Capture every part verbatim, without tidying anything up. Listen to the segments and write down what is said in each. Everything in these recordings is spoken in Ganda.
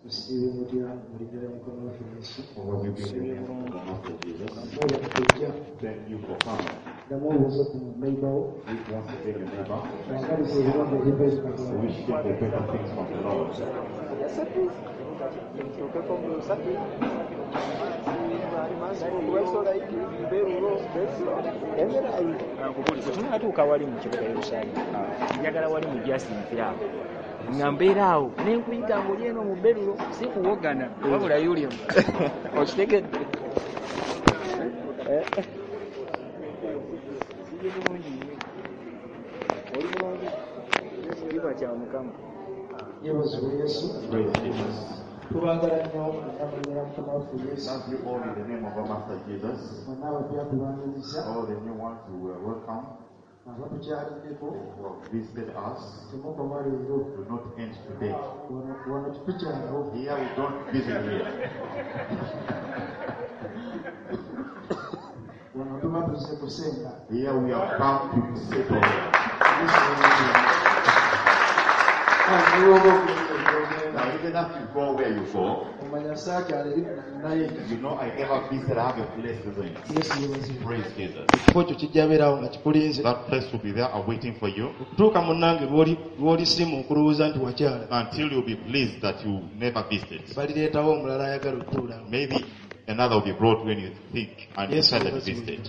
Usiwe mutia mulibera mikono yaffe Yesu. Thank you for coming. Damu uweze kumeibawo. Once again, your neighbor. Mwangalize ebirombe by'ebyezi So we should get the better things from the Lord. Tunatuuka wali mu kibuga Yerusaalemu njagala wali mu jasinfira nga mbeera awo ne nkuyita ng'oli eno mu bberulo si kuwogana wabula yulimu okitegedde oli bulungi ekitiibwa kya Mukama. Yeebazibwe Yesu. Tubagala nnyo amannya Mukama waffe Yesu. Love you all in the name of our Master Jesus. Bonna abapya tubaniriza. All the new ones who were welcome, Abatukyaliddeko. who have visited us, Temukoma leero. do not end today. Wano wano tetukyalawo. Here we don't visit here. Wano tuba tuzze kusenga. Here we have come to settle. Now, even after you go where you go, Omanya saakyala eri naye. you know I never visited, I have a place to go. Yesu yeebazibwe. Praise Jesus. Ekifo kyo kijja beerawo nga kikulinze. That place will be there awaiting for you Okutuuka munnange lw'oli lw'oli simu okulowooza nti wakyala. until you'll be pleased that you never visited. Balireetawo omulala ayagala okutuula. Maybe another will be brought when you think and Yes, decide that you yes, visited.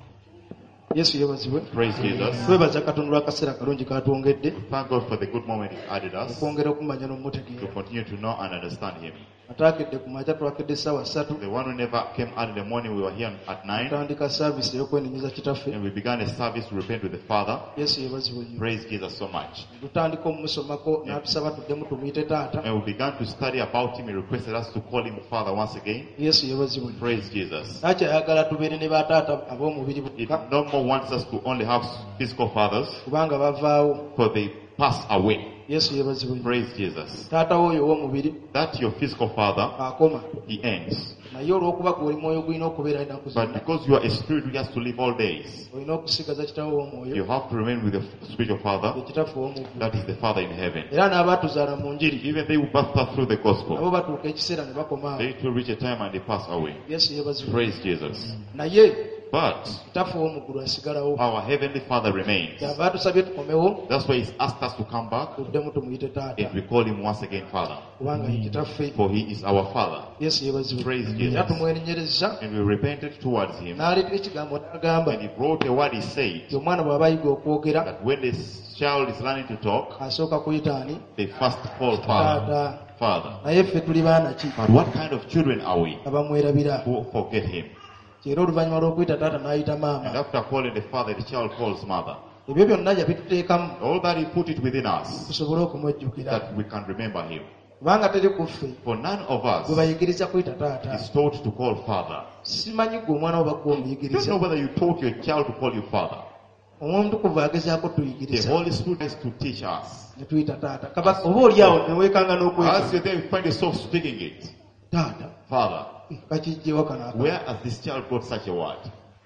Yesu yeebazibwe. Praise Jesus. Twebaza Katonda lw'akaseera kalungi katwongedde. Thank God for the good moment He's added us Okwongera okumanya to n'omutegeera. continue to know and understand Him. Ataakedde ku makya twakedde essaawa ssatu. The one who never came out in the morning, we were here at nine, Tutandika saavisi ey'okwenenyeza kitaffe. and we began a service to repent with the Father. Yesu yeebazibwe nnyo. Praise Jesus so much. Tutandika omumusomako n'atusaba tuddemu tumuyite taata. And we began to study about Him. He requested us to call Him Father once again. Yesu yeebazibwe nnyo. Praise Jesus. Nakyayagala tubeere ne bataata ab'omubiri It bokka no more wants us to only have physical fathers, kubanga bavaawo. for they pass away. Yesu yeebazibwe nnyo. Praise Jesus. Taata w'oyo ow'omubiri That your physical father, akoma. he ends. Naye olw'okuba gwe oli mwoyo gulina okubeera ennaku But zonna. because you are a spirit who has to live all days, Olina okusigaza kitaawo w'omwoyo. you have to remain with the spiritual father. Ye kitaffe ow'omugulu. That is the Father in heaven. Era n'abaatuzaala mu njiri. Even they who birthed us through the gospel, Nabo batuuka ekiseera ne bakoma awo. they will reach a time and they pass away. Yesu yeebazibwe. Praise Jesus. Naye But kitaffe ow'omugulu asigalawo. our heavenly Father remains. Kyava atusabye tukomewo That's why He's asked us to come back tuddemu tumuyite taata. and we call Him once again Father. Kubanga ye kitaffe. For He is our Father. Yesu yeebazibwe. Praise Era Jesus. tumwerenyereza And we repented towards Him. n'aleetera ekigambo n'agamba And He brought a word He said nti omwana bw'aba ayiga okwogera that when the child is learning to talk, asooka kuyita ani? they first call Father. Taata. Father. Naye ffe tuli baana ki? But what kind of children are we abamwerabira. who forget Him? Era oluvannyuma lw'okuyita taata n'ayita And maama. after calling the Father, the child calls Mother. Ebyo byonna yabituteekamu All that He put it within us tusobole okumwejjukira. that we can remember Him. Kubanga teri ku ffe For none of us gwe bayigiriza kuyita taata. is taught to call Father. Simanyi gwe omwana oba gwe I don't omuyigiriza. know whether you taught your child to call you Father. Omuntu kuva agezaako The tuyigiriza Holy Spirit is to teach us. ne tuyita taata. Kaba oba oli awo ne weekanga As n'okweta you're there, you find yourself speaking it. taata. Father, Kakijjewa kana aka. where has this child got such a word?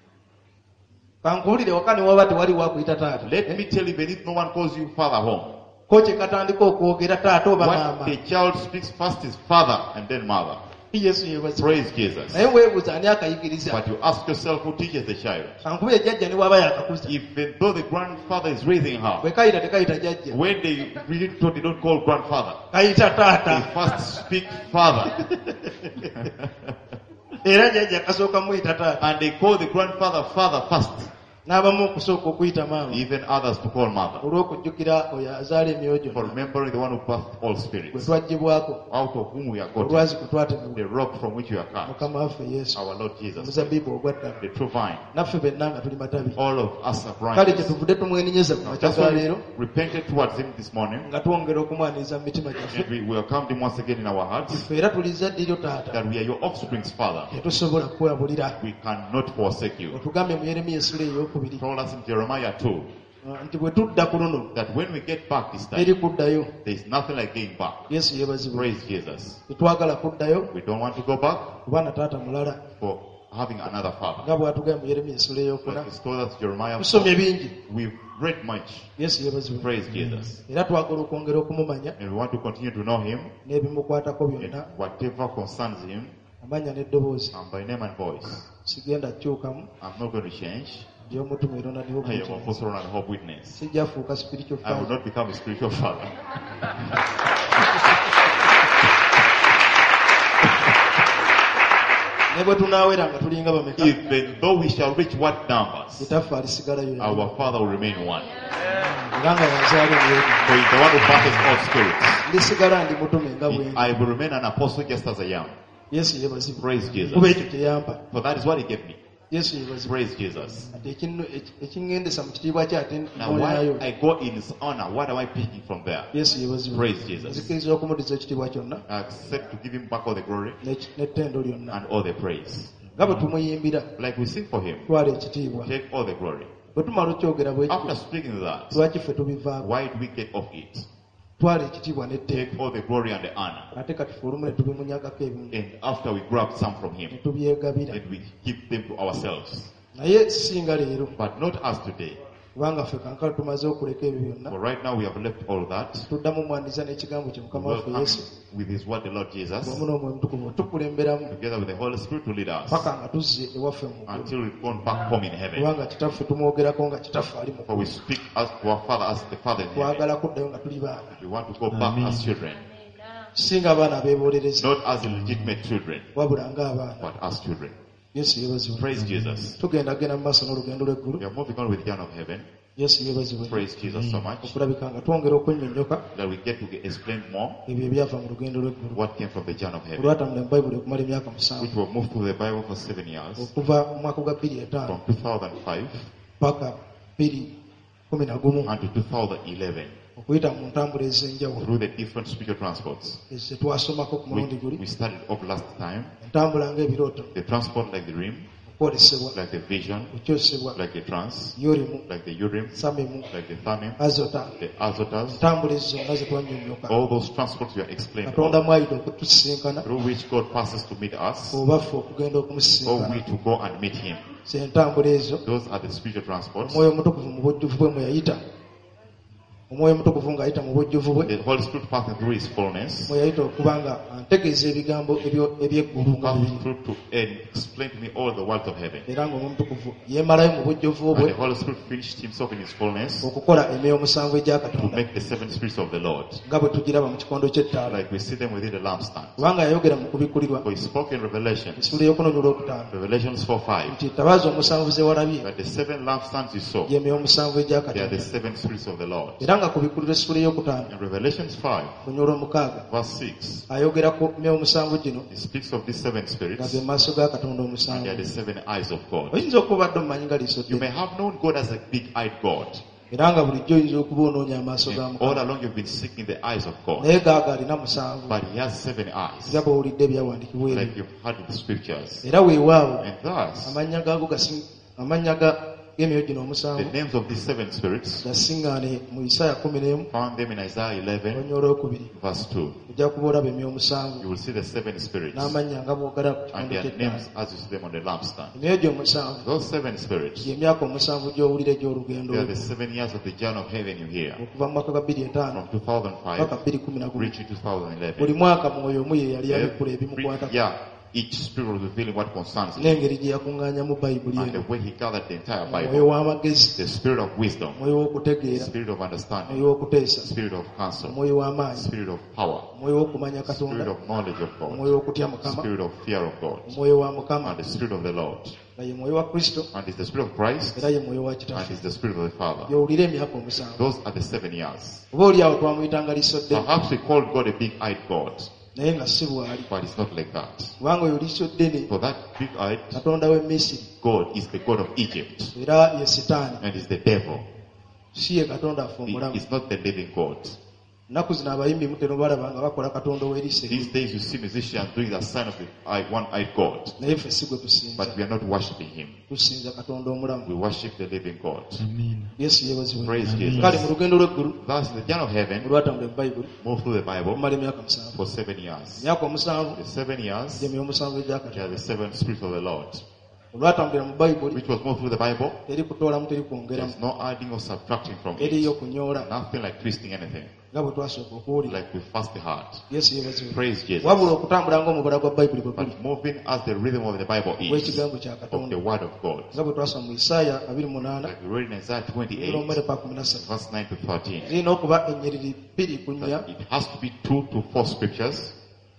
Kankuwulire waka ne waba tewali wakuyita taata. Let me tell you, even if no one calls you Father home, Ko kye katandika okwogera taata oba what maama. the child speaks first is Father and then Mother. Yesu yeebazibwe. Praise Jesus. Naye weebuuza ani akayigiriza? But you ask yourself, who teaches the child? Kankuba ejjajja ne waba yakakuza. Even though the grandfather is raising her, Bwe kayita tekayita jjajja. when they really don't, they don't call grandfather. Kayita They taata. first speak Father. Era jjajja kasooka muyita taata. And they call the grandfather Father first. N'abamu okusooka okuyita maama. Even others to call Mother. Olw'okujjukira oyo azaala emyoyo For gyonna. remembering the one who birthed all Gwe spirits, twaggyibwako. out of whom we are gotten, Olwazi kwe twatemebwa. the rock from which we are cut, Mukama waffe Yesu. our Lord Jesus, Omuzabibu ogwaddamu. the true vine. Naffe benna nga tuli matabi. All of us are Kale gye branches. tuvudde tumwenenyeza ku makya That's ga why we leero repented towards Him this morning, nga twongera okumwaniriza mu mitima gyaffe. and we welcomed Him once again in our hearts, Ffe era tuli zadde lyo taata. that we are your offspring's Father. Tetusobola kukwabulira. We cannot forsake you. Otugambye mu Yeremiya essula ey'okubiri Told us in Jeremiah two nti bwe tudda ku luno that when we get back this eri time, kuddayo. there is nothing like getting back. Yesu yeebazibwe. Praise Jesus. Tetwagala kuddayo We don't want to go back kuba na taata mulala for having another Father. nga bw'atugambye mu Yeremiya essula ey'okuna. But it's told us Jeremiah Tusomye bingi. we've great much. yesu yebazibwe. Praise Jesus. Era twagala okwongera okumumanya And we want to continue to know him n'ebimukwatako and byonna whatever concerns him, amanya n'eddoboozi and by name and voice. sigenda kyukamu I'm not going to change. gy'omutume era nadiwo I am Apostle Ronald Hope Witness. sijja fuuka spiritual I will father. not become a spiritual father. ne bwe tunaawera nga tulinga bameka Even though we shall reach what numbers, litaffe alisigalayo yonna. our Father will remain one. era nga yazaala omuyegi For he's the one who passes all spirits. ndisigala ndi mutume nga bwe ndi. I will remain an apostle just as I am. yesu yebazibwe. Praise Jesus. kuba ekyo kyeyampa. For that is what he gave me. yesu yebazibwe. Praise Jesus. ate ekinu- eki- ekiŋŋendesa mu kitiibwa kye ate Now why nolinayo. I go in his honor, what am I picking from there? yesu yebazibwe. Praise Jesus. nzikiriza okumuddiza ekitiibwa kyonna I accept to give him back all the glory n'eki- n'ettendo lyonna and all the praise. nga bwe tumuyimbira Like we sing for him, twala ekitiibwa. take all the glory. bwe tumala okyogera bwe After kityo speaking that, lwaki ffe tubivaako. why do we get off it? twala ekitiibwa n'ettendo Take all the glory and the honor. ate kati ffe olumu ne tubimunyagako ebimu And after we grab some from ne him, tubyegabira. then we give them to ourselves. naye singa leero But not us today. kubanga ffe kankala tumaze okuleka ebyo byonna For right now we have left all that. tuddamu mwandiza n'ekigambo kye mukama waffe Welcome yesu with his word, the Lord Jesus, wamu n'omwoyo mutukuvu tukulemberamu together with the Holy Spirit to lead us paka nga tuzze ewaffe mu ggulu. until we've gone back home in heaven. kubanga kitaffe tumwogerako nga kitaffe ali mu For we ggulu. speak as to our Father as the Father in heaven. twagala kuddayo nga tuli baana We want to go back as children, singa abaana abeebolereza not as illegitimate children, wabula ng'abaana. but as children. yesu yeebazibwe. Praise Jesus. tugenda genda mu maaso n'olugendo lw'eggulu. We are moving on with the John of heaven. yesu yeebazibwe. Praise Jesus so much okulabika nga twongera okwennyonnyoka that we get to get explain more ebyo ebyava mu lugendo lw'eggulu. what came from the John of heaven, olwatambula mu bayibuli okumala emyaka musanvu which will move through the Bible for seven years, okuva mu mwaka gwa bbiri etaano from two thousand five paka bbiri kumi na gumu until two thousand eleven, okuyita mu ntambula ez'enjawulo through the different spiritual transports. ezo twasomako ku We, mulundi guli. we started off last time, entambula ng'ebirooto, the transport like the dream, okwolesebwa, like the vision, okyosebwa, like the trance, yorimu, like the urim, samimu, like the thummim, azota. the azotas, entambula ezo zonna ze twannyonnyoka all those transports we are explained katonda of, mwayita okutusisinkana through which God passes to meet us, oba ffe okugenda or we okumusisinkana. to go and meet Him. ze entambula ezo Those are the spiritual transports. omwoyo omutukuvu mu bujjuvu bwe mwe yayita omwoyo omutukuvu ng'ayita mu bujjuvu bwe The Holy Spirit passing through His fullness, mwe yayita okuba nga antegeeza ebigambo ebyo- eby'eggulu nga passing biri. through to and explain to me all the words of heaven. era ng'omwoyo omutukuvu yeemalayo mu bujjuvu And bwe the Holy Spirit finished Himself in His fullness okukola emyoyo omusanvu egya to katonda make the seven spirits of the Lord, nga bwe tugiraba mu kikondo ky'ettaala. like we see them within the lampstand. kubanga yayogera mu kubikkulirwa For He spoke in Revelation, essuula ey'okunonya olwokutaano Revelations four five, nti tabaaza omusanvu ze walabye that the seven lampstands you saw, gy'emyoyo omusanvu egya they are the katonda. seven spirits of the Lord. era nga ku bikkulirwa essuula ey'okutaano In Revelations five, kunya olw'omukaaga verse six, ayogera ku myoyo omusanvu gino He speaks of these seven nga spirits, ge maaso ga katonda and they are omusanvu. the seven eyes of God. oyinza okuba badde omumanyi nga liiso You ddene may have known God as a big-eyed God, era nga bulijjo oyinza okuba onoonya amaaso ga and all mukama along you've been seeking the eyes of God, naye gaaga alina musanvu but He has seven eyes, nga bw'owulidde ebyawandiikibwa ebyo. like you've heard in the scriptures. era weewaawo And thus, amannya gaago gasi- amannya ga- g'emyoyo gino the omusanvu names of these seven spirits, gasiŋŋaane mu isaaya kumi n'emu found them in Isaiah eleven, onya olwokubiri. verse two. ojja kuba olaba emyoyo You omusanvu will see the seven spirits, n'amannya nga bwogala ku and kikondo their ky'ettaala. names as you see them on the lampstand. emyoyo gyo omusanvu Those seven spirits, gy'emyaka omusanvu gy'owulira egy'olugendo they are the seven years of the journey of heaven you hear, okuva mu mwaka gwa bbiri etaano from two thousand paka five bbiri kumi na gumu. reaching two thousand eleven. buli mwaka mwoyo omu ye yali abikkula Every ebimukwatako year, each spirit was revealing what concerns him, n'engeri gye yakuŋŋaanyamu bayibuli and eno. the way he gathered the entire omwoyo Bible, w'amagezi, the spirit of wisdom, omwoyo w'okutegeera, spirit of understanding, omwoyo w'okuteesa, spirit of counsel, omwoyo w'amaanyi, spirit of power, omwoyo w'okumanya spirit katonda, of knowledge of God, omwoyo w'okutya mukama, spirit of fear of God, omwoyo wa mukama, and the spirit of the Lord, nga ye mwoyo wa kristo and is the spirit of Christ, era ye mwoyo wa and kitaffe. is the spirit of the Father. by'owulira emyaka omusanvu. Those are the seven years. oba oli awo twamuyitanga liiso ddene Perhaps we call God a big-eyed God, naye nga si bw'ali, but it's not like that. kubanga oyo liiso ddene For that big-eyed katonda w'e misiri God is the God of Egypt, era ye sitaani, and is the devil. si ye katonda affe He omulamu. is not the living God. ennaku zino abayimbi mutero balaba nga bakola katonda ow'eriiso These days you see musicians doing the sign of the eye- one-eyed God, naye ffe si gwe tusinza, but we are not worshipping Him. tusinza katonda omulamu. We worship the living God. yesu yeebazibwe. Praise Jesus. kale mu lugendo lw'eggulu Thus, the journey of heaven olwatambula ebayibuli moved through the Bible omala emyaka musanvu. for seven years. emyaka omusanvu The seven years, gy'emyoyo omusanvu egya they are katonda. the seven spirits of the Lord. olwatambulira mu bayibuli which was moved through the Bible, teri kutoolamu teri kwongeramu there's no adding or subtracting from teriyo it. kunyoola Nothing like twisting anything, nga bwe twasooka okuwulira. like we first heard. yesu yeebazibwe. Praise Jesus. wabula okutambula ng'omubala gwa bayibuli bwe guli But moving as the rhythm of the Bible is, w'ekigambo kya of the katonda Word of God. nga bwe twasoma mu isaaya abiri mu munaana Like we read in Isaiah twenty-eight, olwomwere pa kumi na ssatu verse nine to thirteen. zirina okuba ennyiriri bbiri ku nnya That it has to be two to four scriptures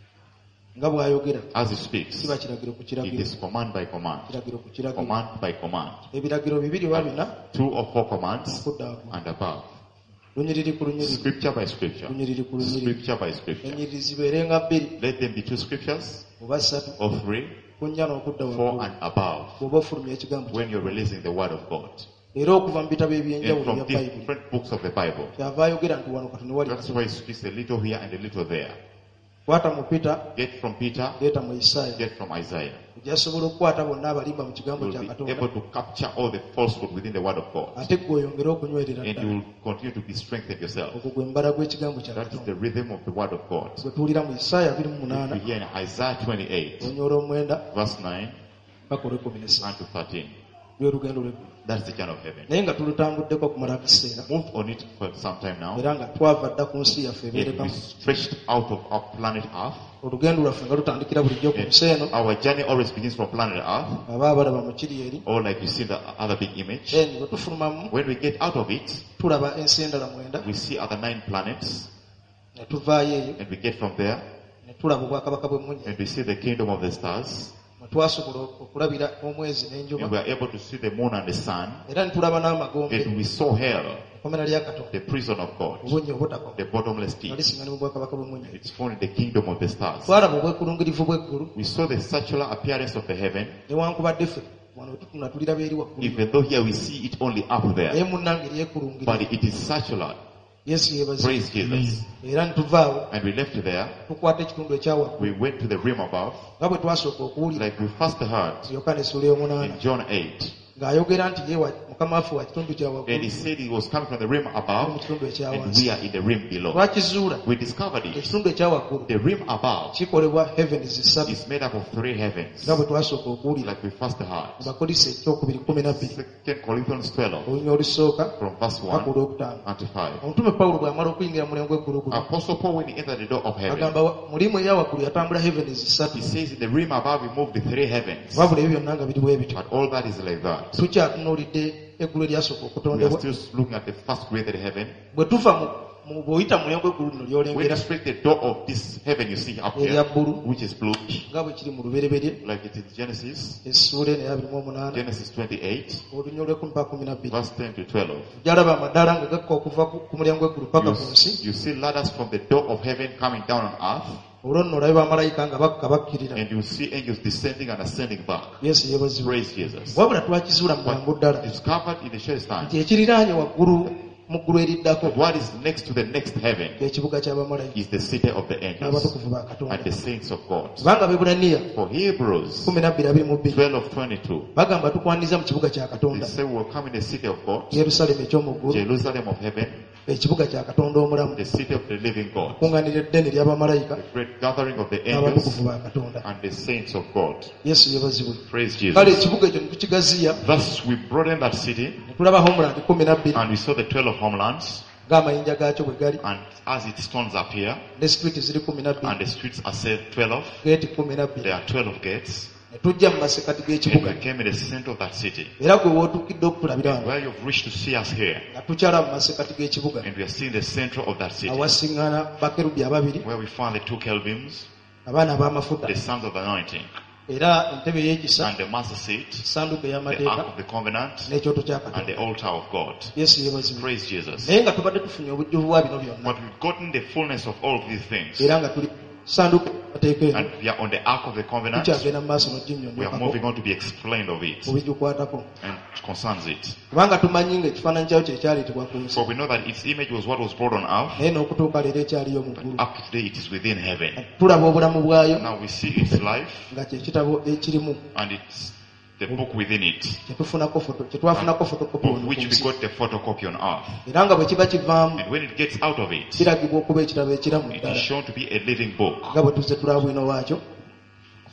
nga bw'ayogera. as it speaks. kiba kiragiro ku It kiragiro, is command by command, kiragiro ku kiragiro. command by command. ebiragiro bibiri oba bina Two or four commands okuddaako, and above. lunyiriri ku lunyiriri, Scripture by scripture. lunyiriri ku lunyiriri. Scripture by scripture. ennyiriri zibeerenga bbiri Let them be two scriptures oba ssatu or three, ku nnya n'okudda four waggulu and above bw'oba ofulumya ekigambo kya. when you're releasing the word of God. era okuva mu bitabo And ebyenjawulo from bya bayibuli different books of the Bible. kyava ayogera nti wano katono wali That's why it speaks a little here and a little there. kwata mu Peter Get from Peter, leeta mu Isaaya get from Isaiah. ojjasobola okukwata bonna abalimba mu kigambo You'll kya be katonda able to capture all the falsehood within the word of God. ate gwe oyongere okunywerera And you ddala. will continue to be strengthened yourself. ogwo gwe mbala gw'ekigambo kya That is the katonda rhythm of the word of God. gwe tuwulira mu Isaaya abiri mu munaana We hear in Isaiah twenty-eight, olunya olw'omwenda verse nine paka olw'ekkumi n'essatu and to thirteen. lwe lugendo lw'eggulu. That's the journey of heaven. naye nga tulutambuddeko okumala akaseera Moved on it for some time now. era nga twava dda ku nsi yaffe Yet we ebeerekamu. stretched out of our planet Earth. olugendo lwaffe nga lutandikira bulijjo ku nsi eno, And our journey always begins from planet Earth, aba abalaba mu kiri eri, or like you see the other big image. then bwe tufulumamu When we get out of it, tulaba ensi endala mwenda, we see other nine planets, ne tuvaayo eyo and we get from there, ne tulaba obwakabaka bw'emmunye, and we see the kingdom of the stars, ne twasobola okulabira omwezi n'enjuba, and we are able to see the moon and the sun, era ne tulaba n'amagombe, and we saw hell, ekkomera lya Katonda, the prison of God, obunnya obutakoma, the bottomless nga pit. lisinga ne mu bwakabaka bw'emmunye. It's found in the kingdom of the stars. Twalaba obwekulungirivu bw'eggulu, We saw the circular appearance of the heaven, newankubadde ffe wano we tutuna tuliraba eri waggulu, even though here we see it only up naye there, munnange but lyekulungirivu. it is circular. Yesu yeebaze. Praise Jesus. Era ne tuvaawo And we left there, tukwata ekitundu ekyawaggulu we went to the rim above, nga bwe twasooka okuwulira like we first heard Yokaana essula ey'omunaana in John eight. ng'ayogera nti ye wa- mukama waffe wa kitundu kya And waggulu he said he was coming from the rim mu above, kitundu and ekyawansi. we are in the rim below. Twakizuula We discovered it. ekitundu ekyawaggulu The rim above kikolebwa heavens ssatu is made up of three heavens, nga bwe twasooka okuwulira like we first mu heard. bakolisi ekyokubiri kumi na bbiri Second Corinthians twelve, olunya olusooka from verse paka one olwokutaano. and to five. omutume pawulo bw'amala okuyingira mu mulyango gw'eggulu guno Apostle Paul, when he entered the door of heaven, agamba wa- mulimu eyawaggulu yatambula heavens ssatu, he says in the rim above we moved the three heavens. wabula ebyo byonna nga biri bwe bityo. But all that is like that. tukyatunuulidde eggulu eryasooka We are okutondebwa. still looking at the first created heaven. bwe tuva mu- mu bw'oyita mu mulyango gw'eggulu luno When you lyolengera straight the door of this heaven you see up erya here, bbulu which is blue, nga bwe kiri mu lubereberye like it is Genesis, essuula eno eyabiri mu omunaana Genesis twenty-eight, olunya olw'ekumi paka kumi na bbiri. verse ten to twelve. jalaba amadaala nga gakka okuva ku ku mulyango gw'eggulu paka You, ku nsi. you see ladders from the door of heaven coming down on earth, olwo nno olabe bamalayika nga bakka bakkirira. and you see angels descending and ascending back. yesu yeebazibwa. Praise Jesus. wabula twakizuula mu bwangu ddala But it's covered in the shortest time. nti ekiriraanye waggulu mu ggulu eriddako What is next to the next heaven ekibuga ky'abamalayika is the city of the angels n'abatukuvu ba and katonda. the saints of God. kubanga Abaebbulaniya For Hebrews kumi na bbiri abiri mu bbiri twelve twenty-two, bagamba tukwaniza mu kibuga kya they katonda, say we will come in the city of God, Yerusaalemi eky'omu ggulu, Jerusalem of heaven, ekibuga kya katonda omulamu, the city of the living God, kuŋŋaanira eddene ly'abamalayika the great gathering of the angels n'abatukuvu ba katonda. and the saints of God. yesu yeebazibwe. Praise kale Jesus. ekibuga ekyo ne tukigaziya, Thus we broadened that city, ne tulaba homeland kumi na bbiri and we saw the twelve homelands, ng'amayinja gaakyo bwe gali, and as it stones up here, ne street ziri kumi na and bbiri, the streets are said twelve, geeti kumi na bbiri. there are twelve gates, ne tujja mu masekati and g'ekibuga, we came in the center of that city. era gwe wootuukidde okutulabira wano Where you've reached to see us here, nga tukyala mu masekati g'ekibuga, and we are seeing the center of that city, awasiŋŋaana bakerubi ababiri, where we found the two cherubims, abaana ab'amafuta, the sons of the anointing, era entebe y'ekisa, and the master seat, essanduuko the ey'amateeka ark of the covenant, n'ekyoto kya and katonda. the altar of God. yesu yeebazibwe. Praise Jesus. naye nga tubadde tufunye obujjuvu bwa bino byonna, But we've gotten the fullness of all of these things, era nga tuli ssanduuko y'amateeka eno, and we are on the ark of the covenant. tukyagenda mu maaso We are n'oginyonnyolako moving on to be explained of it obigikwatako, and concerns it. kubanga tumanyi ng'ekifaananyi kyayo kye kyaleetebwa ku nsi, For we know that its image was what was brought on earth, naye n'okutuuka leero ekyaliyo mu but ggulu. up to today it is within heaven. tulaba obulamu bwayo Now we see its life nga kye kitabo ekirimu and it's the book within it, kye tufunako foto kye twafunako fotokopi of wano ku which we nsi. got the photocopy on earth. era nga bwe kiba kivaamu And when it gets out of it, kiragibwa okuba ekitabo ekiramu it ddala is shown to be a living book. nga bwe tuzze tulaba bwino waakyo.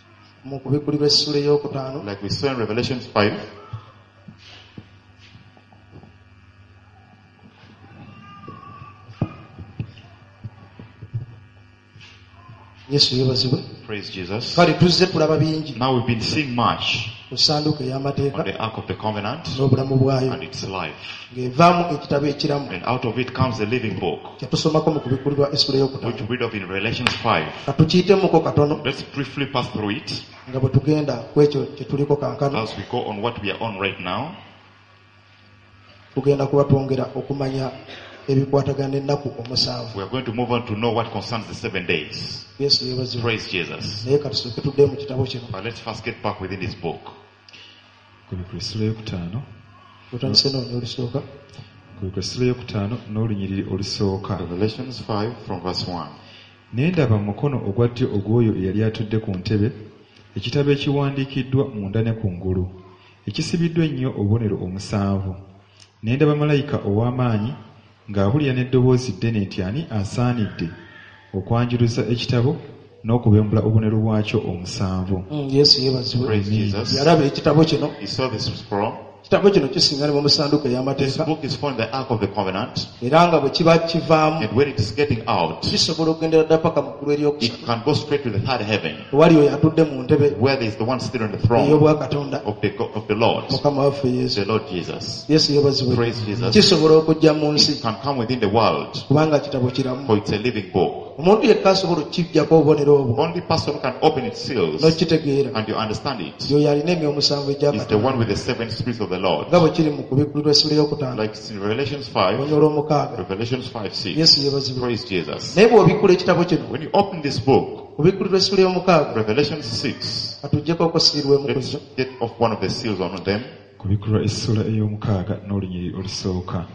mu kubikkulirwa essula ey'okutaano like we saw in Revelation five. yesu yeebazibwe. Praise Jesus. kale tuzze tulaba bingi Now we've been seeing much ku ssanduuko ey'amateeka on the Ark of the Covenant n'obulamu bwayo and its life. ng'evaamu ekitabo ekiramu And out of it comes the living book, kye tusomako mu kubikkulirwa essula ey'okutaano. which we read of in Revelation five. katukiyitemuko katono Let's briefly pass through it nga bwe tugenda ku ekyo kye tuliko kankano. as we go on what we are on right now. tugenda kuba twongera okumanya ebikwatagana n'ennaku omusanvu. We are going to move on to know what concerns the seven days. yesu yeebazibwe. Praise Jesus. naye katusooke tudde mu kitabo kino. But let's first get back within this book. Kubikkulirwa essula ey'okutaano tutandise n'olunyiri olusooka. kubikkulirwa essula ey'okutaano n'olunyiriri olusooka. Revelations five from verse one. Ne ndaba mu mukono ogwa ddyo ogw'oyo eyali atudde ku ntebe ekitabo ekiwandiikiddwa munda ne kungulu ekisibiddwa ennyo obubonero omusanvu. Ne ndaba malayika ow'amaanyi ng'abulira n'eddoboozi ddene nti ani asaanidde okwanjuluza ekitabo n'okubembula obubonero bwakyo omusanvu. Mm, yesu yeebazibwe. Praise Jesus. yalaba ekitabo kino. He saw this scroll. ekitabo kino kisinganibwa mu ssanduuko This ey'amateeka book is found in the Ark of the Covenant, era nga bwe kiba kivaamu and when it is getting out, kisobola okugendera ddala paka mu ggulu it eryokusatu can go straight to the third heaven, wali oyo atudde mu ntebe where there is the one sitting on the throne ey'obwa katonda of the go- of the Lord, mukama waffe yesu. the Lord Jesus. yesu yeebazibwe. Praise Jesus. kisobola okujja mu nsi It can come within the world, kubanga kitabo kiramu. for it's a living book. omuntu yekka asobola okukiggyako obubonero obwo Only person who can open its seals n'okitegeera and you understand it y'oyo alina emyoyo omusanvu egya is the one katonda with the seven spirits of the Lord. nga bwe kiri mu kubikkulirwa essula ey'okutaano Like it's in Revelations five, olunya olw'omukaaga. Revelations five six. yesu yeebazibwe. Praise Jesus. naye bw'obikkula ekitabo kino When you open this book, kubikkulirwa essula ey'omukaaga Revelation six, katuggyeko okosiirwemu ku let's zo. get off one of the seals on them. Kubikkulirwa essula ey'omukaaga n'olunyiriri olusooka.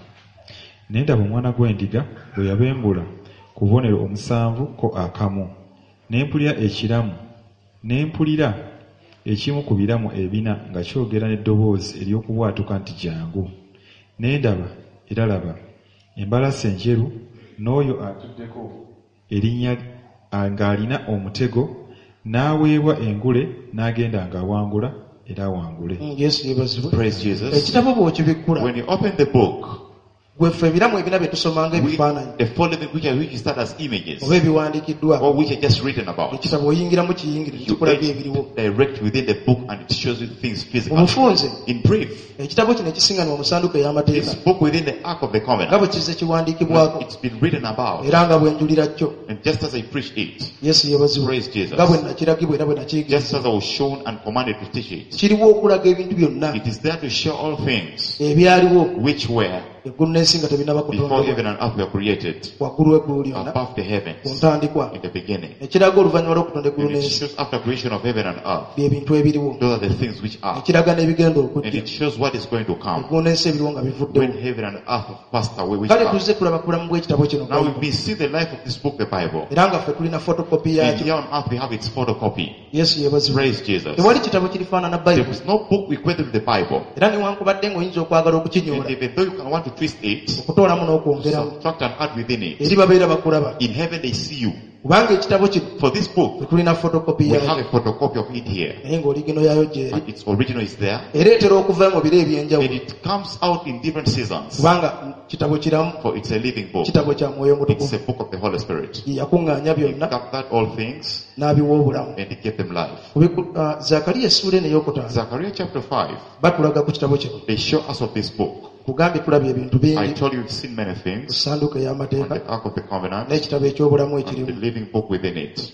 Ne ndaba omwana gw'endiga bwe yabembula ku bubonero omusanvu ko akamu. Ne mpulira ekiramu ne mpulira ekimu ku biramu ebina nga kyogera n'eddoboozi ery'okubwatuka nti jangu. Ne ndaba era laba embalasi enjeru n'oyo atuddeko erinnya ng'alina omutego n'aweebwa engule n'agenda ng'awangula era awangule. Mm, yesu yeebazibwe. Praise Jesus. ekitabo bw'okibikkula When you open the book, gweffe ebiramu ebina bye tusomanga we, ebifaananyi the following which are which start as images oba ebiwandiikiddwa or which are just written about, ekitabo oyingiramu kiyingire you kikulabya get ebiriwo. direct within the book and it shows you things physically. obufunze In brief, ekitabo kino ekisinganibwa mu ssanduuko ey'amateeka this book within the Ark of the nga Covenant, bwe kize kiwandiikibwako it's been written about, era nga bwe njulira kyo. and just as I preached it, yesu yeebazibwe. praise Jesus, nga bwe nakiragibwa era bwe just nakiyigiriza as I was shown and commanded to teach it, kiriwo okulaga ebintu byonna it is there to show all things ebyaliwo which were eggulu n'ensi nga tebinaba before kutondebwa heaven and earth were created, waggulu w'eggulu lyonna above the ku heavens, ntandikwa. in the beginning. ekiraga oluvannyuma lw'okutonda eggulu And it n'ensi shows after creation of heaven and earth, bye bintu ebiriwo. those are the things which are. ekiraga n'ebigenda And okujja it shows what is going to come eggulu n'ensi ebiriwo nga when bivuddewo. heaven and earth have passed away, which kale are. tuzze tulaba ku bulamu bw'ekitabo kino Now we've been seeing the life of this book, the Bible. era nga ffe tulina fotokopi And yaakyo. here on earth we have its photocopy. yesu yeebazibwe. Praise Jesus. tewali kitabo kirifaanana There bayibuli is no book equated with the Bible. era newankubadde ng'oyinza okwagala And okukinyoola even though you can want to twist it, okutoolamu n'okwongeramu subtract and add within it, eri babeera bakulaba in heaven they see you. kubanga ekitabo kino For this book, ffe tulina fotokopi we have yaakyo a photocopy of it here. naye ng'oligino yaayo gyeri And its original is there. era etera okuva mu biro And ebyenjawulo it comes out in different seasons. kubanga kitabo kiramu For it's a living book. kitabo kya mwoyo It's omutukuvu a book of the Holy Spirit. ye yakuŋŋaanya It byonna gathered all things n'abiwa obulamu. and it gave them life. Kubiku- ah, zakariya essuula eno ey'okutaano Zechariah chapter five, batulaga ku kitabo kino they show us of this book. kugambye tulabye ebintu I bingi told you we've seen many ku things ssanduuko on ey'amateeka the Ark of the Covenant n'ekitabo eky'obulamu and the ekirimu. living book within it.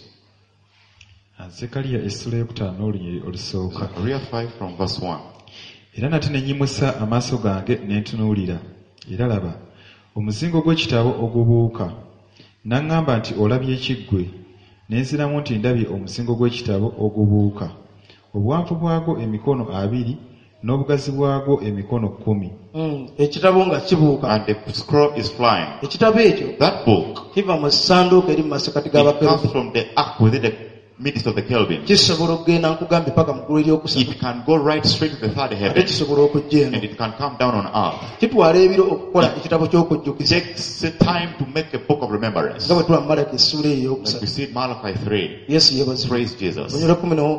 Zekaliya essula ey'okutaano n'olunyiriri olusooka. Zechariah five from verse one. Era nate ne nnyimusa amaaso gange ne ntunuulira, era laba omuzingo gw'ekitabo ogubuuka. N'aŋŋamba nti olabye ekiggwe, ne nziramu nti ndabye omuzingo gw'ekitabo ogubuuka. Obuwanvu bwagwo emikono abiri n'obugazi bwagwo emikono kkumi. Mm, ekitabo nga kibuuka. And the scroll is flying. ekitabo ekyo That book, kiva mu ssanduuko eri mu masekati it comes g'abakerubi. from the ark within the midst of the cherubim. kisobola okugenda nkugambye paka mu ggulu eryokusatu It can go right straight to the third ate heaven, kisobola okujja eno. and it can come down on earth. kitwala ebiro okukola ekitabo ky'okujjukiza It takes the time to make a book of remembrance. nga bwe tuba mu Malaki essuula eyo Like we ey'okusatu. see in Malachi three. yesu yeebazibwe. Praise Jesus. olunyira kumi no-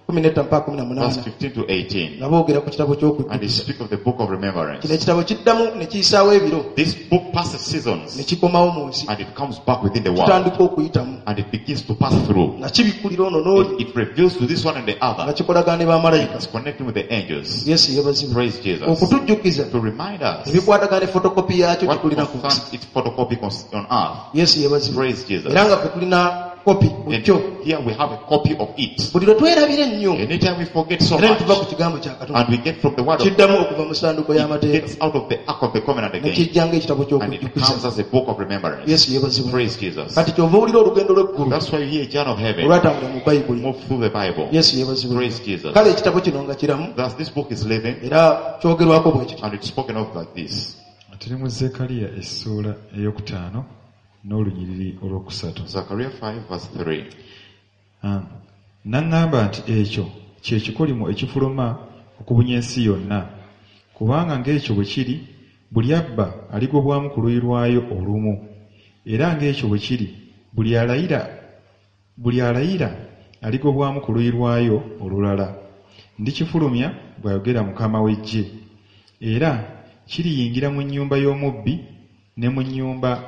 kumi n'ettaano mpaka kumi na verse munaana fifteen to eighteen. nga boogera ku kitabo And he ky'okujjukiza. speak of the book of remembrance. Kino ekitabo kiddamu ne kiyisaawo ebiro This book passes seasons ne kikomawo mu nsi, and it comes back within the world kitandika okuyitamu and it begins to pass through. nga kibikulira ono n'oli It, it reveals to this one and the nga other. kikolagana ne bamalayika. It's connecting with the angels. Yesu yeebazibwe. Praise Jesus. Okutujjukiza To remind us ebikwatagana ne fotokopi yaakyo what kitulina ku nsi. concerns its photocopy cons- on earth. Yesu yeebazibwe. Praise Jesus. Era nga ffe tulina kopi And bukyo here we have a copy of it. buli lwe twerabira ennyo Anytime we forget so era ne tuva ku much kigambo kya Katonda and we get from the word of God, kiddamu okuva mu ssanduuko it y'amateeka gets out of the ark of the covenant ne again. kijja ng'ekitabo And it ky'okujjukiza. comes as a book of remembrance. Yesu yeebazibwe. Praise Jesus. Kati kyova owulira olugendo lw'eggulu That's why you hear John of heaven olwatambula mu bayibuli. move through the Bible. Yesu yeebazibwe. Praise Jesus. Kale ekitabo kino nga kiramu Thus this book is living era kyogerwako bwe kiti. and it's spoken of like this. tuli mu Zekkaliya essuula ey'okutaano n'olunyiriri olwokusatu. Zechariah five verse three. Ah, n'aŋŋamba nti ekyo kye kikolimo ekifuluma okubunya ensi yonna, kubanga ng'ekyo bwe kiri buli abba aligobwamu ku luuyi lwayo olumu, era ng'ekyo bwe kiri buli alayira buli alayira aligobwamu ku luuyi lwayo olulala. Ndikifulumya bw'ayogera Mukama w'Eggye, era kiriyingira mu nnyumba y'omubbi ne mu nnyumba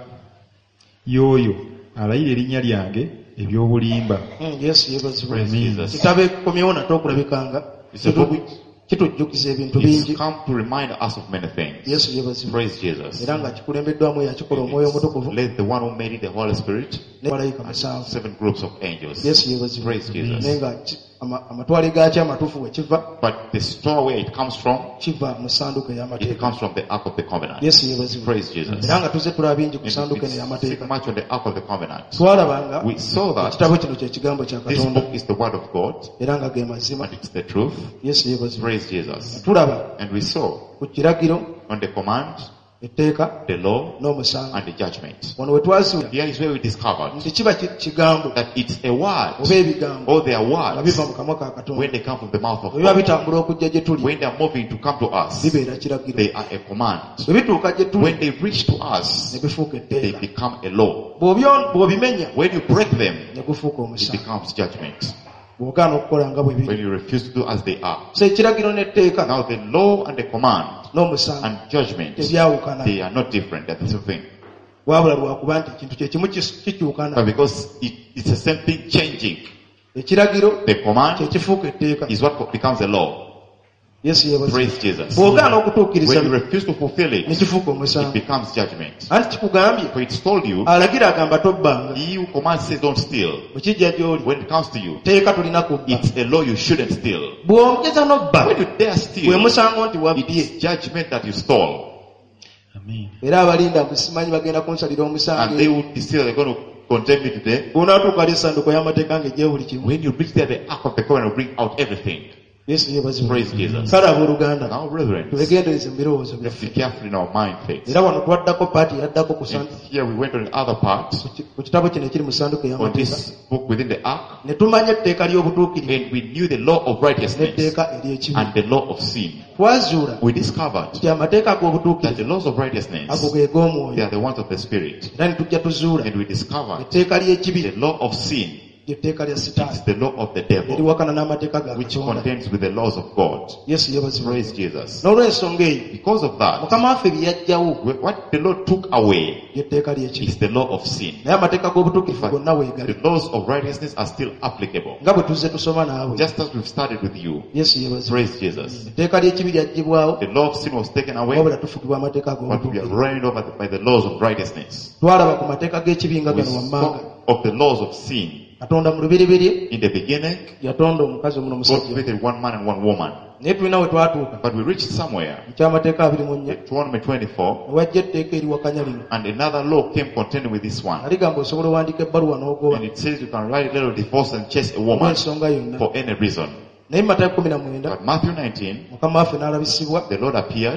y'oyo alayira erinnya lyange eby'obulimba. Mm, Yesu yeebazibwe. Praise Jesus. Kitabo ekikomyewo nate okulabikanga It's a book kitujjukiza ebintu It's bingi. come to remind us of many things. Yesu yeebazibwe. Praise Jesus. Era nga kikulembeddwamu yakikola omwoyo omutukuvu Let the one who made it, the Holy Spirit, ne malayika musanvu. seven groups of angels. Yesu yeebazibwe. Praise Jesus. naye nga ki- ama- amatwale gaakyo amatuufu we kiva But the store where it comes from, kiva mu ssanduuko it ey'amateeka. comes from the Ark of the Covenant. Yesu yeebazibwe. Praise Jesus. Era nga tuze tulaba bingi ku And ssanduuko eno we ey'amateeka. speak much on the Ark of the Covenant. Twalabanga We saw that ekitabo kino kye kigambo kya this Katonda book is the word of God era nga ge mazima. and it's the truth. Yesu yeebazibwe. Praise Jesus. Tulaba And we saw ku kiragiro, on the command, etteeka the law, n'omusango. and the judgment. Wano we twasula Here is where we discovered nti kiba ki- kigambo that it's a word, oba ebigambo or they are nga words, biva mu kamwa ka Katonda. when they come from the mouth of Bwe biba God. bitambula okujja gye tuli When they are moving to come to us, bibeera kiragiro. they are a command. Bwe bituuka gye tuli When they reach to us, ne bifuuka they etteeka. become a law. Bw'obyo- bw'obimenya When you break them, ne gufuuka it omusango. becomes judgment. Bw'ogaana okukola nga bwe When biri. you refuse to do as they are. So ekiragiro n'etteeka Now the law and the command n'omusango and judgment, tebyawukana, they are not different. They're the same thing. wabula lwakuba nti ekintu kye kimu kis- kikyukana. But because it, it's the same thing changing. Ekiragiro The kye command kifuuka etteeka. is what becomes a law. Yesu yeebazibwe. Praise Jesus. Bw'ogaana okutuukiriza When you refuse to fulfill ne it, kifuuka it omusango. becomes judgment. Anti kikugambye For it's told you, alagira agamba tobbanga. he who commands says don't steal. Bwe kijja gy'oli When it comes to you, teeka tulina kubba. it's a law you shouldn't steal. Bw'ongeza n'obba When you dare gwe steal, musango nti wabbye. it's judgment that you stole. Amiina. Era abalinda musimanyi bagenda kunsalira omusango. And they would be still, they're going to condemn you today. Bw'onaatuuka ali essanduuko y'amateeka ng'ejja buli kimu. When you reach there, the ark of the covenant will bring out everything. Yesu yeebazibwe. Praise Jesus. Kale abooluganda Now, brethren, twegendereze mu birowoozo let's byaffe. be careful in our mind things. Era wano twaddako paati yaddako ku And sandu- here we went on the other part, ku ki- ku kitabo kino ekiri mu ssanduuko on ey'amateeka. this book within the ark, Ne tumanya etteeka ly'obutuukirivu and we knew the law of righteousness n'etteeka ery'ekibi. and the law of sin. Twazuula We discovered nti amateeka that ag'obutuukirivu the laws of ago righteousness, ge they g'omwoyo. are the ones of the Spirit. Era ne tujja tuzuula And we discovered etteeka ly'ekibi the law of sin ly'etteeka lya is sitaani the law of the devil, eriwakana n'amateeka ga which Katonda. contends with the laws of God. Yesu yeebazibwe. Praise Jesus. N'olw'ensonga eyo Because of that, Mukama waffe bye yaggyawo what the Lord took away ly'etteeka ly'ekibi. is the law of sin. Naye amateeka g'obutuukirivu But gonna weegali. the laws of righteousness are still applicable. Nga bwe tuzze tusoma naawe. Just as we've started with you. Yesu yeebazibwe. Praise Jesus. Etteeka ly'ekibi lyaggyibwawo The law of sin was taken away, wabula tufugibwa amateeka but we are ag'obutuukirivu. reigned over by the laws of righteousness. Twalaba ku mateeka g'ekibi nga We gano wammanga. spoke of the laws of sin. Katonda mu lubereberye In the beginning, yatonda omukazi omu God n'omusajja. created one man and one woman. Naye tulina we twatuuka But we reached somewhere, mu kyamateeka abiri mu nnya Deuteronomy twenty-four, ne wajja etteeka eriwakanya lino. and another law came contending with this one. Aligamba osobola owandiika ebbaluwa n'ogoba And it says you can write a letter of divorce and chase a woman olw'ensonga yonna. for any reason. Naye mu Matayo kumi na mwenda But Matthew nineteen, Mukama waffe n'alabisibwa the Lord appeared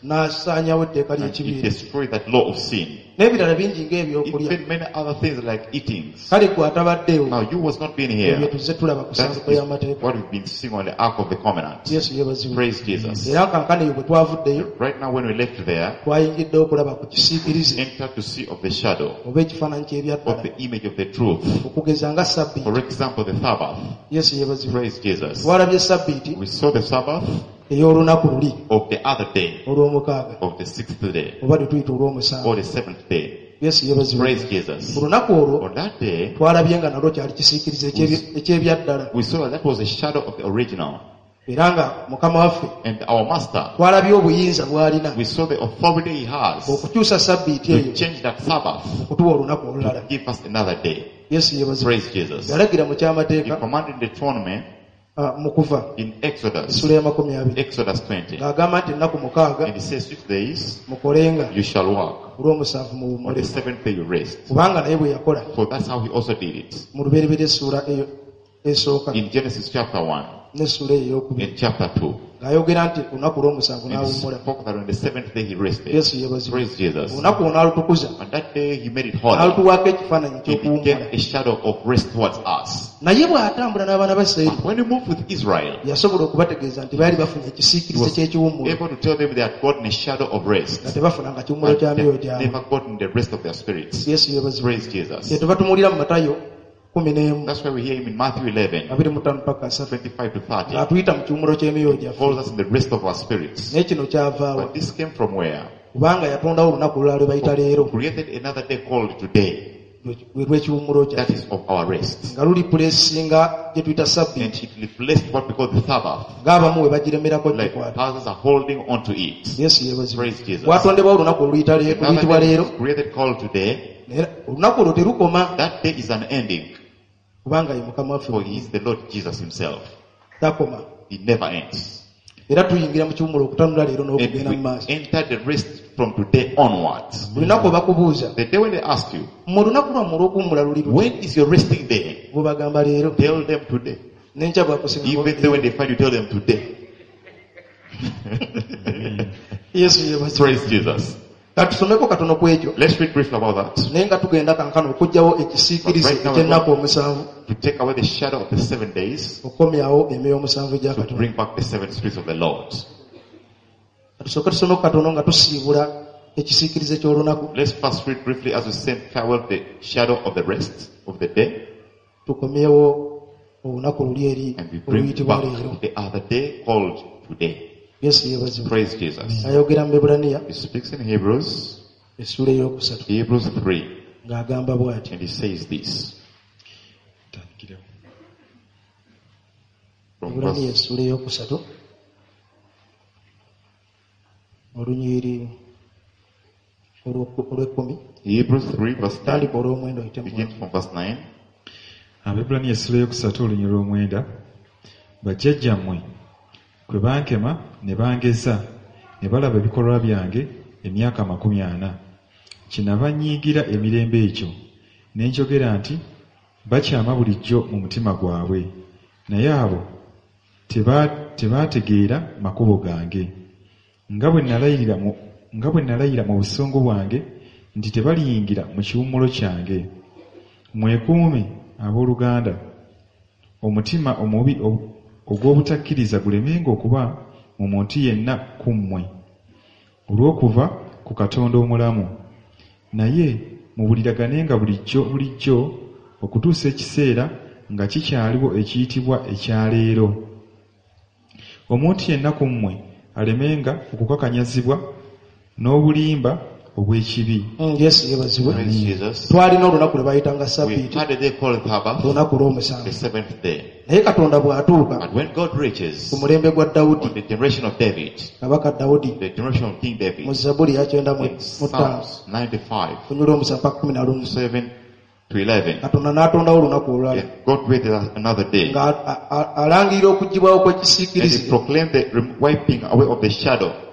n'asaanyawo etteeka and he ly'ekibi destroyed that law of sin. n'ebirala bingi ng'ebyokulya Even many other things like eatings. kale gwe atabaddewo Now you was not being ebyo here. tuzze tulaba ku That sanduko is y'amateeka what we've been seeing on the Ark of the Covenant. yesu yeebazibwe Praise Jesus. era kankana eyo bwe twavuddeyo Right now when we left there, twayingidde okulaba ku kisiikirize enter to see of the shadow oba ekifaananyi of ky'ebyaddala the image of the truth. okugeza nga sabbiiti For example, the Sabbath. yesu yeebazibwe Praise Jesus. twalabye sabbiiti We saw the Sabbath ey'olunaku luli of the other day, olw'omukaaga of the sixth day, oba tetuyita olw'omusanvu or the seventh day. yesu yeebazibwe Praise Jesus. ku lunaku olwo On that day, twalabye nga nalwo kyali kisiikirize eky'ebya- eky'ebyaddala we saw that was a shadow of the original. era nga mukama waffe And our Master, twalabye obuyinza bw'alina we saw the authority he has okukyusa sabbiiti to eyo change that Sabbath, okutuwa olunaku olulala to give us another day. yesu yeebazibwe Praise Jesus. yalagira mu He kyamateeka commanded Deuteronomy ah, mu kuva in Exodus, essula ya makumi abiri Exodus twenty. ng'agamba nti ennaku mukaaga And he says, six days mukolenga you shall work. olw'omusanvu On muwummule the seventh day you rest. kubanga naye bwe yakola For that's how he also did it. mu lubereberye essuula eyo esooka In Genesis chapter one n'essuula eyo ey'okubiri and chapter two. ng'ayogera nti ku lunaku olw'omusanvu And he n'awummula spoke that on the seventh day he rested. yesu yeebazibwe Praise Jesus. olunaku olwo n'alutukuza On that day he made it holy. n'alutuwaako ekifaananyi He became ky'okuwummula a shadow of rest towards us. naye bw'atambula n'abaana ba isirayiri When he moved with Israel, yasobola okubategeeza nti baali bafunye he ekisiikirize was ky'ekiwummulo able to tell them they had gotten a shadow of rest. nga tebafunanga kiwummulo And kya myoyo they gyabwe never gotten the rest of their spirits. yesu yeebazibwe Praise Jesus. kye tuba tumuwulira mu matayo kumi n'emu That's why we hear him in Matthew eleven, abiri mu ttaano paka asatu twenty-five to thirty. ng'atuyita mu kiwummulo ky'emyoyo gyaffe Calls us in the rest of our spirits. naye kino kyavaawa But this came from where? kubanga yatondawo olunaku olulala lwe bayita leero Created another day called today. lwe lw'ekiwummulo That kyaffe is of our rest. nga luli puleesinga gye tuyita And sabbiiti it replaced what we call the Sabbath. ng'abamu we bagiremerako Like gikwata others are holding on to it. yesu yeebazibwe Praise Jesus. bwatondebwawo olunaku oluyita leero Another luyitibwa day leero is created called today. naye olunaku olwo terukoma That day is unending. kubanga ye mukama waffe For he is the Lord Jesus himself. takoma He never ends. era tuyingira mu kiwummulo okutanula leero And n'okugenda mu we maaso enter the rest from today onwards. buli lunaku bakubuuza The day when they ask you, mu lunaku lwammwe olw'okuwummula luli luti when is your resting day? bwe bagamba leero Tell them today. n'enkya bwakusinga Even though when they find you, tell them today. yesu yeebazibwe Praise Jesus. katusomeko katono ku ekyo Let's read briefly about that. naye nga tugenda kankano okuggyawo ekisiikirize Right now, eky'ennaku omusanvu To take away the shadow of the seven days, okukomyawo emyoyo omusanvu gya to katonda bring back the seven spirits of the Lord. katusooke tusome ku katono nga tusiibula ekisiikirize ky'olunaku Let's first read briefly as we send farewell the shadow of the rest of the day, tukomyewo olunaku luli eri and we bring oluyitibwa back leero the other day called today. yesu yeebazibwe Praise Jesus. ayogera mu Eburaniya He speaks in Hebrews, essula ey'okusatu Hebrews three, ng'agamba bw'ati and he says this. Tandikirewo. From Eburaniya verse, essula ey'okusatu olunyiri olw'oku- olw'ekkumi Hebrews three, verse nine, tandika olw'omwenda oyite mu begins from verse nine. Abaebbulaniya essula eyokusatu olunyiri lw'omwenda bajjajjammwe kwe bankema ne bangeza ne balaba ebikolwa byange emyaka amakumi ana kinava nnyiigira emirembe ekyo ne njogera nti bakyama bulijjo mu mutima gwabwe naye abo teba- tebaategeera makubo gange nga bwe nalayirira mu nga bwe nalayira mu busungu bwange nti tebaliyingira mu kiwummulo kyange. Mwekuume abooluganda omutima omubi o- ogw'obutakkiriza gulemenga okuba mu muntu yenna ku mmwe olw'okuva ku Katonda omulamu, naye mubuliraganenga bulijjo bulijjo okutuusa ekiseera nga kikyaliwo ekiyitibwa ekya leero. Omuntu yenna ku mmwe alemenga okukakanyazibwa n'obulimba obw'ekibi. Mm, yesu yeebazibwe Praise Jesus. twalina olunaku lwe bayitanga We sabbiiti had a day called Sabbath, olunaku lw'omusanvu the seventh day. naye katonda bw'atuuka But when God reaches ku mulembe gwa dawudi on the generation of David, kabaka dawudi the generation of King David, mu zabbuli ya kyenda mu in mu ttaano Psalms ninety-five, kunyula omusanvu paka kumi na lumu seven to eleven, katonda n'atondawo olunaku olulala and God waited another day, ng'alangirira okuggibwawo and He kw'ekisiikirize proclaimed the rem- wiping away of the shadow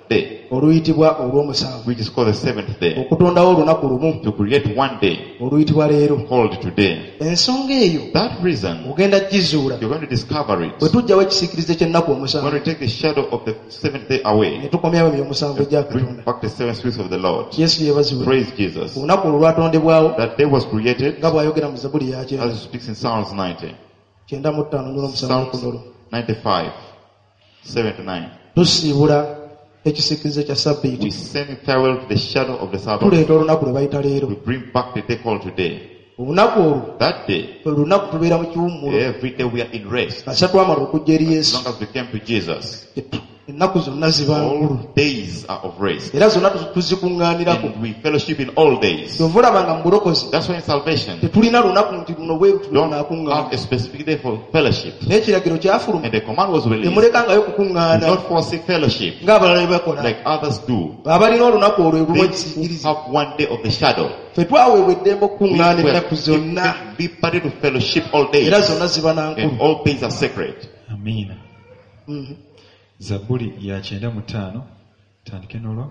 day, oluyitibwa olw'omusanvu, which is called the seventh day, okutondawo olunaku lumu to create one day oluyitibwa leero. called today. Ensonga eyo That reason, ogenda gizuula you're going to discover it bwe tujjawo ekisiikirize ky'ennaku when omusanvu we take the shadow of the seventh day ne away tukomyawo emyoyo omusanvu egya and bring Katonda. back the seven spirits of the Lord. Yesu yeebazibwe. Praise Jesus. Olunaku olwo lwatondebwawo That day was created nga bw'ayogera mu Zabbuli ya kyenda as it speaks in Psalms ninety. kyenda mu ttaano nnyolo omusanvu Psalms okundolo. ninety-five, seven to nine. Tusiibula ekisiikirize kya We Sabbiiti. send farewell to the shadow of the Sabbath. Tuleeta olunaku lwe bayita leero. We bring back the day called today. Olunaku olwo That day, lwe lunaku tubeera mu kiwummulo every day we are in rest. kasa twamala okujja eri As Yesu. long as we came to Jesus, Ennaku zonna ziba nkulu. all days are of rest. Era zonna tuzikuŋŋaanirako. And we fellowship in all days. Kyova olabanga mu bulokozi That's why in salvation, tetulina lunaku nti luno bwe don't have tunaakuŋŋaana. a specific day for fellowship. Naye ekiragiro kyafuluma And the command was released. temulekangayo Do kukuŋŋaana not forsake fellowship ng'abalala bwe bakola. like others do. Abalina olunaku olwo ebumu They who ekisiikirize. have one day of the shadow. Ffe twaweebwa eddembe We okukuŋŋaana were ennaku zonna. given liberty to fellowship all days. Era zonna ziba na And nkulu. all days are sacred. Amiina. Mhm. Zabbuli ya kyenda mu ttaano tandike n'olwa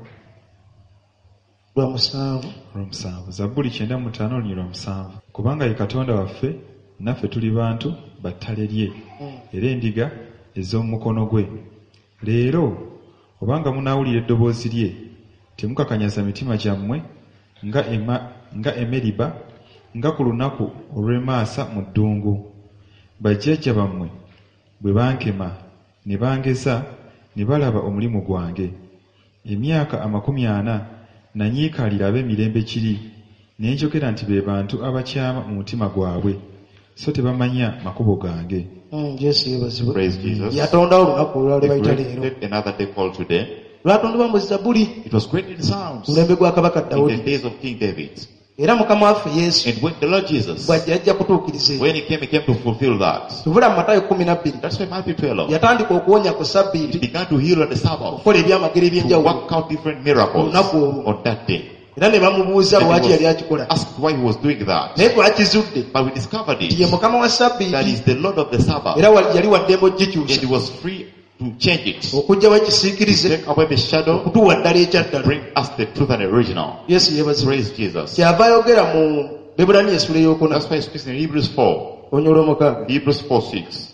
Lwa musanvu. olw'omusanvu. Zabbuli kyenda mu ttaano olunyirwa musanvu. Kubanga ye Katonda waffe, naffe tuli bantu ba ttale lye, era endiga ez'omu mukono gwe. Leero obanga munaawulira eddoboozi lye, temukakanyaza mitima gyammwe nga ema, nga emeriba, nga ku lunaku olw'emaasa mu ddungu. Bajjajja bammwe bwe bankema ne bangeza ne balaba omulimu gwange. Emyaka amakumi ana nanyiikaalira ab'emirembe kiri, ne njogera nti be bantu abakyama mu mutima gwabwe, so tebamanya makubo gange. Mm, Yesu yeebazibwe. Praise Jesus. Yatondawo olunaku olulala lwe He bayita leero. created another day called today. Lwatondebwa mu Zabbuli It was created in Psalms ku mulembe gwa kabaka in the Dawudi. days of King David. Era Mukama waffe Yesu And when the Lord Jesus, bw'ajja ajja kutuukiriza ekyo. when he came, he came to fulfill that. Tuvula mu Matayo kumi na bbiri. That's why Matthew twelve, Yatandika okuwonya ku he Sabbiiti began to heal on the Sabbath, okukola ebyamagero to eby'enjawulo. work out different miracles Olunaku olwo. on that day. Era ne bamubuuza And he lwaki was yali akikola. asked why he was doing that. Naye twakizudde But we discovered nti ye it, Mukama wa that Sabbiiti he's the Lord of the Sabbath. era wa- yali waddembe And he ogikyusa was free to change it. okuggyawo ekisiikirize Take away the shadow, okutuwa ddala ekyaddala. bring us the truth and the original. Yesu yeebazibwe. Praise Jesus. Kyava ayogera mu Bebulaniya essula ey'okuna That's why he speaks in Hebrews four. olunya olw'omukaaga. Hebrews four six.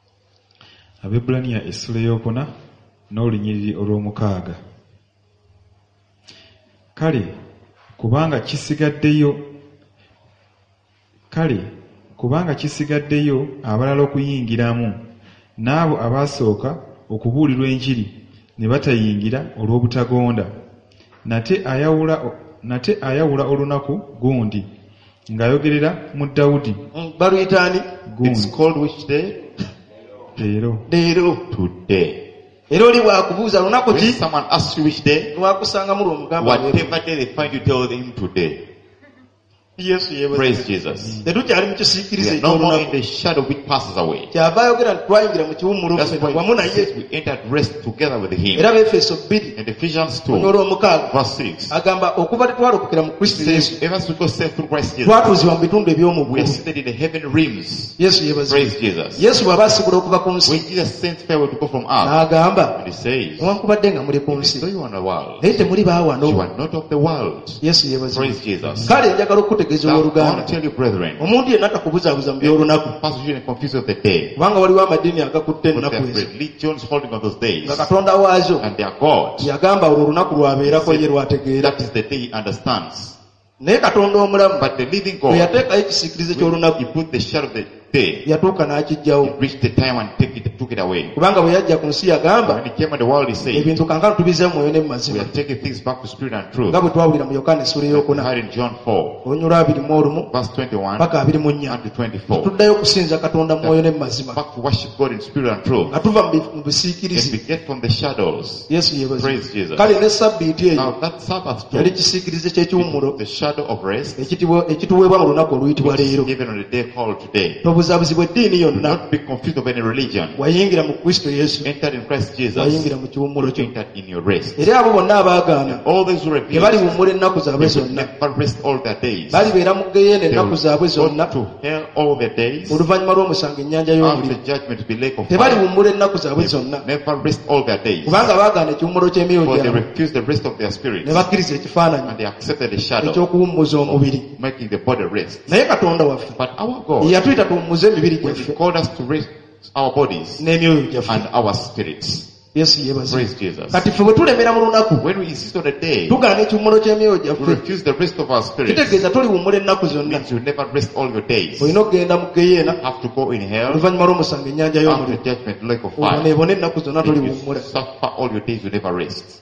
Abebulaniya essula ey'okuna n'olunyiriri olw'omukaaga. Kale kubanga kisigaddeyo kale kubanga kisigaddeyo abalala okuyingiramu, n'abo abaasooka okubuulirwa enjiri ne batayingira olw'obutagonda. Nate ayawula nate ayawula olunaku gundi ng'ayogerera mu Dawudi Mm, baluyitaani It's gundi called which day? leero. leero. Today. Era oli bw'akubuuza lunaku When ki someone asks you which day, lwakusangamu lw'omugamba leero. whatever day they find you, tell them today. Yesu yeebazibwe. Praise Jesus. Tetukyali mu We kisiikirize are no more in eky'olunaku. the shadow which passes away. Kyava ayogera nti twayingira mu kiwummulo That's ffenna why wamu it naye. says we entered rest together with him. Era Befeso bbiri And Ephesians olunya two, olw'omukaaga verse six, agamba okuva tetwalokokera mu Kristo Yesu says, ever since we got saved through Christ Jesus, twatuuzibwa mu bitundu eby'omu we are ggulu. seated in the heaven realms. Yesu yeebazibwe. Praise Jesus. Yesu bw'aba asigula okuva ku nsi When Jesus sent farewell to go from earth, n'agamba and he says, newankubadde nga muli ku nsi so you are in the world, naye temuli baawano. you are not of the world. Yesu yeebazibwe. Praise Jesus. Kale njagala okukutegeeza Now, I owooluganda want to tell you, brethren, omuntu yenna takubuzaabuza mu by'olunaku pastor shouldn't confuse of the day. kubanga waliwo amadiini agakutte But ennaku there are ezo religions holding on those days, nga katonda waazo and their God, yagamba olwo olunaku lwabeerako ye lwategeera. that is the day he understands. Naye katonda omulamu But the living bwe God, yateekayo ekisiikirize when ky'olunaku he put the shadow of the day, yatuuka n'akijjawo. he reached the time and take it, took it away. Kubanga bwe yajja ku nsi yagamba When he came in the world, he said, ebintu kankano tubizeemu mwoyo ne mu we mazima are taking things back to spirit and truth. nga bwe twawulira mu Yokaana essula We ey'okuna had in John four, olunya olwabiri mu olumu verse twenty-one paka abiri mu nnya and to twenty-four. tuddayo okusinza katonda mu mwoyo ne mu mazima Back to worship God in spirit and truth. nga tuva mu bi- mu And bisiikirize. we get from the shadows. Yesu yeebazibwe. Praise Jesus. Kale ne sabbiiti eyo Now that Sabbath yali too, kisiikirize ky'ekiwummulo the shadow of rest, ekitibwa- ekituweebwa mu lunaku oluyitibwa which is leero. given on the day called today. Tobuze obuzaabuzi bw'eddiini Do yonna, not be confused of any religion. wayingira mu Kristo Yesu, Enter in Christ Jesus. wayingira mu kiwummulo You kyo. entered in your rest. Era abo bonna abaagaana All those who tebali refuse, buwummula ennaku zaabwe they will zonna, never rest all their days. balibeera mu geyeena They ennaku will zaabwe zonna, go to hell all their days. oluvannyuma lw'omusango ennyanja After y'omuliro. judgment to be lake of Tebali fire. buwummula ennaku zaabwe They will zonna, never rest all their days. kubanga baagaana ekiwummulo ky'emyoyo For they gyabwe refuse the rest of their spirits. ne bakkiriza ekifaananyi And they accepted the shadow eky'okuwummuza omubiri. of making the body rest. Naye Katonda waffe But our God, ye yatuyita tuwummuze emibiri when He gyaffe called us to rest our bodies n'emyoyo gyaffe. and our spirits, Yesu yeebazibwe. praise Jesus. Kati ffe bwe tulemera mu lunaku When we insist on a day, tugaana ekiwummulo ky'emyoyo we gyaffe, refuse the rest of our spirits. kitegeeza toliwummula ennaku zonna. Means you never rest all your days. Olina okugenda mu geyeena Have to go in hell oluvannyuma lw'omusango ennyanja after y'omuliro. judgment, lake of Olwo fire. neebona ennaku zonna If you toliwummula. suffer all your days, you never rest.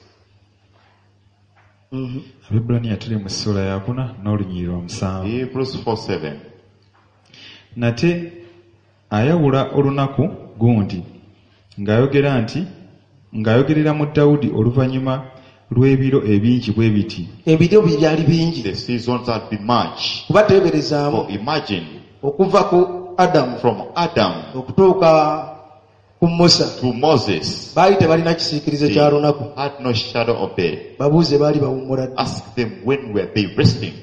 Mhm. Abaebbulaniya tuli mu ssuula ya kuna n'olunyiriri lwa musanvu. Hebrews four seven. Nate ayawula olunaku gundi ng'ayogera nti ng'ayogerera mu Dawudi oluvannyuma lw'ebiro ebingi bwe biti. Ebiro byali bingi The seasons had been much. kuba teeberezaamu For imagine, okuva ku Adamu from Adam okutuuka ku Musa to Moses, baali tebalina kisiikirize they kya lunaku. had no shadow of day. Babuuze baali bawummula ddi. Ask them, when were they resting?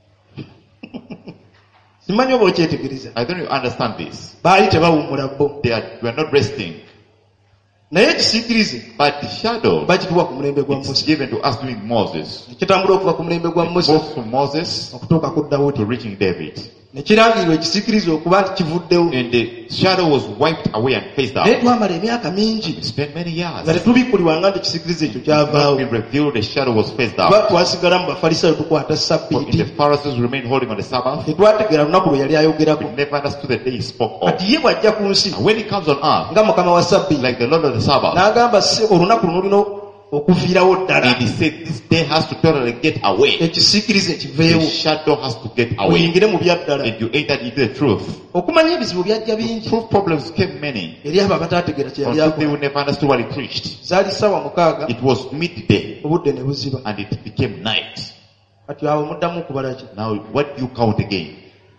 Simanyi oba okyetegereza. I don't understand this. Baali tebawummula bo. They are, were not resting. Naye ekisiikirize But the shadow bakituwa ku mulembe gwa is Musa. given to us during Moses. Kitambula okuva ku mulembe gwa It Musa goes from Moses okutuuka ku to Dawudi. reaching David. Ne kirangirirwa ekisiikirize okuba nti kivuddewo. And the shadow was wiped away and phased Naye out. twamala emyaka mingi We spent many years. nga tetubikkulibwanga nti ekisiikirize ekyo It had kyavaawo. been revealed the shadow was phased Kuba out. twasigala mu Bafalisaayo tukwata For in Sabbiiti. the Pharisees remained holding on the Sabbath. Tetwategeera lunaku lwe yali ayogerako. We never understood the day he spoke of. Kati ye bw'ajja ku nsi And when he comes on earth, nga mukama wa Sabbiiti like the Lord of the Sabbath, n'agamba si olunaku luno lulina okuviirawo ddala. and he said this day has to totally get away. Ekisiikirize The kiveewo. shadow has to get away. Oyingire mu bya ddala. And you entered into the truth. Okumanya ebizibu byajja bingi Truth problems came many. eri abo abataategeera kye yali Until they akola. would never understood what he preached. Zaali ssaawa mukaaga It was midday obudde ne buziba. and it became night. Kati awo muddamu okubala ki? Now what do you count again?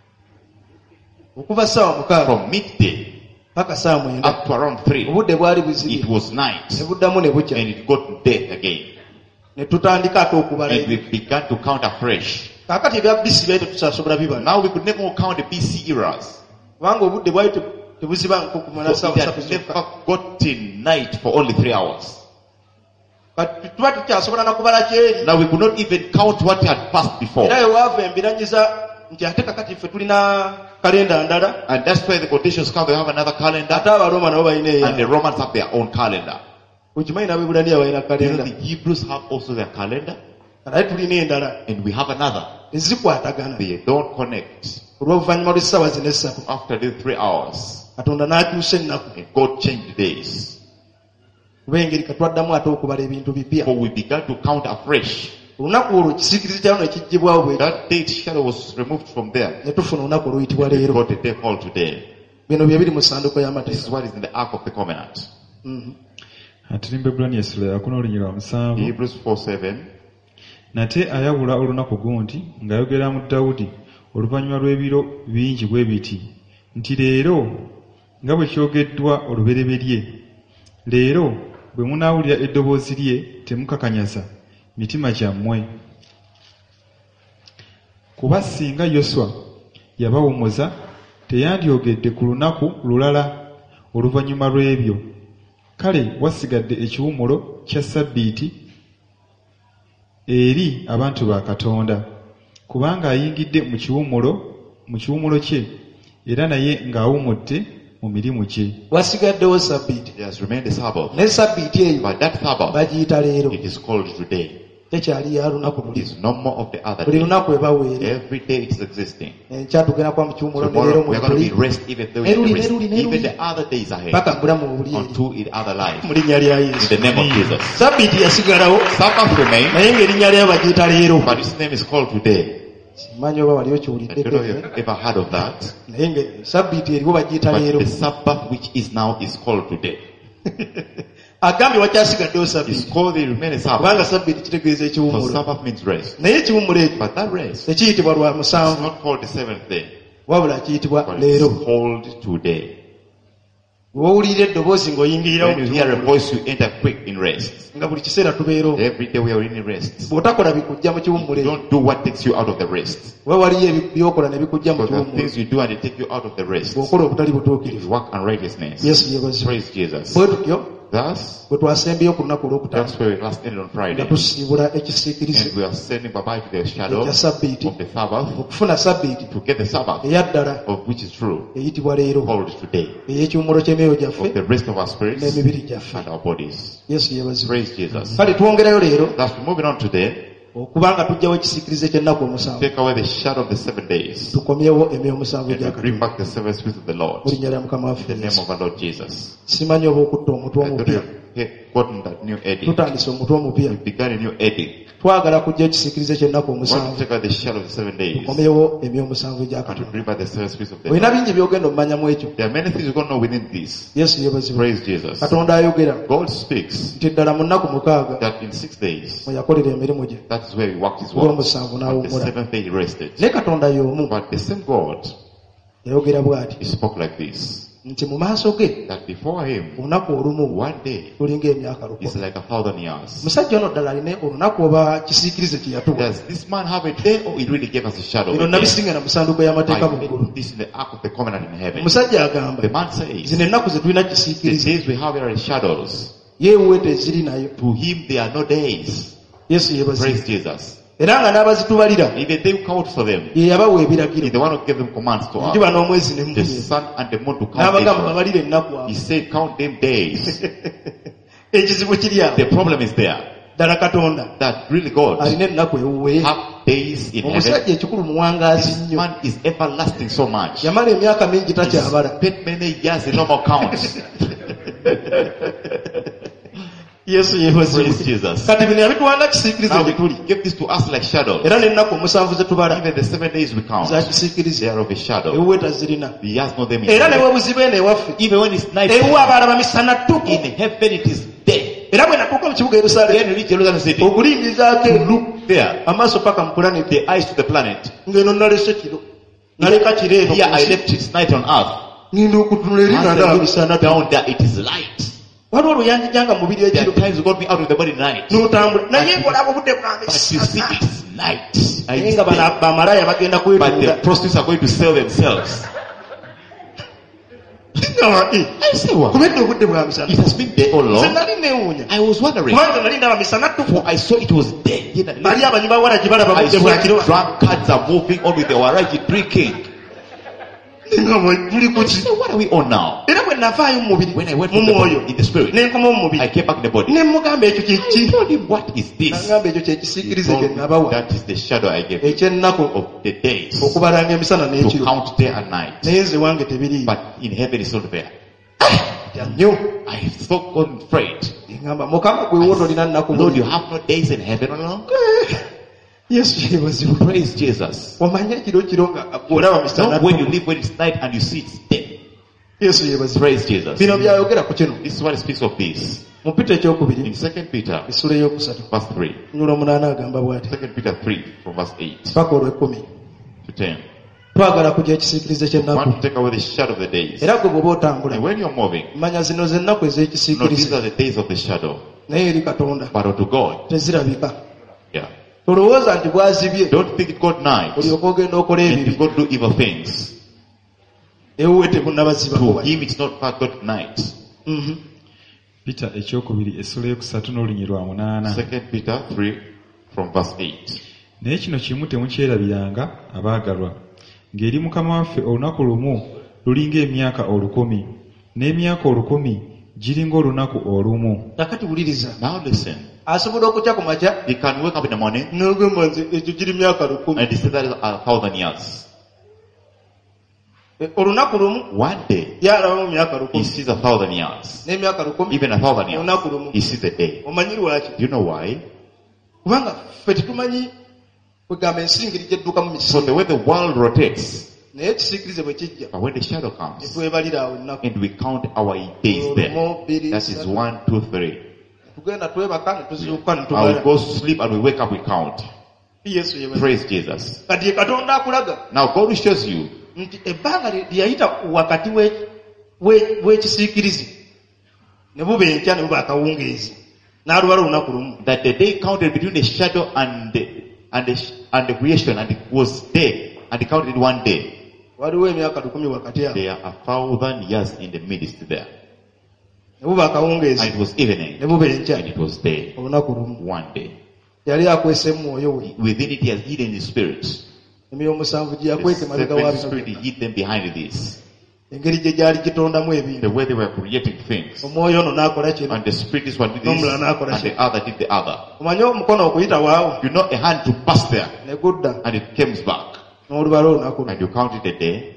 Okuva ssaawa mukaaga From midday paka saa mwenda up to around three, obudde bwali it buzibye was night. ne buddamu ne bukya And it got to death again. ne tutandika ate okubala And we ebyo. began to count afresh. Kaakati ebya bisi byali tetusasobola bibala Now we could never count the B C eras. kubanga obudde bwali te- tebuziba nkokumala So ssaawa it ssatu had zokka. never gotten night for only three hours. Kati tuba tukyasobola na kubala kyeri. Now we could not even count what had passed before. Era ewaava embiranyiza nti ate kakati ffe tulina kalenda ndala And that's why the quotations come, they have another calendar. ate abaroma nabo balina And the eyaabwe. Romans have their own calendar. Okimanyi n'Abaebbulaniya balina You know, kalenda the Hebrews have also their calendar. ate tulina endala And we have another. tezikwatagana. They don't connect. Olw'oluvannyuma lw'essaawa zino essatu After the three hours, Katonda n'akyusa ennaku and God changed days. kuba engeri katwaddamu ate okubala ebintu bipya. For we began to count afresh. Olunaku olwo ekisiikirize kyalo ne kijjibwawo bwe That date shadow was removed from there. ne tufuna olunaku oluyitibwa We leero. got a day called today. Bino bye biri mu ssanduuko This y'amateeka. is what is in the Ark of the Covenant. Mhm. Ate mu Ebbulaniya essula ya kuna olunyiriri lwa musanvu. Hebrews four seven. Nate ayawula olunaku gundi ng'ayogera mu Dawudi oluvannyuma lw'ebiro bingi bwe biti nti leero nga bwe kyogeddwa olubereberye leero bwe munaawulira eddoboozi lye temukakanyaza mitima gyammwe kuba singa Yoswa yabawummuza teyandyogedde ku lunaku lulala oluvannyuma lw'ebyo kale wasigadde ekiwummulo kya Sabbiiti eri abantu ba Katonda kubanga ayingidde mu kiwummulo mu kiwummulo kye era naye ng'awummudde mu mirimu gye. Wasigaddewo Sabbiiti. There has remained the Sabbath. Ne Sabbiiti eyo But that Sabbath, bagiyita leero. it is called today. Tekyali ya lunaku It luli. is no more of the other Buli day. lunaku ebaweere. Every day it is existing. Enkya tugenda kuba mu kiwummulo ne leero Tomorrow we are going to mwetuli. be rest even though we Neruli, are rest. neruli, neruli. Even the other days ahead. Paka bulamu obuli eri. Unto in other life. Mu linnya lya In Yesu. the name of Jesus. Sabbiiti yasigalawo Sabbath remains, naye ng'erinnya lyayo bagiyita leero. but its name is called today. Simanyi oba wali I don't know if okiwuliddeko. you've ever heard of that. Naye nga Sabbiiti eriwo bagiyita But leero. the Sabbath which is now is called today. Agambye wakyasigaddewo It's Sabbiiti. called the remaining Kubanga Sabbath. Sabbiiti kitegeeza For ekiwummulo. Sabbath means rest. Naye ekiwummulo ekyo But that rest tekiyitibwa lwa is musanvu. not called the seventh day. wabula kiyitibwa but leero. it's called today. Bw'owulira eddoboozi ng'oyingirira When you hear a voice, you enter quick in rest. nga buli kiseera tubeera omwo. Every day we are in rest. Bw'otakola bikujja mu You kiwummule, don't do what takes you out of the rest. we waliyo ebi- by'okola ne bikujja mu Because the kiwummule. things you do and they take you out of the rest. Bw'okola obutali You butuukirivu. work unrighteousness. Yesu yeebazibwe. Praise Jesus. Bwe tutyo Thus, bwe twasembeyo ku lunaku olwokutaano that's where we last ended on nga Friday. tusiibula ekisiikirize And we are sending bye-bye to the shadow ekya sabbiiti, of the Sabbath, okufuna sabbiiti to get the Sabbath, eya ddala of which is true, eyitibwa leero, called today, ey'ekiwummulo ky'emyoyo of gyaffe the rest of our spirits n'emibiri gyaffe. and our bodies. Yesu yeebazibwe. Praise Jesus. Kale twongerayo leero Thus, we're moving on today. okuba nga tuggyawo ekisiikirize ky'ennaku omusanvu, Take away the shadow of the seven days. tukomyewo emyoyo omusanvu And gya we bring Katonda. back the seven spirits of the Lord. Mu linnya lya Mukama waffe In the name Yesu. of our Lord Jesus. Simanyi oba okutta omutwe I thought omupya. you had gotten that new edict. Tutandise omutwe omupya. We began a new edict. Twagala kujja ekisiikirize ky'ennaku We want to omusanvu, take out the shadow of the seven days. tukomyewo emyoyo omusanvu gya And to Katonda. bring back the seven spirits of the Olina Lord. bingi by'ogenda omumanyamu ekyo. There are many things you're going to know within this. Yesu yeebazibwe. Praise Jesus. Katonda ayogera God speaks nti ddala mu nnaku mukaaga that in six days, mwe yakolera emirimu gye, that is where he worked his ku work. lw'omusanvu On the n'awummula. seventh day he rested. Ne Katonda y'omu But the same God, yayogera bw'ati he spoke like this, nti mu maaso ge that before him, olunaku olumu one day lulinga emyaka is lukumi. like a thousand years. Omusajja ono ddala alina olunaku oba kisiikirize kye yatuwa. Does this man have a day, or he really gave us a shadow? Bino of a day? nabisinga na musanduuko y'amateeka mu I ggulu. put this in the ark of the covenant in heaven. Omusajja agamba The man says, zino ennaku ze tulina the kisiikirize days we have here are shadows. yeewuwe teziri nayo. To him they are no days. Yesu yeebazibwe. Praise Jesus. Era nga n'abazitubalira Even they who count for them, ye yabawa he's ebiragiro, the one who gave them commands to enjuba us. n'omwezi ne The mumunye, sun and the moon to count n'abagamba them. babalire ennaku He awo. said, count them days. Ekizibu kiri awo. The problem is there. Ddala Katonda That really God alina ennaku ewuwe. have days in heaven. Omusajja ekikulu muwangaazi This nnyo. man is everlasting so much. Yamala emyaka mingi He takyabala. spent many years in normal count. Yesu Praise yeebazibwe. Jesus. Kati bino yabituwanga kisiikirize Now gye tuli. he gave this to us like shadows. Era n'ennaku omusanvu ze tubala Even the seven days we count, za kisiikirize they are of a shadow. ewuwe tazirina. He has no them in Era ne heaven. bwe buziba eno ewaffe, Even when it's night, ewuwe abalaba misana ttuku. in heaven it is day. Era bwe natuuka mu kibuga Yerusaalemi Then you reach Jerusalem city, okulingizaako eno look there, amaaso paka mu pulaneti, the eyes to the planet. ng'eno nalese kiro naleka kiro eno Here ku I nsi. left it night on earth. Ngenda okutunula eri nga Once ndaba I look misana ttuku. down there, it is light. Waliwo oluyanjijanga mu mubiri There ekiro are times you got me out of the body night, n'otambula naye ng'olaba obudde bwange but you see it is night. naye I nga bano bamalaaya bagenda But the kwetunda. prostitutes are going to sell themselves. Nga, eh, I say what? kubedde obudde bwa misana. It has been day all Nze along. nali neewuunya I was wondering, kubanga nali ndaba misana ttuku. for I saw it was day. Bali abanywi bawala gye balaba I budde bwa kiro saw drunkards are moving on with their waragi drinking. nga bwe tuli ku I ki. said, what are we on now? Era bwe navaayo mu mubiri When I went mu to the mwoyo body, in the spirit, ne nkoma mu I mubiri came back in the body. ne mugamba ekyo kye I ki. told him, what is this? Nagamba ekyo kye He kisiikirize told kye me, nabawa that is the shadow I gave you eky'ennaku of the days okubalanga emisana to n'ekiro. count day and night. Naye nze wange tebiriiyo. But in heaven it's not there. Tya nnyo. I so got afraid. Ngamba Mukama gwe wo tolina nnaku Lord, you buli. have no days in heaven alone? Yesu yeebazibwe. Praise Jesus. Wamanya ekiro kiro nga olaba misana Not when you ttuku. live when it's night and you see it's day. Yesu yeebazibwe. Praise Jesus. Bino byayogera ku kino. This is what it speaks of this. Mu Peter In ekyokubiri Second Peter, essula ey'okusatu verse three. nyulo omunaana agamba bw'ati Second Peter three, from verse eight paka olw'ekkumi. to ten. Twagala kujja ekisiikirize Want ky'ennaku. to take away the shadow of the days. Era gwe bw'oba otambula And when you're moving, manya zino ze nnaku no, these ez'ekisiikirize are the days of the shadow. naye eri Katonda But unto God, tezirabika. yeah. Tolowooza nti bw'azibye Don't think it got night olyoka ogenda okola and you ebibi. go do evil things. Ewuwe tebunnabazibako To bali. him it's not part got night. Mhm. Peter ekyokubiri essula y'okusatu n'olunyi lwa munaana. Second Peter three, from verse eight. Naye kino kimu temukyerabiranga abaagalwa, ng'eri Mukama waffe olunaku lumu lulinga emyaka olukumi, n'emyaka olukumi giringa olunaku olumu. Kakati wuliriza. Now listen. Asobola okukya ku makya You can wake up in the morning n'ogamba nze ekyo kiri myaka lukumi. and they say that is a thousand years. E, olunaku lumu One day, yalaba mu myaka he lukumi sees a thousand years. n'emyaka lukumi Even a thousand years, olunaku lumu. he sees a day. Omanyi lwaki? Do you know why? Kubanga ffe tetumanyi kwegamba ensingiri gyedduka mu So misingi. the way the world rotates, Naye ekisiikirize bwe kijja but when the shadow ne comes, twebalira awo ennaku. and we count our days there, Olumu, bbiri, that is ssatu. one, two, three. Tugenda twebaka ne tuzuuka ne I will tubala. go sleep and we wake up, we count. Yesu yebaza. Praise Jesus. Kati ye Katonda akulaga Now God shows you nti ebbanga lyayita wakati we we w'ekisiikirizi ne buba enkya ne buba akawungeezi n'alubala olunaku lumu. That the day counted between the shadow and the, and the, and the creation, and it was day, and it counted one day. Waliwo emyaka lukumi wakati awo. There are a thousand years in the midst there. Ne buba akawungeezi. And it was evening. Ne buba enkya. And it was day. Olunaku lumu. One day. Yali akwese mu mwoyo we. Within it he has hidden his spirit. Emyoyo musanvu gye The yakwese mabega wa serpent spirit, he hid them behind this. engeri gye gyali gitondamu ebintu. The way they were creating things. Omwoyo ono n'akola kino. And the spirit is one did this, N'omulala n'akola and the kino. other did the other. Omanyi omukono okuyita waawo. You know a hand to pass there, Ne gudda. and it comes back. N'olubala olunaku lumu. And you counted a day.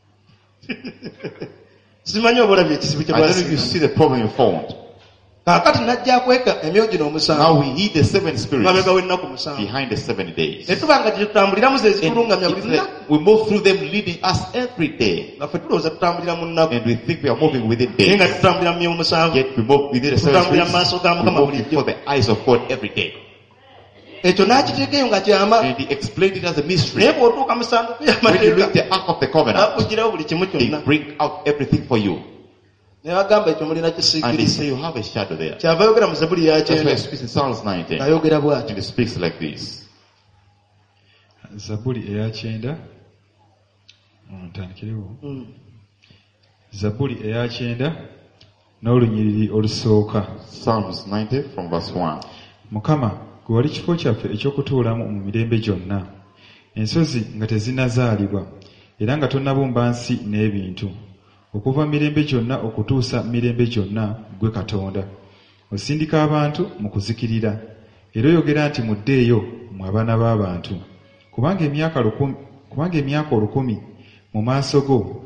Simanyi oba olabye ekizibu kye I don't know if you basiba. see the problem you found. Kaakati najja akweka emyoyo gino Now omusanvu. we hid the seven spirits Mabega w'ennaku musanvu. behind the seven days. Ne tuba nga tutambuliramu ze And zitulungamya buli it's lunaku. like we move through them leading us every day. Nga ffe tulowooza tutambulira mu nnaku. And we think we are moving within Naye nga days. tutambulira mu myoyo musanvu. Yet we move within the seven Tutambulira mu spirits. maaso ga We Mukama move bulijjo. before the eyes of God every day. Ekyo n'akiteekayo nga kyama. And he explained it as a mystery. Naye bw'otuuka mu sanduuku When you read y'amateeka the Ark of the Covenant, bakugirawo buli kimu they kyonna. bring out everything for you. Ne bagamba ekyo mulina And they kisiikiriza. say you have a shadow there. Kyava yogera mu Zabbuli ya That's why kyenda. it speaks in Psalms nineteen. Ayogera bw'ati. And it speaks like this. Zabbuli eya kyenda ntandikirewo Mm. Zabbuli eya kyenda n'olunyiriri olusooka. Psalms ninety from verse one. Mukama gwe wali kifo kyaffe eky'okutuulamu mu mirembe gyonna, ensozi nga tezinnazaalibwa era nga tonnabumba nsi n'ebintu, okuva mirembe gyonna okutuusa mirembe gyonna, gwe Katonda. Osindika abantu mu kuzikirira era oyogera nti muddeeyo mu abaana b'abantu, kubanga emyaka lukumi kubanga emyaka olukumi mu maaso go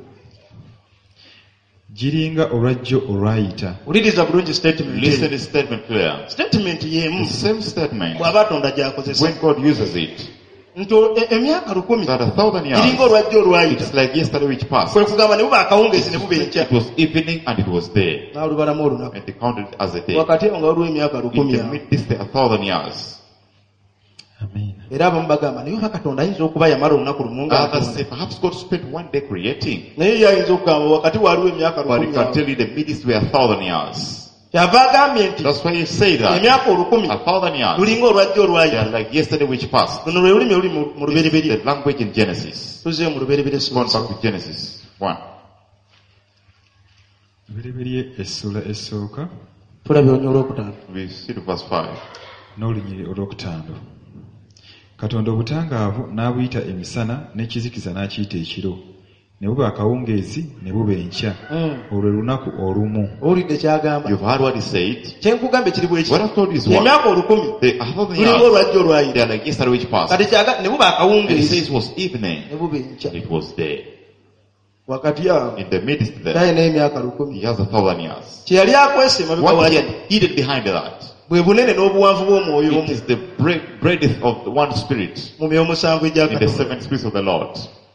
giringa olwajjo olwayita. Uliriza bulungi statement. Listen to eyo. this statement clear. Statement The y'emu same statement, bw'aba Katonda gy'akozesa. when God uses it, Nti o- e- emyaka lukumi that a thousand giringa years, olwajjo olwayita. it's like yesterday which passed. Kwe kugamba ne buba akawungeezi ne buba enkya. It was evening and it was day. N'alubalamu olunaku. And they counted it as a day. Wakati awo nga waliwo emyaka In lukumi the awo. midst of a thousand years. Amen. Era abamu bagamba naye oba Katonda ayinza okuba yamala olunaku lumu nga Others atonda. say perhaps God spent one day creating. Naye ye ayinza okugamba wakati waliwo emyaka But he lukumi can awo. tell you the midst were a thousand years. Kyava agambye nti That's why you say that. emyaka olukumi A thousand years. lulinga olwajjo They olwayita. are like yesterday which passed. Luno lwe lulimi oluli mu mu This is lubereberye. the language in Genesis. Tuzeeyo mu lubereberye Going essula. back to Genesis one. Lubereberye essula essooka Tulabye olunya olwokutaano. We see to verse five. n'olunyiriri olwokutaano. Katonda obutangaavu n'abuyita emisana n'ekizikiza n'akiyita ekiro, ne buba akawungeezi ne buba enkya, Mm. olwo lunaku olumu. Owulidde kyagamba. You've heard what he said. Kye nkugambye kiri bwe What kiti. I've told you is what? Emyaka olukumi The a thousand lulinga years. olwajjo They olwayita. are like yesterday which passed. Kati kyaga ne buba And he akawungeezi says it was evening. ne buba enkya. And it was day. Wakati awo In the midst there, naye n'emyaka he lukumi. has a thousand years. Kye yali akwese emabega What he waakyo had hidden behind that, bwe bunene n'obuwanvu bw'omwoyo it omu is the bread- breadth of the one spirit mu myoyo musanvu egya in the Katonda. seven spirits of the Lord.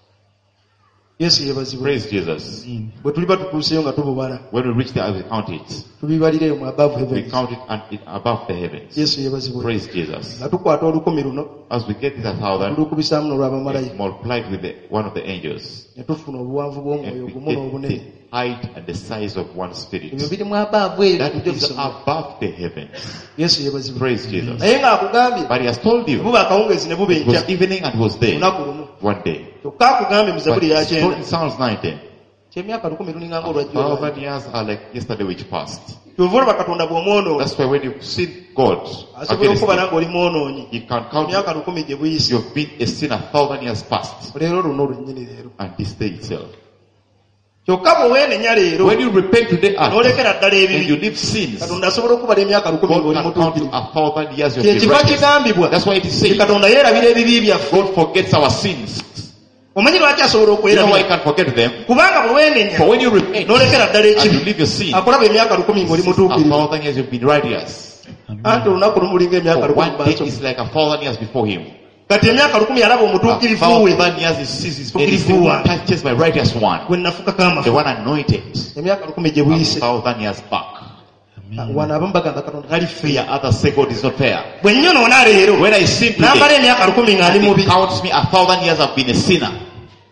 Yesu yeebazibwe. Praise Jesus. Bwe tuliba tutuuseyo nga tububala When we reach there, we count it. tubibalire mu above We heaven. count it and it above the heavens. Yesu yeebazibwe. Praise Jesus. Nga tukwata olukumi luno As we get to that thousand, tulukubisaamu it's n'olw'abamalayika multiplied with the, one of the angels. ne tufuna obuwanvu bw'omwoyo And we ogumu get n'obunene. the height and the size of one spirit. Ebyo biri mu above eyo That tujja is kusoma. above the heavens. Yesu yeebazibwe. Praise Jesus. Naye ng'akugambye But he has told you, buba akawungeezi ne buba it was enkya evening and it was day. lunaku lumu. One day. Kyokka akugambye mu But Zabbuli ya it's told kyenda in Psalms nineteen. ky'emyaka lukumi lulinga nga A olwajjo thousand olwayita. years are like yesterday which passed. Kyova olaba Katonda bw'omwonoonyi That's why when you see God asobola against okuba you, nange oli mwonoonyi He can count emyaka lukumi gye buyise you've been a sin a thousand years past leero luno olunnyini leero. and this day itself. Kyokka bwe weenenya leero When you repent today and n'olekera ddala and you ebibi leave sins, Katonda asobola okubala emyaka lukumi God ng'oli can count you mutuukirivu. a thousand years of Kye kiba righteous. kigambibwa That's why it is nti said, Katonda yeerabira ebibi byaffe. God forgets our sins. Omanyi lwaki asobola You know why He okwerabira? can forget them? Kubanga bwe weenenya For when you repent n'olekera ddala and you ekibi leave your sin, akulaba emyaka lukumi ng'oli a mutuukirivu. thousand years you've been righteous. Anti olunaku lumu lulinga emyaka For lukumi one day maaso. is like a thousand years before Him. Kati emyaka lukumi yalaba A omutuukirivu we thousand years is sees His Forgive very one. touches my righteous one, gwe nafukako the amafu. one anointed. Emyaka lukumi gye A buyise. thousand years back. Wano abamu bagamba Katonda tali Fear feya. others say God is not fair. Bwe nnyonoona leero When I sin n'ambala today, emyaka lukumi ng'ali and mubi. He counts me a thousand years I've been a sinner.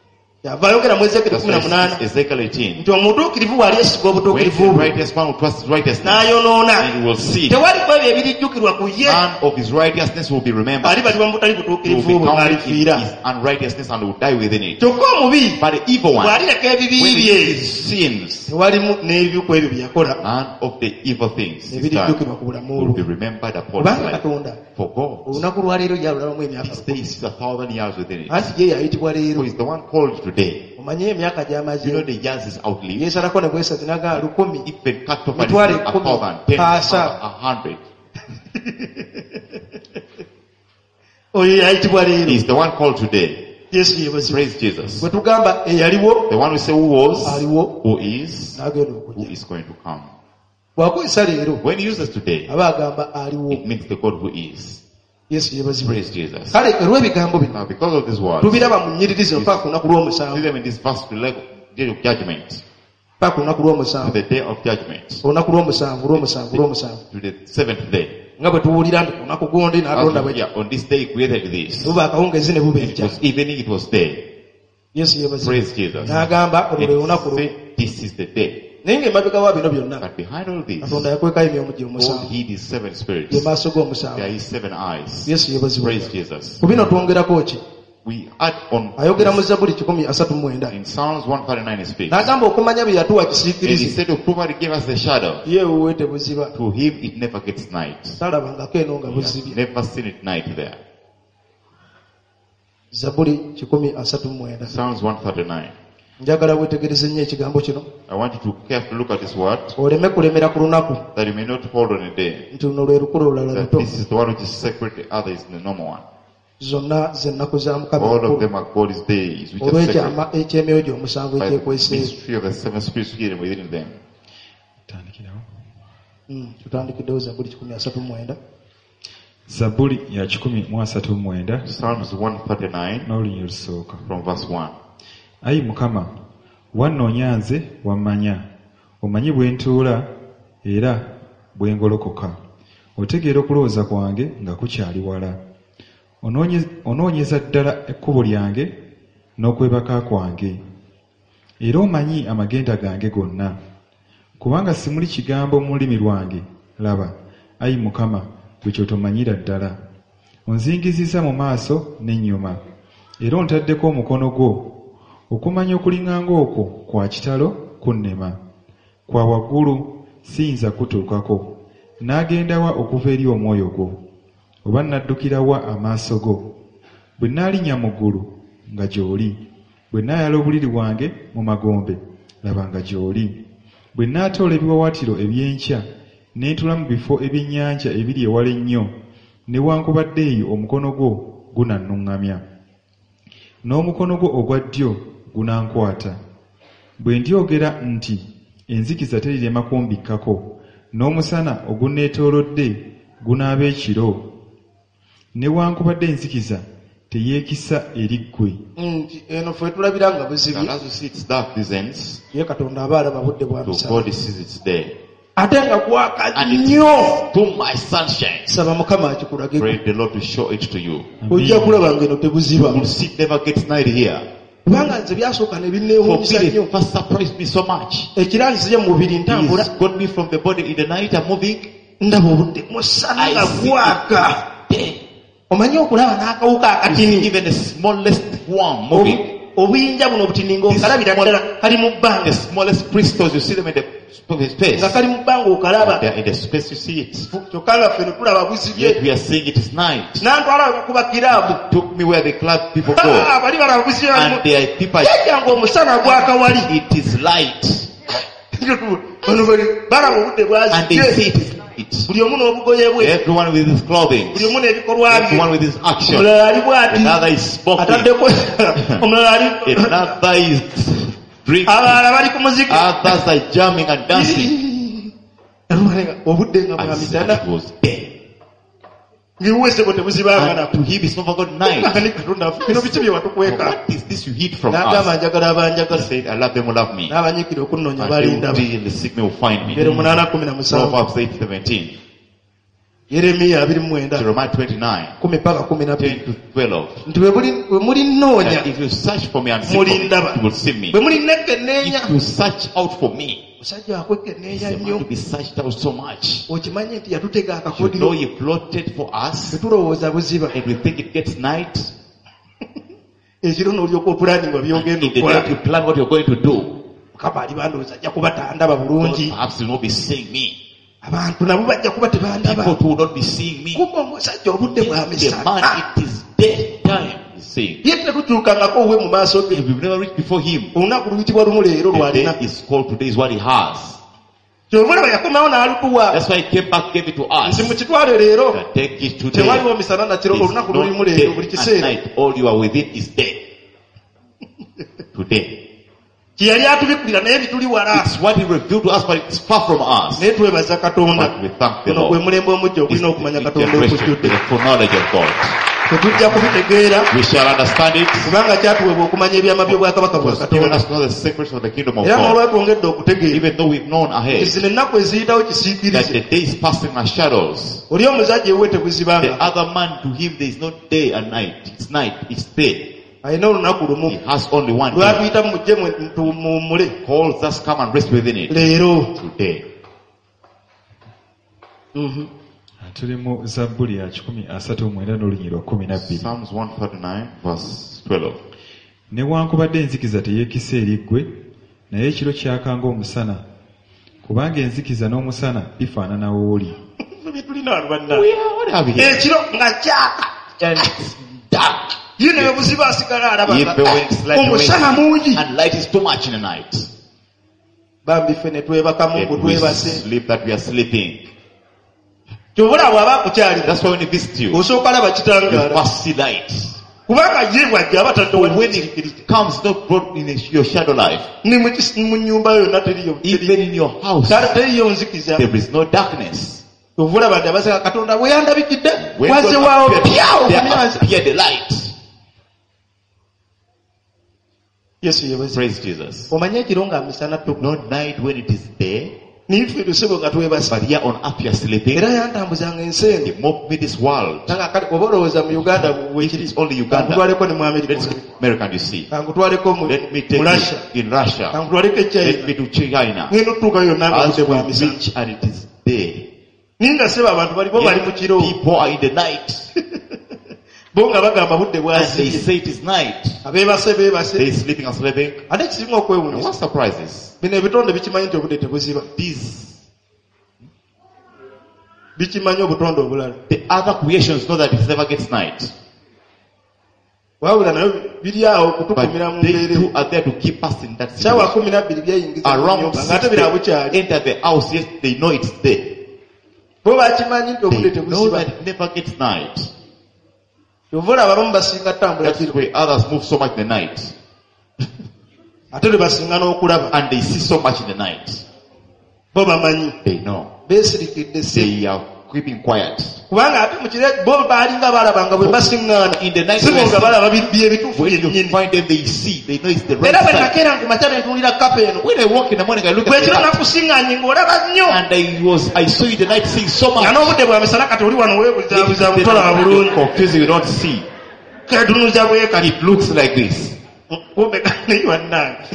yava ayogera mu Ezekiel That's kumi na why munaana it's Ezekiel eighteen. nti omutuukirivu bw'ali yesiga When obutuukirivu the bwe righteous man will trust his righteousness, n'ayonoona and he will see tewaliko ebyo ebirijjukirwa ku ye none of his righteousness will be remembered. ali baliba mu butali He will butuukirivu be bwe counted in bw'alifiira his unrighteousness and will die within it. kyokka omubi But the evil one, bw'alireka ebibi when bye he sins, tewalimu n'ebiku ebyo bye yakola none of the evil things he's ebirijjukirwa done ku bulamu will be bwe remembered upon his kubanga life. katonda For God, olunaku lwa leero yalulabamu emyaka his days is a thousand years within it. anti ye yayitibwa leero So he's the one called today. omanye emyaka gy'amaze You know the years is outlived. yeesalako ne bwesatu naga lukumi Even cut off Mitwale a kumi, thousand, ten, pasa. a hundred. oyo yayitibwa leero He's the one called today. yesu yebazibu Praise Jesus. bwe tugamba eyaliwo The one we say who was, aliwo who is, n'agenda who okujja is going to come. bw'akozesa leero When he uses today, aba agamba aliwo it means the God who is. yesu yebazibu Praise Jesus. kale olw'ebigambo bino Now because of this word, tubiraba mu nnyiririzi mpaka ku lunaku see lw'omusanvu them in this verse to like day of judgment, mpaka ku lunaku to lw'omusanvu the day of judgment, olunaku lw'omusanvu lw'omusanvu lw'omusanvu to the seventh day. nga bwe tuwulira nti ku lunaku gundi As n'atonda we bwe hear, on this day he created this. buba akawungezi ne buba It enkya was evening, it was day. yesu yebazibu Praise Jesus. n'agamba olwo lwe lunaku And lumu say, this is the day. naye ng'emabega wa bino byonna But behind all this, katonda yakwekayo emyoyo gye God omusanvu hid his seven spirits. ge maaso There g'omusanvu are his seven eyes. yesu yebazibu Praise Jesus. ku bino twongerako ki We add on ayogera mu zabuli kikumi asatu mu mwenda in Psalms one thirty-nine he speaks. n'agamba okumanya bye yatuwa And he kisiikirize said to prove he gave us the shadow. yeewuwe tebuziba To him it never gets night. talabangako eno nga He has buzibye never seen it night there. zabuli kikumi asatu mu mwenda Psalms one thirty-nine. njagala wetegereze nnyo ekigambo kino I want you to carefully look at this word, oleme kulemera ku lunaku that you may not hold on a day. nti luno lwe lukulu olulala That luto this is the one which is sacred, the other is the normal one. zonna ze nnaku za mukama All of omukulu them are God's days, which are sacred. olw'ekyama eky'emyoyo gy'omusanvu By the ekyekweseeyo mystery of the seven spirits hidden within them. Tandikirawo. Mm, tutandikiddewo zabuli kikumi asatu mu mwenda Zabbuli ya kikumi mu asatu mu mwenda Psalms one thirty-nine n'olunyiri olusooka. from verse one. Ayi Mukama, wannoonya nze wammanya, omanyi bwe ntuula era bwe ngolokoka. Otegeera okulowooza kwange nga kukyali wala. Onoonye- Onoonyeza ddala ekkubo lyange n'okwebaka kwange. Era omanyi amagenda gange gonna. Kubanga simuli kigambo mu lulimi lwange, laba, ayi Mukama, bwe ky'otomanyira ddala. Onzingiziza mu maaso n'ennyuma, era ontaddeko omukono gwo. Okumanya okulinganga okwo kwa kitalo kunnema. Kwa waggulu siyinza kutuukako. N'agenda wa okuva eri omwoyo gwo? Oba naddukira wa amaaso go? Bwe nnaalinya mu ggulu nga gy'oli. Bwe nnaayala obuliri bwange mu magombe, laba nga gy'oli. Bwe nnaatoola ebiwawaatiro eby'enkya, ne ntula mu bifo ebyennyanja ebiri ewala ennyo, newankubadde eyo omukono gwo gunannuŋŋamya. N'omukono gwo ogwa ddyo gunankwata. Bwe ndyogera nti enzikiza terirema kumbikkako, n'omusana ogunneetoolodde gunaaba ekiro, newankubadde enzikiza teyeekisa eri ggwe. nti eno ffe tulabira nga And buzibye as you see its dark descends, ye katonda aba alaba budde bwa to misana God sees its day. ate nga gwaka And it nnyo is to my sunshine. saba mukama akikulageko Pray the Lord to show it to you. ojja kulaba ngeno tebuziba You will see it never gets night here. kubanga nze byasooka ne For binneewuunyisa me, nnyo it first surprised me so much. ekirangisiza mu mubiri ntambula He's got me from the body in the night. I'm moving. ndaba obudde musana I nga see gwaka it day. omanyi okulaba n'akawuka You see akatini even the smallest worm moving. obuyinja buno obutini ng'okalabira ddala kali mu The bbanga smallest crystals, you see them in the space. nga kali mu bbanga okalaba They're in the space, you see it. kyokka nga ffe ne tulaba buzibye Yet we are seeing it is night. nantwala kuba kiraabu Took me where the club people go. Ah, bali balaba buzibye And there are people, yajja ng'omusana gwaka wali it is light. bano bali balaba obudde And they bwazibye see it is light. buli omu n'obugoye bwe Everyone with his clothing. buli omu n'ebikolwa bye Everyone with his action. omulala ali bw'ati Another is smoking. ataddeko omulala ali Another is drinking. abalala bali ku muziki Others are jamming and dancing. obudde nga And bwa said misana it was day. ngiwese bwe tebuzibanga And to him it's not forgotten night. Ani katonda affe bino biki bye watukweka What is this you hid from n'agamba us? njagala He abanjagala said, I love them who love me. n'abanyiikira okunnoonya And they will balindaba be in the sick, they will find me. ngero munaana kumi na musanvu Proverbs eight seventeen. Yeremiya abiri mu mwenda Jeremiah twenty-nine, kumi paka kumi na ten bbiri to twelve. nti bwe muli- bwe muli nnoonya That if you search for me and seek for me, mulindaba you will see me. bwe muli nekenneenya If you search out for me, musajja wakwekenneenya he's a man nnyo to be searched out so much. okimanye nti yatutega You akakodiro know he plotted for us, tetulowooza buziba and we think it gets night. ekiro n'olyoka opulaninga byogenda In the okukola night you plan what you're going to do. mukama ali bandowooza ajja kubatandaba God bulungi perhaps will not be seeing me. abantu nabo bajja kuba People tebandaba too will not be seeing me. kuba omusajja obudde bwa The misana man, it is daytime, he's saying. ye tetutuukangako owe mu maaso ge If we've never reached before him, olunaku luyitibwa lumu leero the lwalina day is called today is what he has. kyomulaba yakomawo n'alutuwa That's why he came back, gave it to us. nti mukitwale leero That take it today. tewaliwo misana na kiro It's olunaku not lulimu day leero buli and kiseera night. All you are within is day. Today. kye yali atubikulira naye bituli wala It's what he revealed to us, but it's far from us. naye twebaza katonda But we thank the guno gwe Lord. mulembe omujja It's ogulina okumanya the katonda generation with okujjudde the full knowledge of God. tetujja kubitegeera We shall understand it. kubanga kyatuweebwa okumanya ebyama by'obwakabaka bwa Was given katonda us to know the secrets of the kingdom of era God. n'olwatwongedde okutegeera Even though we've known ahead zino ennaku eziyitawo that kisiikirize the day is passing as shadows. oli omuzajja ewuwe The teguzibanga other man, to him, there is no day and night. It's night. It's day. alina olunaku He lumu has only one day. lwatuyita mujje muwummule Calls us, come and rest within it. leero Today. Mhm. tuli mu zabbuli ya kikumi asatu mu mwenda n'olunyi lwa kumi na bbiri Psalms one thirty-nine, verse twelve. newankubadde enzikiza teyeekisa eri ggwe naye ekiro kyaka ng'omusana kubanga enzikiza n'omusana bifaanana wooli bye tulina wano banna We are, what have we here? ekiro nga kyaka And it's dark. ye ne buziba asigala alaba Even when it's light, omusana mungi and light is too much in the night. bambi ffe ne twebaka mungu And we twebase sleep that we are sleeping. kyobula bw'aba akukyalira That's why when he visits you, osooka alaba you kitangaala must see light. kubanga ye bwajja aba tadde So when waniikirikirije it comes, not brought in your shadow life. ni mu kis- mu nnyumba yonna teriyo Even in your house, kale teriyo nzikiza there is no darkness. ovula badde abaseka katonda bwe yandabikidde When wazze God waawo appeared, pyawo there kumyanza appeared the light. yesu yebazi Praise Jesus. omanye ekiro nga misana tuku Not night when it is day, niife tusebo nga twebase but here on earth you are sleeping. era yantambuzanga ensi eno He moved me this world. Nanga kale oba olowooza mu uganda weekiri It's only Uganda. kankutwaleko ne mu amerika Let's America, you see. kankutwaleko mu Let me take mu russia you in Russia. kankutwaleko e Let me china to China. ngenda otutuuka yonna nga As budde bwa we misana reach and it is day. naye nga seba abantu bali bo bali mu kiro People are in the night. bo nga bagamba budde And they bwazibye say it is night. abeebase beebase They sleeping and sleeping. ate ekirimu And okwewuunyisa what surprises? bino ebitonde bikimanyi nti obudde tebuziba These, bikimanyi obutonde obulala the other creations know that it never gets night. wabula nayo biri awo kutukumira mu But they mbeera too are there to keep us in that saawa situation. kumi nabbiri byeyingiza mu Around nnyumba six, ng'ate bira bukyali they enter the house, yes, they know it's there. bo bakimanyi nti obudde They know tebuziba that it never gets night. ovula abamu basinga ttambula That's kiro why others move so much in the night. ate ne basinga n'okulaba And they see so much in the night. bo bamanyi They know. beesirikidde si They are keeping quiet. kubanga ate mu kire bo baalinga balabanga bwe basiŋŋaana In the night, si bo nga balaba bibbi ebituufu when you byennyini find them, they see. They know it's the right era bwe side. nakeera nku makya ne ntuulira kapa eno When I walk in the morning, I look bwe at kiro the night. nakusiŋŋaanye ng'olaba nnyo And I was, I saw you the night seeing so much. nga n'obudde bwa misana kati oli wano weebuzaabuza butolaba bulungi Confused, you don't see. ketunuza bwe kati It looks like this. kumbe kane wannange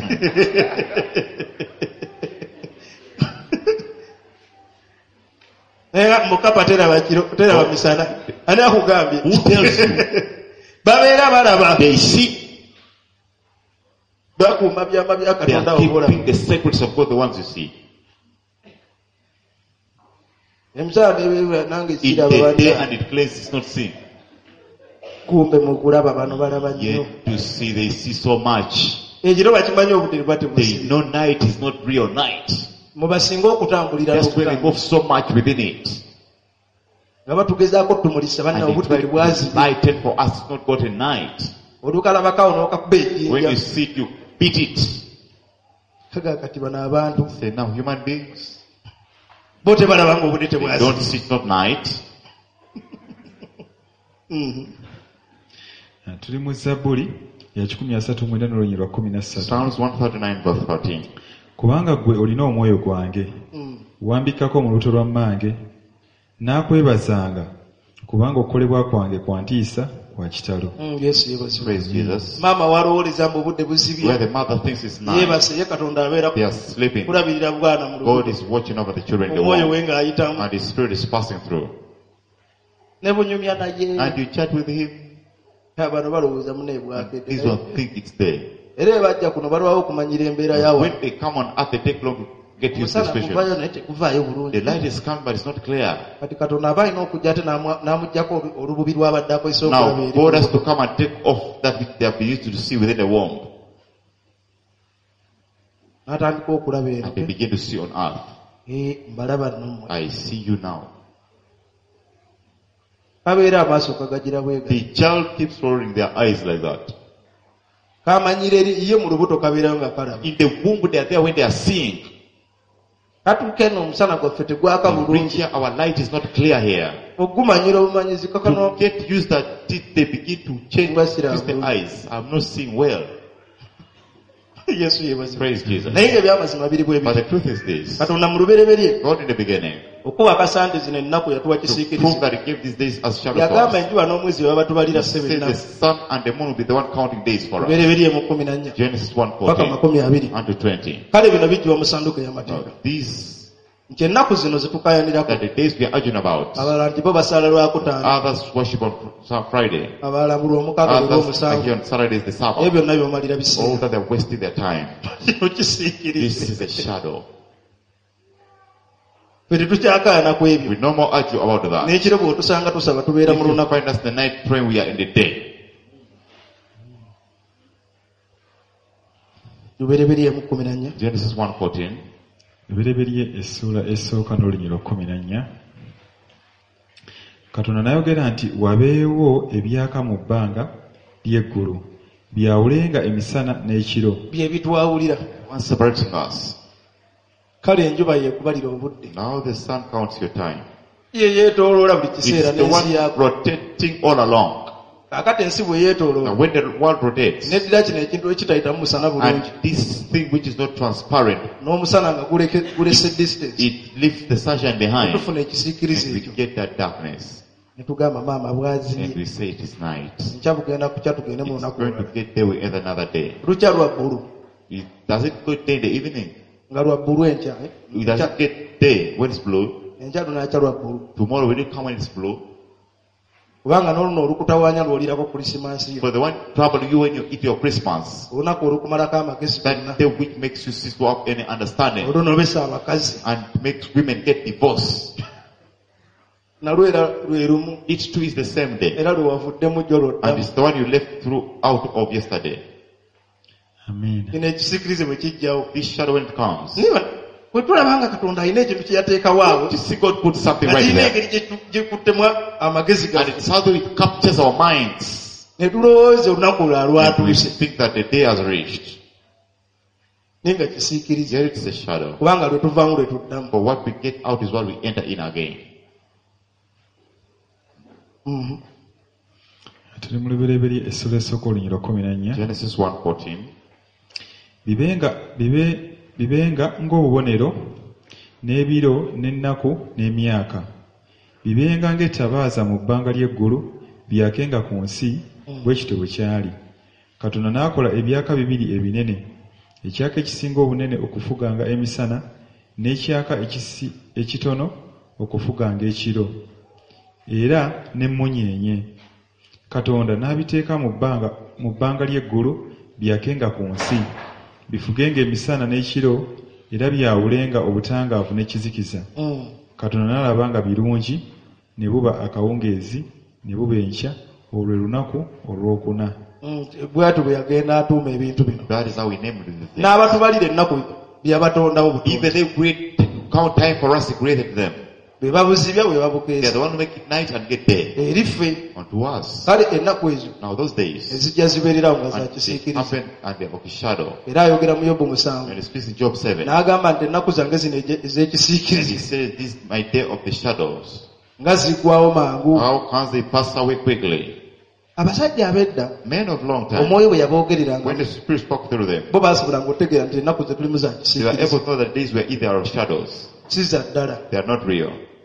era mukapa teraba kiro teraba misana ani akugambye Who tells you? babeera balaba They see. bakuuma byama bya They katonda are obula keeping the secrets of God, the ones you see. emisana nebeera nange In kiraba the day banna and it cleanses, it's not seen. kumbe mu kulaba bano balaba nnyo Yet to see, they see so much. ekiro bakimanyi obudde bwa They tebusibe know night is not real night. mubasinga okutambulira Just when they n'okutambula move so much within it. nga batugezaako tumulisa banna And they obudde try to tebwazibe lighten for us, it's not got a night. olukalabakawo n'okakuba When you ejjinja see it, you beat it. kaga kati bano abantu Say now, human beings, bo tebalaba nga obudde they tebwazibe don't see it's not night. Mhm. tuli mu zabbuli ya kikumi asatu mu mwenda n'olunyi lwa kumi na ssatu Psalms one thirty-nine verse thirteen. kubanga ggwe olina omwoyo gwange Mm. wambikako mu lubuto lwa mmange N'akwebazanga kubanga okukolebwa kwange kwa ntiisa kwa kitalo. Mm, Yesu yeebazibwe. Praise Jesus. Maama walowoleza mbu obudde Where busibye. the mother thinks it's night, Yeebase ye Katonda abeera they are sleeping. kulabirira bwana mu God lubuto. is watching over the children in the Omwoyo womb, we ng'ayitamu. and His Spirit is passing through. Ne bunyumya naye. And you chat with Him, Bano balowooza muneebwake. this one think it's there. Era ebajja kuno balwawo okumanyira embeera yawo. When they come on earth, they take long to get used to the Omusana kuvaayo situation. naye tekuvaayo The bulungi. light is coming, but it's not clear. Kati Katonda aba alina okujja ate n'amu- n'amuggyako obi- olububi lw'abadde akozesa okulaba Now, eri. God has to come and take off that which they have been used to see within the womb, N'atandika okulaba and they eri. begin to see on earth. Eh, mbalaba nno. I see you now. Kabeera amaaso kagagira bwega. The child keeps rolling their eyes like that. Kamanyira eri ye mu lubuto kabeerayo nga kalaba. In the womb, they are there when they are seeing. Katuuka eno omusana gwaffe tegwaka We reach bulungi. here, our light is not clear here. Ogumanyira obumanyizi To kakano. get used that they begin to change Mbasira twist the bulungi. eyes. I'm not seeing well. Yesu yeebazibwe. Praise Jesus. Naye ng'ebyamazima biri bwe But biti. the truth is this. Katonda mu lubereberye God in the beginning, okuwaka sante zino ennaku yatuwa to prove kisiikirizi. that He gave these days as shadows for Yagamba us, enjuba n'omwezi baba batubalira says ssebe the ennaku. sun and the moon will be the one counting days for us. Lubereberye mu kumi na nnya. Genesis one Paka fourteen makumi abiri. unto twenty. Kale bino bijjiwa mu ssanduuko Now, y'amateeka. these Nti ennaku zino zitukayanirako. that the days we are arguing about, Abalala nti bo basaala lwakutaano. others worship on Fr- Friday, Abalala buli omukaaga others are olw'omusanvu. here on Saturday is the Ebyo Sabbath. byonna byomalira All biseera. that they're wasting their time. Kino This kisiikirize. is a shadow. Ffe tetukyakaayana ku ebyo. We no more argue about that. N'ekiro bw'otusanga tusaba tubeera If mu you lunaku. find us in the night praying, we are in the day. Lubereberye mu kumi na nnya. Genesis one fourteen. Ebireberye essula esooka n'olunyiro kkumi na nnya. Katonda n'ayogera nti wabeewo ebyaka mu bbanga ly'eggulu byawulenga emisana n'ekiro. Bye bitwawulira. One separating us. Kale enjuba yeekubalira obudde. Now the sun counts your time. Ye yeetooloola buli It's kiseera the n'ensi one yaako. rotating all along. Kaakati ensi bwe Now yeetooloola. when the world rotates, Neddira kino ekintu ekitayitamu musana bulungi. and this thing which is not transparent, N'omusana nga guleke- gulese distance. it leaves the sunshine behind, Tufuna ekisiikirize and we ekyo. get that darkness, Ne tugamba maama and bwazibye. we say it is night. Nkya bugenda kukya tugende mu It's lunaku going to olulala. get there we end another day. Lukya lwa bbulu. It, does it go day in the evening? Nga lwa bbulu enkya. eh? It does Enkya- it get day when it's blue? enkya lunaakya lwa bbulu. Tomorrow will it come when it's blue? Kubanga n'oluno olukutawaanya lw'olirako krisimansi yo. For the one trouble you when you eat your Christmas, Olunaku olukumalako amagezi gonna. that day which makes you cease to have any understanding Olwo n'obesa abakazi. and makes women get divorced. Nalwo era lwe lumu. It too is the same day. Era lwe wavuddemu jjo And lwoddamu. it's the one you left through out of yesterday. Amiina. Kino ekisiikirize bwe kijjawo. This shadow when it comes. Niba bwe tulaba nga Katonda alina ekintu kye yateekawo awo. To see God put something right Alina there. engeri gye tu- gye kuttemu amagezi And gaffe. it's how it captures our minds. Ne tulowooza olunaku lwa And we lwatuuse. think that the day has reached. Naye nga kisiikirize. Here it is a shadow. Kubanga lwe tuvaamu lwe tuddamu. For what we get out is what we enter in again. Mhm. Tuli mu lubereberye essula esooka olunyiro kkumi na nnya. Genesis one fourteen. Bibenga bibe bibenga ng'obubonero n'ebiro n'ennaku n'emyaka. Bibenga ng'ettabaaza mu bbanga ly'eggulu byakenga ku nsi bwe kityo bwe kyali. Katonda n'akola ebyaka bibiri ebinene. Ekyaka ekisinga obunene okufuganga emisana n'ekyaka ekisi ekitono okufuganga ekiro. Era n'emmunyeenye. Katonda n'abiteeka mu bbanga mu bbanga ly'eggulu byakenga ku nsi. Bifugenga emisana n'ekiro era byawulenga obutangaavu n'ekizikiza. Mm. Katonda n'alaba nga birungi, ne buba akawungeezi, ne buba enkya, olwo lunaku olwokuna. Mm. Bw'atyo bwe yagenda atuuma ebintu bino. That is how we named the thing. N'abatubalira ennaku byabatondawo butonzi. Even they create count time for us, He created them. Be babuzibya bwe They are babukeeza. the one who make it night and get there. Eri ffe Unto us. kale ennaku ezo Now those days, ezijja zibeererawo nga za and they kisiikirize. happen and they are of His shadow. Era ayogera mu Yobu musanvu. And He speaks in Job seven. N'agamba nti ennaku zange zino eje- And He ez'ekisiikirize says, this is my day of the shadows. nga ziggwawo mangu. How can they pass away quickly? Abasajja ab'edda Men of long time, omwoyo bwe yaboogereranga when the Spirit spoke through them, bo baasobolanga okutegeera nti ennaku ze tulimu za they were able kisiikirize to know that days were either of shadows. si za ddala. They are not real.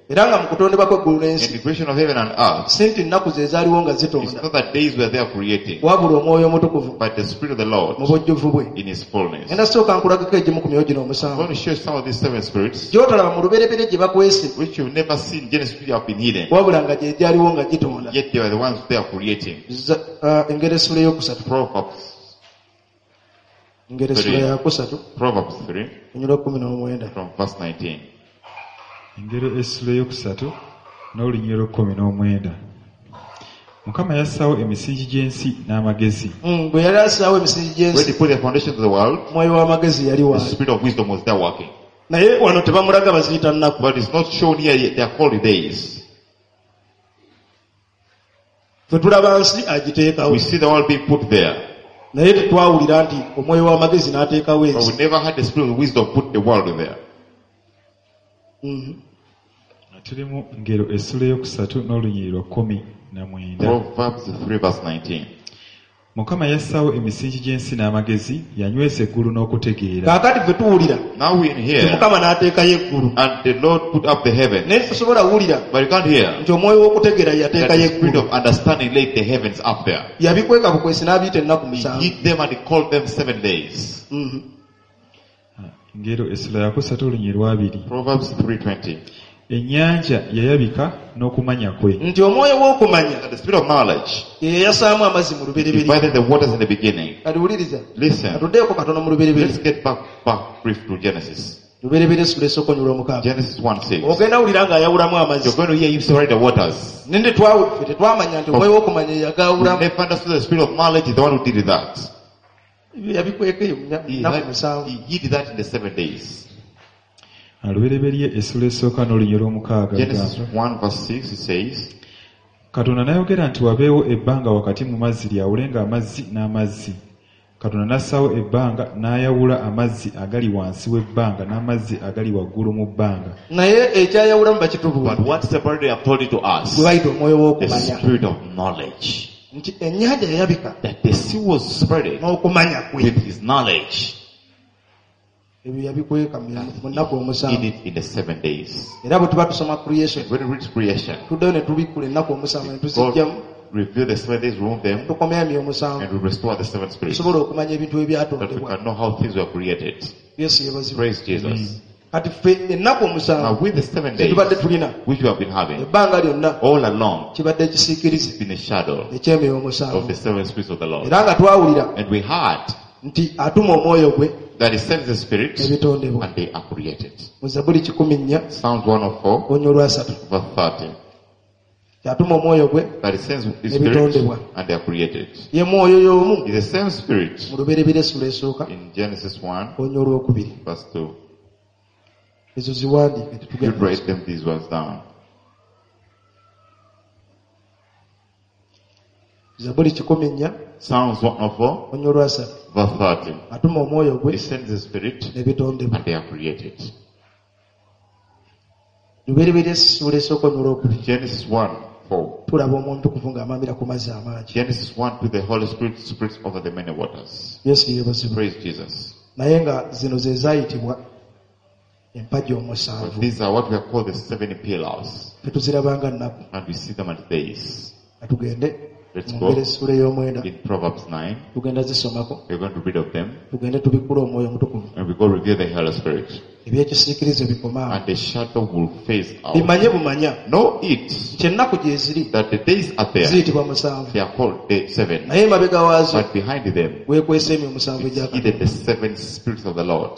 era nga mu kutondebwa kw'eggulu In n'ensi the creation of heaven and earth, si nti nnaku ze zaaliwo nga it's zitonda, not that days were there creating, wabula omwoyo omutukuvu but the Spirit of the Lord mu bujjuvu bwe. in His fullness. Ngenda sooka nkulagako egimu ku myoyo gino I'm omusanvu going to show you some of these seven spirits gy'otalaba mu lubereberye gye bakwese, which you've never seen. Genesis three have been hidden, wabula nga gye gyaliwo nga gitonda. yet they were the ones they are creating. Za- ah, engero essula eyokusatu Proverbs, engero essula yakusatu Proverbs three onyolwa kumi n'omwenda. from verse nineteen. engero essula eyokusatu n'olunyiro lw'ekkumi n'omwenda. Mukama yassaawo emisingi gy'ensi n'amagezi. Mm, bwe yali assaawo emisingi When gy'ensi, He put the foundations of the world, omwoyo w'amagezi yali the waali, Spirit of wisdom was there working. naye wano tebamulaga baziyita nnaku. But it's not shown here yet. They are called days. Ffe tulaba nsi agiteekawo, We see the world being put there, naye tetwawulira nti omwoyo w'amagezi n'ateekawo but ensi. we never had the Spirit of wisdom put the world there. Mhm. Tuli mu ngero essula eyokusatu n'olunyiri lwa kkumi na mwenda. Proverbs three verse nineteen. Mukama yassaawo emisingi gy'ensi n'amagezi, yanywesa eggulu n'okutegeera. Kaakati ffe tuwulira Now we in nti here, Mukama n'ateekayo eggulu, and the Lord put up the heaven, naye tusobola wulira but you can't hear nti omwoyo w'okutegeera that yateekayo the Spirit eggulu. of understanding laid the heavens up there. Yabikweka bukwesi n'abiyita ennaku He musanvu. hid them and He called them seven days. Mhm. Ngero essula yakusatu olunyiri lwabiri. Proverbs three twenty. Ennyanja yayabika n'okumanya kwe. Nti omwoyo w'okumanya That the Spirit of knowledge ye yasaamu amazzi mu lubereberye. divided the waters in the beginning. Katuwuliriza, Listen, katuddeeko katono mu lubereberye. let's get back back brief to Genesis. Lubereberye essula esooka onyolwa omukaaga. Genesis one six. Ogenda wulira ng'ayawulamu amazzi. You're going to hear Him separate the waters. Nende twawu ffe tetwamanya nti omwoyo w'okumanya We yagawulamu. never understood the Spirit of knowledge is the one who did that. Yabikweka eyo mu He, nnaku had, musanvu. he hid that in the seven days. Lubereberye essula esooka n'olunyiri lw'omukaaga. Genesis lugamba, one verse six, it says, Katonda n'ayogera nti wabeewo ebbanga wakati mu mazzi lyawulenga amazzi n'amazzi. Katonda n'assaawo ebbanga n'ayawula amazzi agali wansi w'ebbanga n'amazzi agali waggulu mu bbanga. Naye ekyayawulamu bakitubuulira. but what separated, I have told it to us, Gwe bayita omwoyo the w'okumanya. Spirit of knowledge. Nti ennyanja yayabika That the sea was spreading n'okumanya kwe. with His knowledge. Ebyo yabikweka mu nnaku He omusanvu. did it in the seven days. Era bwe tuba tusoma creation, When we reach creation, tuddeyo ne tubikkula ennaku omusanvu ne God tuzijjamu, revealed the seven days, remove them, tukomya emyoyo omusanvu, and we restore the seven spirits. tusobole okumanya ebintu That we ebyatondebwa. can know how things were created. Yesu yeebazibwe. Praise Jesus. Kati ffe ennaku Now omusanvu with the seven ze days, tubadde tulina, which we have been having, ebbanga lyonna all along, kibadde ekisiikirize it's been a shadow eky'emyoyo of omusanvu. the seven spirits of the Lord. Era nga twawulira And we heard nti atuma omwoyo gwe that He sends the Spirit ebitondebwa. and they are created. Mu Zabbuli kikumi nnya Psalms one oh four, onywa olwasatu. verse thirty. Atuma omwoyo gwe, That He sends His Ebitondebwa. Spirit and they are created. ye mwoyo y'omu. It's the same Spirit Mu lubereberye essula esooka in Genesis one, onywa olwokubiri. verse two. Ezo ziwandiike You tetugenda. write them these ones down. Zabbuli kikumi nnya Psalms one oh four, onywa olwasatu. verse thirty. Atuma omwoyo gwe He sends the Spirit n'ebitondebwa. and they are created. Lubereberye essula esooka onywa olwokubiri. Genesis one four. Tulaba omuntukuvu ng'amamira ku mazzi amangi. Genesis one to the Holy Spirit spreads over the many waters. Yesu yeebazibwe. Praise Jesus. Naye nga zino ze zaayitibwa empagi But omusanvu. these are what we are called the seven pillars. Fe tuzirabanga nnaku. And we see them as days. Katugende Let's mu go. ngero essula ey'omwenda. In Proverbs nine, Tugenda zisomako. we're going to read of them. Tugende tubikkula omwoyo omutukuvu. And we go reveal the Holy Spirit. Ebyekisiikirize bikoma awo. And the shadow will phase out. Bimanye bumanya Know it nti ennaku gye ziri that the days are there. ziyitibwa musanvu. They are called the seven. Naye emabega waazo But behind them weekwesa emyo omusanvu is egya hidden Katonda. the seven spirits of the Lord.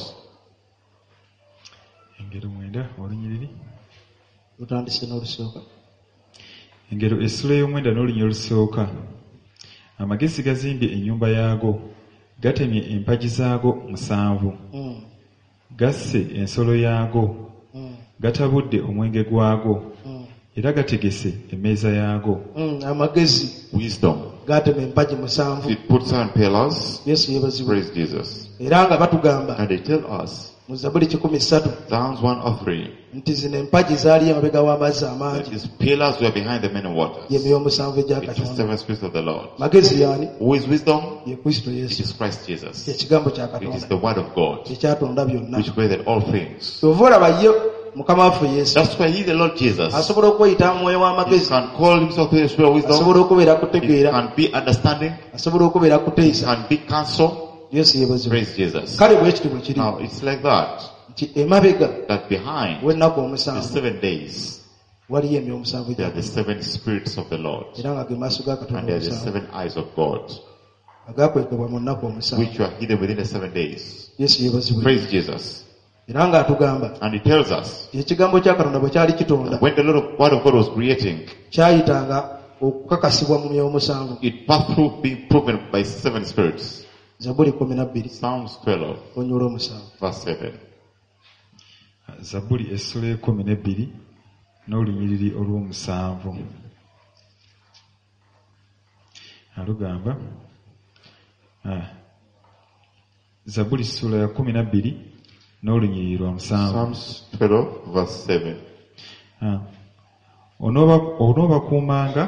Engero mwenda olunyiriri. Lutandise n'olusooka. Engero essula ey'omwenda n'olunyiri olusooka. Amagezi gazimbye ennyumba yaago, gatemye empagi zaago musanvu, Mm, gasse ensolo yaago, mm, gatabudde omwenge gwago, mm, era gategese emmeeza yaago. mm. Amagezi Wisdom. gaatema empagi musanvu. It puts seven pillars. Yesu yeebazibwe. Praise Jesus. Era nga batugamba And they tell us, mu Zabbuli kikumi ssatu Psalms one oh three, nti zino empagi zaali emabega w'amazzi that amangi. these pillars were behind the many waters. Ye myoyo omusanvu egya It's the Katonda. seven spirits of the Lord. Magezi yaani? Who is wisdom? Ye Kristo It Yesu. is Christ Jesus. Ekigambo kya It is Katonda the word of God, ekyatonda byonna. which created all things. Kyova olaba ye mukama waffe yesu That's why he, the Lord Jesus, asobola okweyita mwoyo he w'amagezi, can call himself the Spirit of wisdom. asobola okubeera It kutegeera, can be understanding. asobola okubeera It kuteesa. can be counsel. yesu yeebazibwe. Praise Jesus. kale bwe kityo bwe kiri Now it's like that. nti emabega That behind w'ennaku the omusanvu seven days, waliyo emyoyo omusanvu there are egya the seven spirits of the Lord. era nga ge maaso ga And katonda there are the omusanvu seven eyes of God, agakwekebwa mu nnaku omusanvu. which were hidden within the seven days. yesu yeebazibwe. Praise Jesus. era ng'atugamba And he tells us, ekigambo kya katonda bwe kyali kitonda when the Lord of, word of God was creating, kyayitanga okukakasibwa mu myoyo omusanvu. it passed through being proven by seven spirits. zabuli kumi na bbiri Psalms twelve, onyula omusanvu. verse seven. Zabbuli essula ekumi n'ebbiri n'olunyiriri olw'omusanvu. Alugamba ah, Zabbuli essula ya kumi na bbiri n'olunyiriri lwa musanvu. Psalms twelve, verse seven. Ah, onooba onoobakuumanga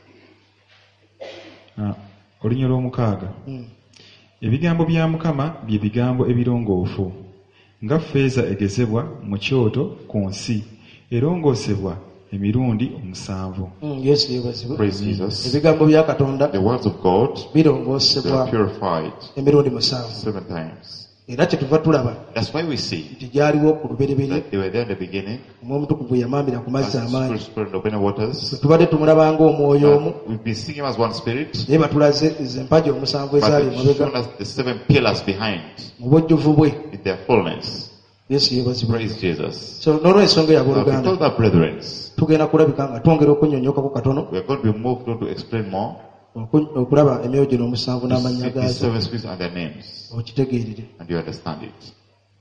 ah, olunyiriri lw'omukaaga. Mm. Ebigambo bya Mukama bye bigambo ebirongoofu, nga ffeeza egezebwa mu kyoto ku nsi, erongoosebwa emirundi omusanvu. Mm, yesu yeebazibwe. Praise Jesus. ebigambo bya katonda The words of God, they birongoosebwa are purified emirundi musanvu. seven times. era kyetuva tulaba That's why we see nti gyaliwo ku lubereberye that they were there in the beginning, omwoyo omutukuvu yamambira ku as mazzi the amaanyi. Spirit spread in the open waters. tubadde tumulaba ng'omwoyo omu, And we've been seeing him as one spirit, naye batulaze ezempaji omusanvu but ezaali they've shown emabega us the seven pillars behind mu bujjuvu bwe. in their fullness. yesu yeebazibwe. Praise Jesus. so n'olw'ensonga ya Now, booluganda because that, brethren, tugenda kulabika nga twongera okunyonyokako katono we are going to be moved on to explain more. oku- okulaba emyoyo gino omusanvu To n'amannya see these gaazo seven spirits and their names, okitegeerere. and you understand it.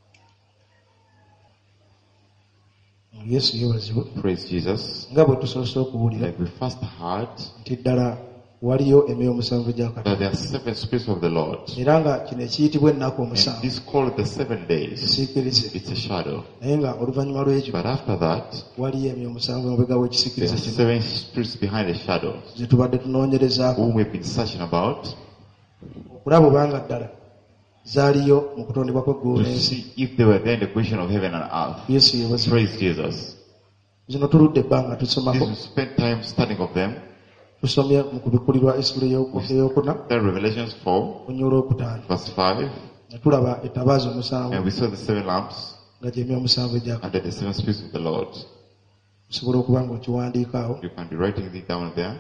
yesu yeebazibwe. Praise Jesus. nga bwe tusoose okuwulira Like we first heard nti ddala waliyo emyoyo omusanvu gya that katonda, there are seven spirits of the Lord. era nga kino ekiyitibwa ennaku And omusanvu this called the seven days. kisiikirize. It's a shadow. naye nga oluvannyuma lw'ekyo But after that, waliyo emyoyo omusanvu emabega there w'ekisiikirize are kino seven spirits behind the shadow ze tubadde tunoonyerezaako whom we've been searching about okulaba obanga ddala zaaliyo mu kutondebwa kw'eggulu to n'ensi. see if they were there in the creation of heaven and earth. yesu yeebazibwe. Praise Jesus. zino tuludde ebbanga This tusomako, we spend time studying of them. tusomye mu kubikulirwa essula ey'oku- ey'okuna Then Revelations four, onywa olwokutaano verse five, ne tulaba ettabaazi omusanvu and we saw the seven lamps nga gy'emyoyo omusanvu egya under the seven spirits of the Lord. osobola okuba nga okiwandiikaawo. You can be writing it down there.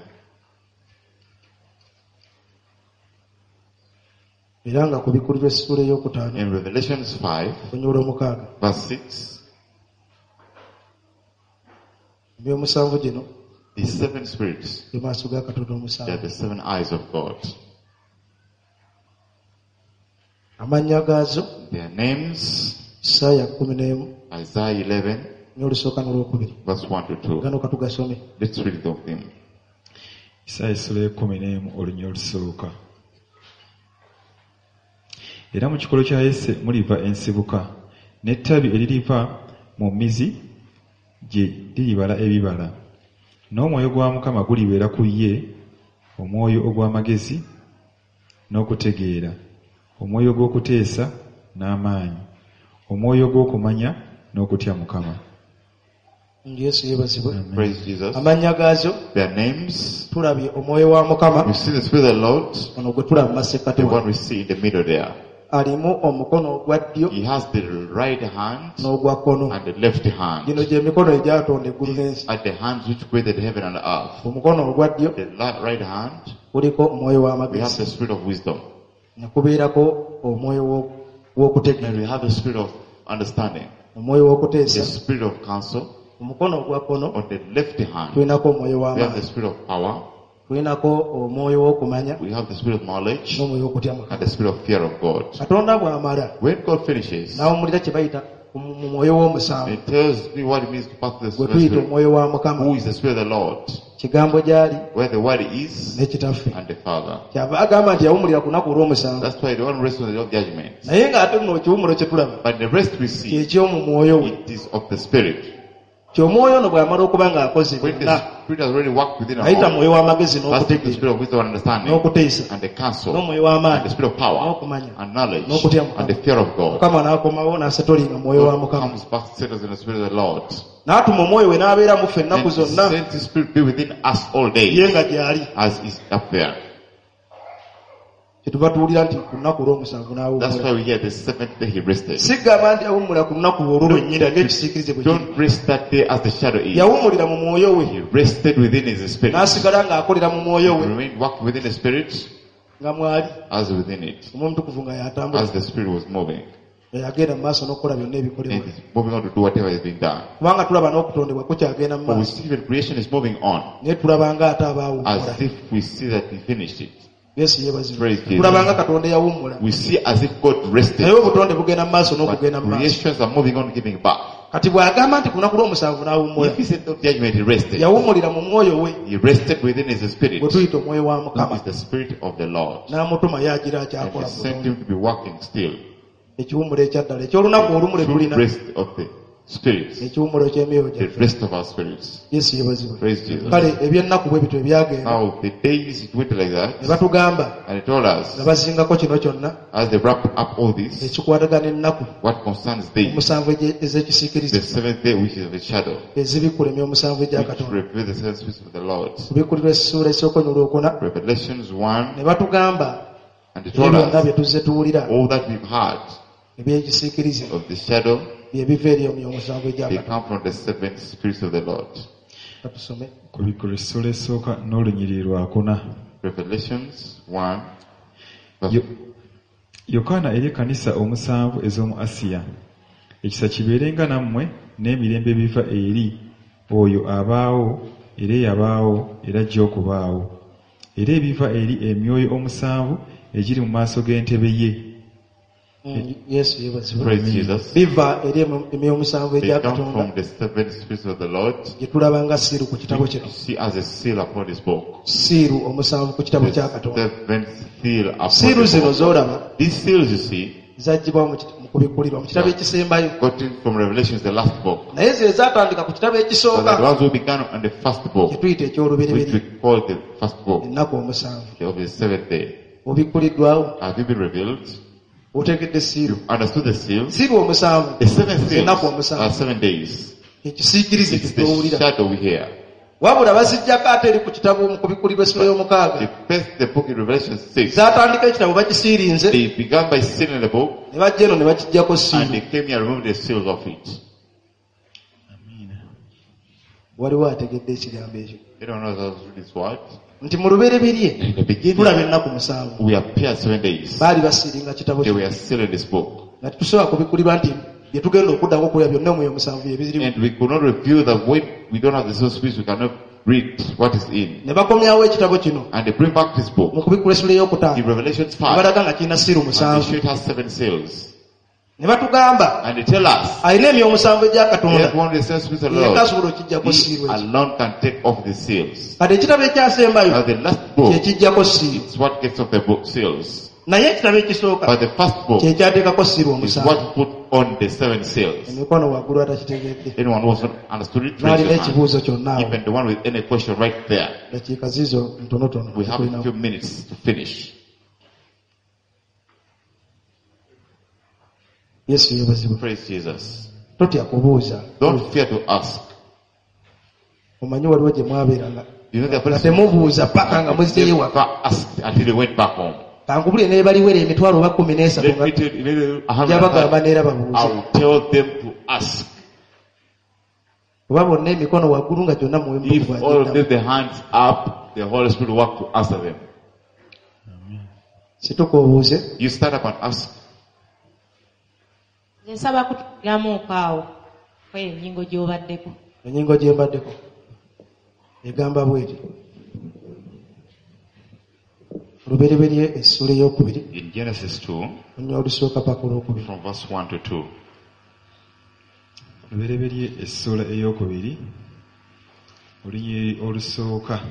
era nga ku bikulirwa essula ey'okutaano In Revelations five, onywa olw'omukaaga verse six, emyoyo omusanvu gino the seven spirits, ge maaso ga katonda they are omusanvu. the seven eyes of God. amannya gaazo Their names, saaya kumi n'emu Isaiah eleven, nya olusooka n'olwokubiri. verse one to two. gano katugasome. Let's read of them. Isaaya essula y'ekkumi n'emu olunya olusooka. Era mu kikolo kya Yese muliva ensibuka, n'ettabi eririva mu mizi gye liribala ebibala. N'omwoyo gwa Mukama gulibeera ku ye, omwoyo ogw'amagezi n'okutegeera, omwoyo gw'okuteesa n'amaanyi, omwoyo gw'okumanya n'okutya Mukama. yesu yeebazibwe. Praise Jesus. amannya gaazo Their names, tulabye omwoyo wa mukama we see the Spirit of the Lord, ono gwe tulaba mu the masekkate one wano. we see in the middle there. alimu omukono ogwa ddyo He has the right hand n'ogwa kkono. and the left hand. gino gy'emikono egyatonda eggulu n'ensi. At the hands which created heaven and earth. omukono ogwa ddyo The li- right hand, kuliko omwoyo we have w'amagezi, the spirit of wisdom. ne kubeerako omwoyo w'o- And w'okutegeera, we have the spirit of understanding. omwoyo The w'okuteesa. spirit of counsel. omukono ogwa kkono On the left hand, tulinako omwoyo we have the w'amaanyi, spirit of power. tulinako omwoyo w'okumanya We have the spirit of knowledge. n'omwoyo w'okutya And Mukama. the spirit of fear of God. katonda bw'amala When God finishes, n'awumulira kye bayita mu mu mwoyo w'omusanvu, it tells me what it means to pass through the gwe spirit. tuyita spirit. omwoyo wa Mukama. Who is the spirit of the Lord? kigambo gy'ali Where the word is n'ekitaffe. and the Father. kyava agamba nti yawumulira ku lunaku olw'omusanvu, That's why the one rests on the day of judgment. naye ng'ate nno ekiwumulo kye tulaba But the rest we see, ky'eky'omu mwoyo we. it is of the spirit. ky'omwoyo ono bw'amala okuba ng'akoze When the byonna Spirit has already worked within us, ayita mwoyo w'amagezi that's the n'okutegeera Spirit of wisdom and understanding, n'okuteesa and the counsel, n'omwoyo and the w'amaanyi Spirit of power, n'okumanya and knowledge, n'okutya and the fear of God. mukama n'akomawo n'asetolinga mwoyo wa God mukama comes back, settles in the Spirit of the Lord. n'atuma omwoyo we n'abeera mu ffe ennaku And zonna sends His Spirit be within us all ye day, nga gy'ali as is up there. kyetuva tuwulira nti ku lunaku olw'omusanvu That's n'awummula why we hear the seventh day He rested. sigamba nti yawummula ku lunaku olwo lwennyini ng'ekisiikirize bwe kiri Don't rest that day as the shadow is. yawummulira mu mwoyo we He rested within His Spirit. n'asigala ng'akolera mu mwoyo we He remained working within the Spirit nga mwali as within it, omwoyo omutukuvu nga yatambula as the Spirit was moving. yagenda mu maaso n'okukola byonna And ebikolebwa He's moving on to do whatever is being done. kubanga tulaba n'okutondebwa kukyagenda mu But we maaso see that creation is moving on, naye tulaba nga ate abaawummula as if we see that He finished it. yesu yeebazibwa Praise Jesus. tulaba nga katonda yawummula We see as if God rested, naye obutonde bugenda mu maaso but n'okugenda mu maaso creations are moving on, giving back. kati bw'agamba nti ku lunaku lw'omusanvu n'awummula If He said no judgment, He rested. yawummulira mu mwoyo we He rested within His Spirit, bwe who tuyita omwoyo wa mukama is the Spirit of the Lord. n'amutuma yagira And akyakola He mu sent butonde. Him to be working still. ekiwummulo ekyaddala ekyolunaku olumu lwe True tulina rest of the spirits, ekiwummulo ky'emyoyo the gyaffe rest of our spirits. yesu yeebazibwa Praise Jesus. kale eby'ennaku bwe bityo ebyagenda How the days it went like ne that, batugamba and He told nga us, bazingako kino kyonna as they wrap up all this, ekikwatagana ennaku what concerns thee, omusanvu ege- the ez'ekisiikirize seventh day, which is the shadow, ezibikkula emyomusanvu egya which katonda reveals the seven spirits of the Lord. kubikkulirwa essuula esooka olwokuna Revelations one, ne batugamba and He told ebyonna bye us tuzze tuwulira all that we've heard ebyekisiikirize of the shadow, bye biva eri emyomusanvu egya they katonda come from the seven spirits of the Lord. katusome ku bikolo essula esooka n'olunyiriri lwakuna. Revelations one, verse Yo- yokaana eri ekkanisa omusanvu ez'omu asiya, ekisa kibeerenga nammwe n'emirembe ebiva eri oyo abaawo era eyabaawo era ajja okubaawo, era ebiva eri emyoyo omusanvu egiri mu maaso g'entebe ye. Mm, yesu yeebazibwa Praise Jesus. biva eri emu- emyomusanvu They egya come katonda from the seven spirits of the Lord. gye tulaba nga siiru ku kitabo kino You see as a seal upon His book. siiru omusanvu ku kitabo The kya katonda seven seal upon siiru the zino book. z'olaba These seals, you see, zaggibwawo mu kit- mu kubikkulirwa mu kitabo ekisembayo gotten from Revelations, the last book. naye ze zaatandika ku kitabo So the ekisooka ones who began on the first book, kye tuyita which eky'olubereberye we call the first book ennaku omusanvu of the seventh day. obikkuliddwawo Have you been revealed? otegedde siiru You've understood the seals? siiru omusanvu The seven seals ennaku are omusanvu seven days. ekisiikirize It's the kitwowulira shadow we hear. wabula bazijjako ate eri ku kitabo mu kubikkulirwa essula They y'omukaaga first the book in Revelation six. zaatandika ekitabo bakisiirinze They began by sealing the book, ne bajja eno ne bakijjako and siiru they came here and removed the seals of it. waliwo ategedde ekigambo ekyo Anyone knows how to read this word? nti mu lubereberye In the beginning, tulaba ennaku musanvu we appeared seven days. baali basiiringa kitabo They kino were sealing this book. nga tetusobola kubikkulirwa nti bye tugenda okuddako okulya byonna omwoyo omusanvu ebizirimu And we could not reveal that when we don't have the seven spirits, we cannot read what is in. ne bakomyawo ekitabo kino And they bring back this book mu kubikkula essula in ey'okutaano Revelations ne five. balaga nga kirina siiru And they musanvu show it has seven seals. ne batugamba And they tell us, alina emyomusanvu egya yes, katonda one of the seven spirits of the yekka Lord, asobola okijjako He siiru ekyo alone can take off the seals. kati ekitabo ekyasembayo Now the last book, kyekijjako siiru it's what gets off the book seals. naye ekitabo ekisooka But the first book kyekyateekako siiru is omusanvu what put on the seven seals. emikono waggulu atakitegedde Anyone who hasn't understood it, raise n'alina your hand. ekibuuzo kyonna awo Even the one with any question right there. dakiika ziizo ntonotono We have a tulinawo. few minutes to finish. yesu yeebazibwa Praise Jesus. totya kubuuza Don't fear to ask. omanyi waliwo gye mwabeeranga You know the nga person temubuuza paka nga muzzeeyo waka never asked until they went back home. kankubulire naye baliwera emitwalo oba kumi n'esatu Let nga me tell you, let me- I have gyabagamba neera I babuuze will tell them to ask. oba bonna emikono waggulu nga gyonna If all of them muwembuwagenda the hands up, the Holy Spirit will work to answer them. situka obuuze You stand up and ask. Nze nsaba kutulamuuko awo kweyo ennyingo gy'obaddeko. enyingo gye mbaddeko egamba bweti olubereberye essula ey'okubiri In Genesis two, olunya olusooka paka olwokubiri from verse one to two. Lubereberye essula ey'okubiri olunyiriri olusooka.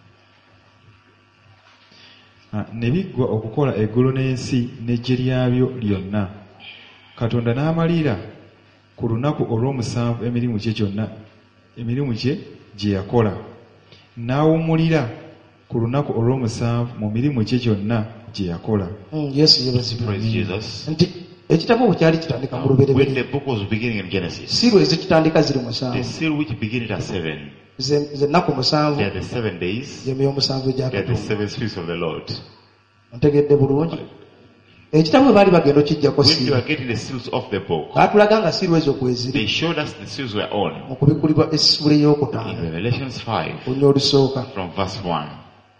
Ah, ne biggwa okukola eggulu n'ensi n'eggye lyabyo lyonna. Katonda n'amalira ku lunaku olw'omusanvu emirimu gye gyonna emirimu gye gye yakola n'awummulira ku lunaku olw'omusanvu mu mirimu gye gyonna gye yakola. Mm, yesu yebazibwe. Praise Jesus. Nti ekitabo bwe kyali kitandika mu When the lubereberye book was beginning in Genesis, siiro ezikitandika ziri the musanvu seal which beginning at seven, ze ze nnaku musanvu they are the seven days, gyemyoyo omusanvu egya they are the Katonda. seven spirits of the Lord. Ntegedde bulungi ekitabo bwe baali bagenda okijjako When they siiro were getting the seals of the book, baatulaga nga siiro ezo kweziri they showed us the seals were on. mu kubikulibwa essula In ey'okutaano Revelations five, olunya olusooka. from verse one.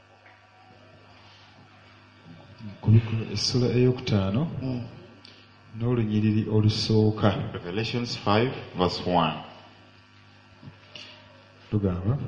Kubikula essula ey'okutaano Mm. n'olunyiriri olusooka Revelations five, verse one. lugamba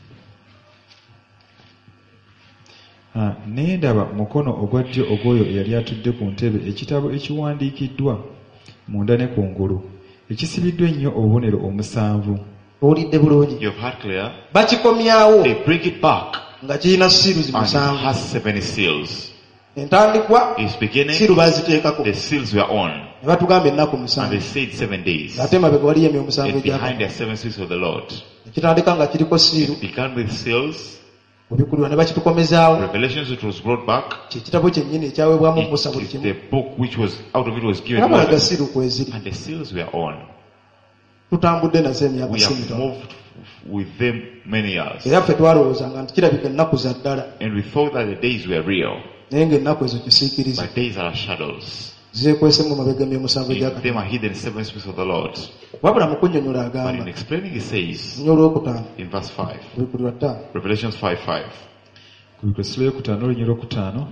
Ah, ne ndaba mukono ogwa ddyo ogw'oyo eyali atudde ku ntebe ekitabo ekiwandiikiddwa munda ne kungulu ekisibiddwa ennyo obubonero omusanvu. owulidde bulungi You have heard clear. bakikomyawo They bring it back nga kirina siiruzi and it musanvu. has seven seals. Entandikwa Its beginning, siiru baaziteekako the seals were on, ne batugamba ennaku and musanvu they said seven days. ate mabega waliyo emyoyo omusanvu And egya behind Katonda. there are seven seals of the Lord. ekitandika nga kiriko siiru It began with seals. obikulirwa ne bakitukomezaawo. Revelations, it was brought back. kyekitabo kyennyini ekyaweebwamu musa buli It is kimu. the book which was out of it was given Abalaga Moses. siiru kweziri. And the seals were on. tutambudde nazo emyaka We si have mitono moved with them many years. era ffe twalowoozanga nti kirabika ennaku za ddala And we thought that the days were real. naye ng'ennaku ezo kisiikirize But days are shadows. zeekwesemu mabega emyoyo omusanvu egya In them Katonda. are hidden seven spirits of the Lord. wabula mu kunnyonnyola But in agamba explaining, it says nnyo olwokutaano in verse five, obikulirwa ttaano Revelations five five, kubikula essula ey'okutaano n'olunyiriri okutaano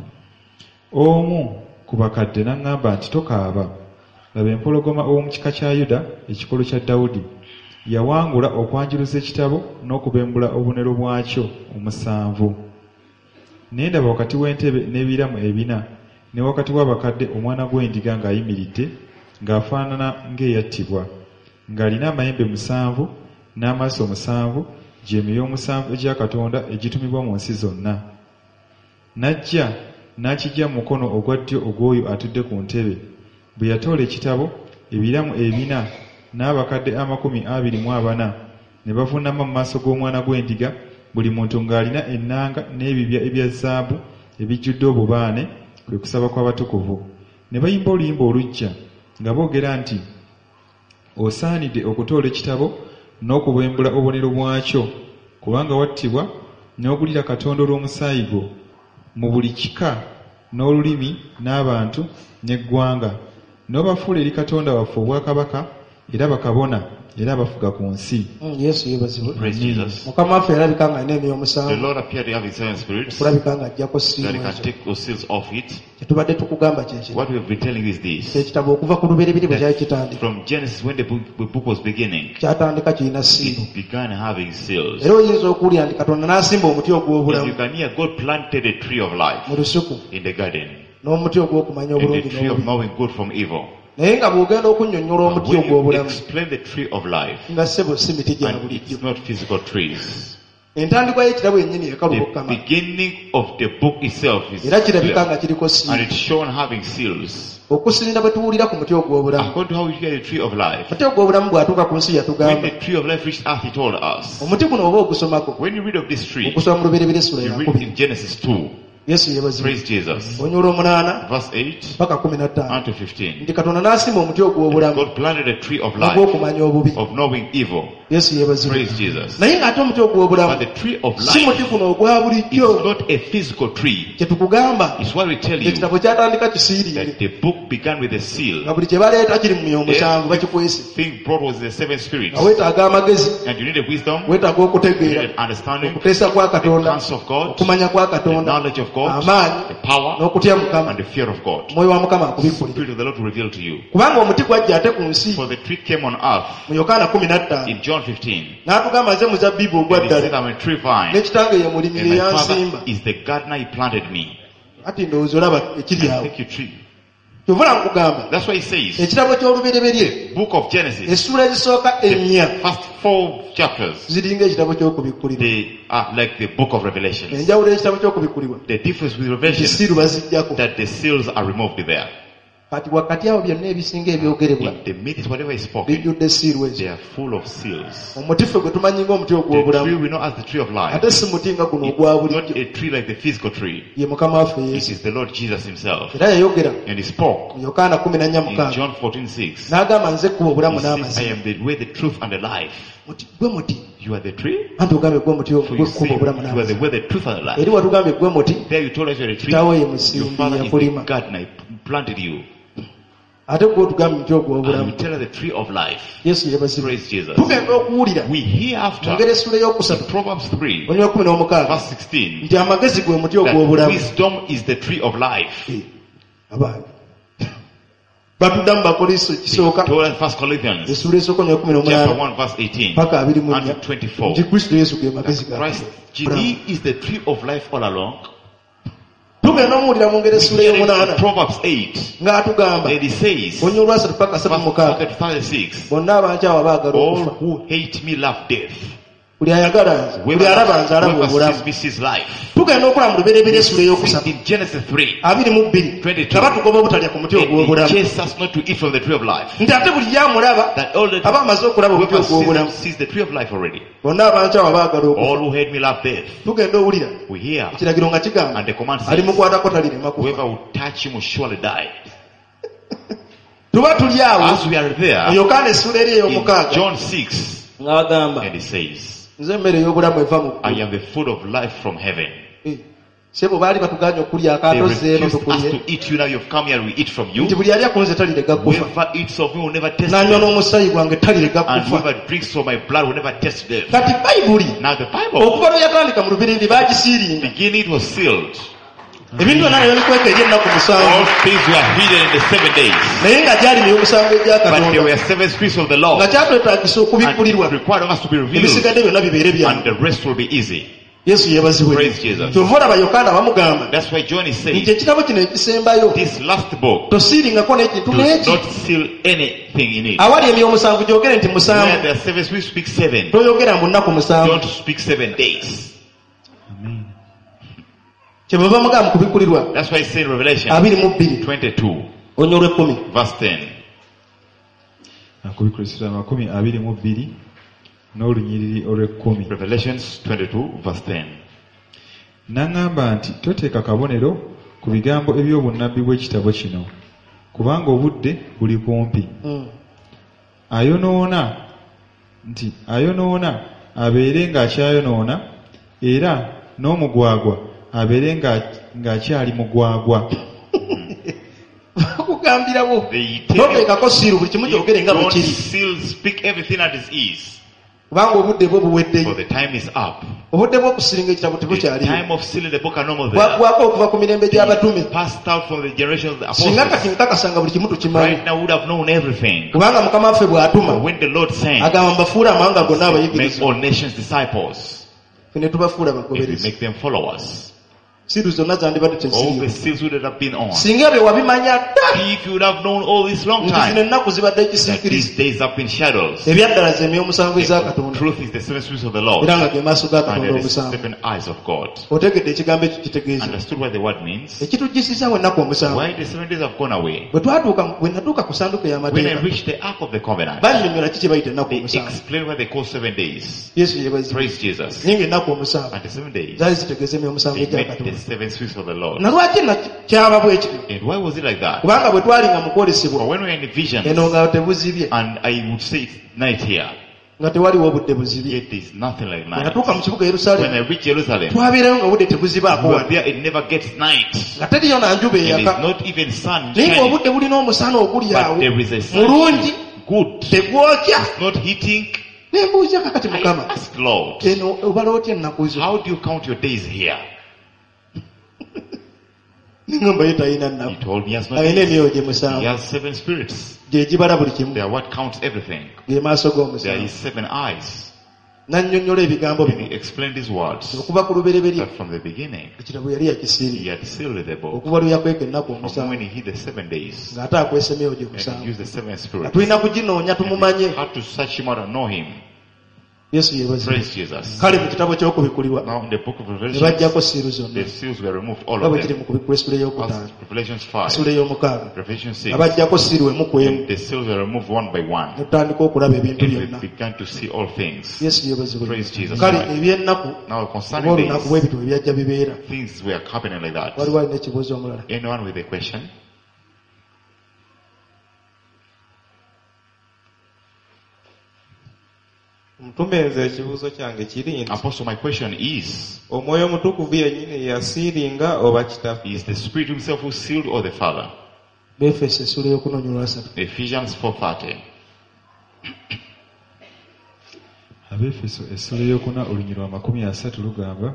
omu ku bakadde n'aŋŋamba nti tokaaba laba empologoma ow'omu kika kya yuda ekikolo kya dawudi yawangula okwanjuluza ekitabo n'okubembula obubonero bwakyo omusanvu. Ne ndaba wakati w'entebe n'ebiramu ebina ne wakati w'abakadde omwana gw'endiga ng'ayimiridde ng'afaanana ng'eyattibwa ng'alina amayembe musanvu n'amaaso musanvu gy'emyoyo omusanvu egya Katonda egitumibwa mu nsi zonna. N'ajja n'akiggya mu mukono ogwa ddyo ogw'oyo atudde ku ntebe. Bwe yatoola ekitabo ebiramu ebina n'abakadde amakumi abiri mu abana ne bavuunama mu maaso g'omwana gw'endiga buli muntu ng'alina ennanga n'ebibya ebya zaabu ebijjudde obubaane kwe kusaba kw'abatukuvu. Ne bayimba oluyimba oluggya nga boogera nti osaanidde okutoola ekitabo n'okubembula obubonero bwakyo kubanga wattibwa n'ogulira Katonda olw'omusaayi gwo mu buli kika n'olulimi n'abantu n'eggwanga n'obafuula eri Katonda waffe obwakabaka era bakabona era abafuga ku nsi. Mm, yesu yeebazibwe. praise Jesus. mukama waffe yalabika nga alina emyoyo The omusanvu Lord appeared to have his seven spirits, that okulabika nga ajjako he siiru can ezo. take those seals off it. kyetubadde tukugamba kyekyo What we have been telling you is this. ekitabo okuva ku lubereberye bwe kyali kitandika From Genesis, when the book, the book was beginning, kyatandika kirina siiru. it began having seals. era oyinza okuwulira nti Katonda n'asimba omuti Yes, you ogw'obulamu can hear God planted a tree of life mu lusuku in the garden, n'omuti ogw'okumanya and the obulungi tree of n'obubi. knowing good from evil. naye nga bw'ogenda okunnyonnyola But omuti when you ogw'obulamu explain the tree of life, nga ssebo si miti gya and bulijjo. it's not physical trees, entandikwa y'ekitabo yennyini the ekalubokkama beginning of the book itself is era kirabika clear, nga kiriko and siiru. it's shown having seals. okusinira bwe tuwulira ku muti ogw'obulamu. According to how we hear the tree of life, omuti ogw'obulamu bw'atuuka ku nsi when yatugamba the tree of life reached earth, he told us. omuti guno oba ogusomako When you read of this tree, okusoma mu lubereberye essula you read yakubiri. in Genesis two, yesu yeebazibwe. praise Jesus, onyula omunaana verse eight paka kumi na ttaano unto fifteen. nti katonda n'asimba omuti ogw'obulamu God planted a tree of life, ogw'okumanya obubi. of knowing evil. yesu yeebazibwe. Praise Jesus. naye ng'ate omuti ogw'obulamu But the tree of si muti life guno ogwa is bulijjo. not a physical tree. kye tukugamba It's what we tell you, ekitabo kyatandika kisiiriire that the book began with a nga seal. buli kye baleeta kiri mu myoyo omusanvu bakikwese. Thing brought was the seven spirits. nga weetaaga amagezi, And you need a wisdom, weetaaga you need okutegeera, an understanding, okuteesa kwa the katonda, counsel of God, okumanya kwa the katonda, knowledge of God, amaanyi the power, n'okutya mukama. and the fear of God. omwoyo wa mukama The akubikkulire. Spirit of the Lord will reveal to you. kubanga omuti gwajja ate ku nsi For the tree came on earth mu yokaana kumi na ttaano in John fifteen. n'atugamba nze muzabbibu ogwa And he said, ddala I'm a tree vine, n'ekitange ye mulimi and ye my father yansimba. is the gardener, he planted me. ati ndowooza olaba ekiri awo. Thank you, tree. kyovula nkugamba That's why he says, ekitabo ky'olubereberye book of Genesis, essula ezisooka ennya first four chapters, ziringa ekitabo ky'okubikkulirwa. they are like the book of Revelations. enjawulo y'ekitabo ky'okubikkulirwa The difference with nti Revelation siiru baziggyako. that the seals are removed there. kati wakati awo byonna ebisinga ebyogerebwa In the midst, whatever is spoken, bijjudde siiru they ezo. are full of seals. Omuti ffe gwe tumanyi ng'omuti The tree ogw'obulamu we know as the tree of life. ate si muti nga guno ogwa It's not bulijjo, a tree like the physical tree. ye mukama waffe It Yesu. is the Lord Jesus himself. Era yayogera And he spoke mu Yokaana kumi na nnya in mukaaga John fourteen six. n'agamba nze ekkubo obulamu He says, I n'amazima. am the way, the truth, and the life. Muti gwe muti You are the tree? anti ogambye gwe muti So you gw'ekkubo say, obulamu you are the n'amazima. way, the truth, and the life. Eri watugambye gwe muti There you told us you are a tree. kitaawo ye Your musimbi father is the yakulima, gardener, he planted you. ate gwe otugambye muti And ogw'obulamu. you tell us the tree of life. Yesu yeebazibwe. Praise Jesus. Tugenda okuwulira We hear mu after ngeri essula ey'okusatu Proverbs three, onywa kumi n'omukaaga verse sixteen, nti amagezi gwe muti that ogw'obulamu. wisdom is the tree of life. Eh, abaana batuddamu bakolinso ekisooka Told us First Corinthians essula esooka onywa kumi chapter n'omunaana one, verse eighteen, paka abiri mu and nnya twenty-four. nti kristo yesu ge magezi ga Christ, bulamu. He is the tree of life all along. tugenda omuwulira mu ngeri essula Here in ey'omunaana Proverbs eight, ng'atugamba and he says, onywa olwasatu paka asatu mu mukaaga verse thirty-six, bonna abankyawa baagala all okufa, who hate me love death. buli ayagala nze buli Whoever alaba nze alaba whoever obulamu. sees me sees life. tugenda okola mu lubereberye essula ey'okusatu In Genesis three, abiri mu bbiri twenty-two, nga batugoba obutalya ku muti and he ogw'obulamu chased us not to eat from the tree of life. nti ate buli yamulaba That all the aba amaze okulaba omuti whoever sees, ogw'obulamu. them sees the tree of life already. bonna abankyawa baagala okufa. All who hate me love death. tugenda owulira We hear, ekiragiro nga kigamba and the command says, alimukwatako talirema kufa. whoever will touch him will surely die. tuba tuli awo As we are mu there, yokaana essula eri in ey'omukaaga John six, ng'agamba and he says, nze emmere ey'obulamu eva mu I ggulu. am the food of life from heaven. Eh, sebo baali batuganye okulya They akaato zeeno refused us tukulye to eat you. Now you've come here, we eat from you. nti buli alya ku nze talirega kufa, Whoever eats of me will never taste n'anywa death. n'omusaayi gwange talirega And kufa. whoever drinks of my blood will never taste death. kati bayibuli Now the Bible, okuva lwe yatandika mu lubirindi baagisiiringa, beginning it was sealed. ebintu byonna nayo bikweka eri ennaku All musanvu, things were hidden in the seven days. naye nga gyali miyomusanvu egya But there katonda, were seven spirits of the Lord. nga kyatwetaagisa And okubikkulirwa, it required of us to be revealed. ebisigadde byonna bibeere And byange. the rest will be easy. yesu yeebazibwe. Praise Jesus. kyova olaba yokaana bamugamba That's why John is nti saying, ekitabo kino ekisembayo this last book tosiiringako n'ekintu does n'eki, not seal anything in it. awali emyomusanvu gyogere nti Where musanvu, there are seven spirits, speak seven. toyogera mu nnaku musanvu. Don't speak seven days. kyebava mugamba mu kubikkulirwa That's why it's saying Revelation abiri mu bbiri twenty-two, onyo olw'ekkumi. verse ten. kubikulisira amakumi abiri mu bbiri n'olunyiriri olw'ekkumi. Revelations twenty-two, verse ten. N'aŋŋamba nti toteeka kabonero ku bigambo eby'obunnabbi bw'ekitabo kino, kubanga obudde buli kumpi. Mm. Ayonoona nti ayonoona abeere ng'akyayonoona, era n'omugwagwa abeere nga- ng'akyali mugwagwa. bakugambirawo They tell you, toteekako siiru buli kimu kyogere nga bwe don't kiri, seal, speak everything at his ease. kubanga obudde bwo For buweddeyo. the time is up. obudde bw'okusiringa ekitabo The tebukyaliwo, time of sealing the book are no more there. bwaggwako okuva ku mirembe gy'abatume. Passed out from the generation of the singa apostles. kati nkakasanga buli kimu tukimanyi, Right now would have known everything. kubanga mukama waffe bw'atuma But when the Lord sent, agamba mbafuule amawanga gonna make abayigiriza, all nations disciples. ffe ne tubafuula If we bagoberezi. make them followers. siiru zonna zandibadde All the teziriiwo. seals would have been on. singa ebyo wabimanya dda If you would have known all this long nti zino time, ennaku zibadde that ekisiikiriza, these days have been shadows. ebyaddala ze emyomusanvu eza The katonda, truth is the seven spirits of the Lord. era nga ge maaso ga And katonda there is omusanvu. seven eyes of God. otegedde ekigambo ekyo kitegeeza Understood what the word means? ekitujjisizaawo ennaku omusanvu. Why the seven days have gone away? bwe twatuuka bwe natuuka ku sanduku When I y'amateeka reached the Ark of the Covenant, bannyonnyola ki kye bayita ennaku they omusanvu. explain what they call seven days. yesu yeebazibwe. Praise Jesus. naye ng'ennaku omusanvu And the seven days, zaali zitegeeza emyomusanvu they egya met the katonda. seven spirits of the Lord. na lwaki na kyaba bwe kityo? And why was it like that? kubanga bwe twalinga mu For kwolesebwa when we were in the visions, eno nga tebuzibye, and I would say it's night here, nga tewaliwo obudde buzibye. yet there's nothing like bwe night. natuuka mu kibuga When I yerusaalemu reach Jerusalem, twabeerayo nga obudde tebuzibaako you are wano, there, it never gets night. nga teriyo na njuba And eyaka, there's not even sun naye shining. ng'obudde bulina omusana oguli awo But there is a mulungi, sun good, tegwokya. not heating. ne mbuuza kakati I mukama, ask Lord, eno obala otya ennaku zo? how do you count your days here? Nengamba ye talina He nnaku, told me he has not alina days. emyoyo gye He musanvu, has seven spirits. gye gibala buli kimu, They are what counts everything. ge maaso There g'omusanvu. is seven eyes. N'annyonnyola ebigambo And bino he explained these words okuva ku lubereberye that from the beginning ekitabo yali he yakisiirira, had sealed the book. okuva lwe yakweka ennaku From omusanvu when he hid the seven days ng'ate akwesa emyoyo gye and he musanvu. used the seven spirits. tulina kuginoonya And tumumanye. we had to search him out and know him. yesu yebazi. Praise Jesus. Kale mu kitabo ky'okubikulibwa Now in the book of ne Revelation, bajjako siiru zonna the seals were removed, all nga of bwe kiri them. mu kubikula essula ey'okutaano As Revelation five, essula ey'omukaaga Revelation six, abajjako siiru emu ku emu the seals were removed one by one. ne tutandika okulaba ebintu And we byonna. began to see all things. yesu yebazibwe. Praise Jesus. Kale eby'ennaku Now oba concerning olunaku bwe these, bityo bwe byajja bibeera. things were happening like that. Waliwo alina ekibuuzo omulala? Anyone with a question? Mutumenze ekibuuzo kyange kiri nti Apostle, my question is, omwoyo omutukuvu yennyini yasiiringa oba kitaffe? is the Spirit himself who sealed or the Father? Beefeso essula ey'okunonya olwasatu. Ephesians four thirty. Abefeso essula ey'okuna olunyiri lwa makumi asatu lugamba,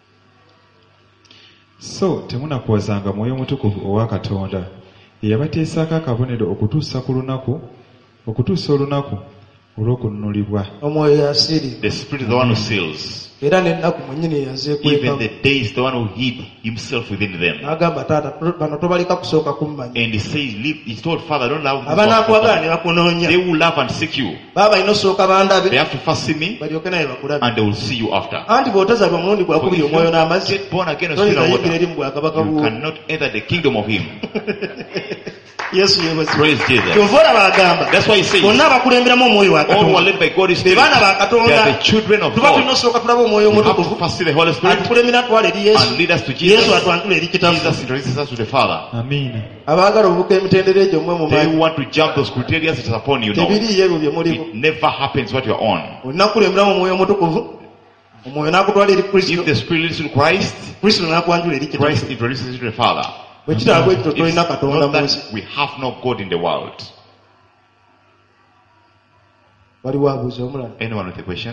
so temunakuwazanga mwoyo omutukuvu owa Katonda eyabateesako akabonero okutuusa ku lunaku okutuusa olunaku olw'okununulibwa. Omwoyo yasiiringa The Spirit is the one who seals. era n'ennaku mwennyini Even yazeekwekamu. the day is the one who hid himself within them. N'agamba taata bano tobaleka kusooka kummanya. And he says, leave, he told Father, don't allow them abanaakwagala ne to bakunoonya They will love and seek you. baba balina osooka They bandabe have to first see me balyoke naye bakulabe. and they will see you after. Anti bw'otazalibwa mulundi For if gwakubiri you omwoyo don't n'amazzi get born again of spirit and toyinza yingira water, eri mu bwakabaka you bwo. cannot enter the kingdom of him. yesu yebazi. Praise Jesus. kyova olaba agamba That's why he says, bonna abakulemberamu omwoyo wa all who are Katonda led by God is be Spirit. baana ba They are Katonda. the children of tuba tulina God. osooka tulaba omwoyo We have to omutukuvu first see the Holy Spirit atukulembera atwala eri yesu and lead us to yesu Jesus. atwantula eri kitaffe. Jesus introduces us to the Father. Amiina. abaagala obuka emitendera egyo mmwe mu They maanyi want to jump those criteria that is upon you. No, tebiriiyo ebyo bye muliko. it never happens what you are on. olina kukulemberamu omwoyo omutukuvu omwoyo n'akutwala eri kristo If the Spirit leads you to Christ, kristo n'akwanjula eri kitaffe. Christ introduces you to the Father. bwe kitaba bwe kityo It's tolina katonda not mu nsi. that we have no God in the world. waliwo abuuza omulala? Anyone with a question?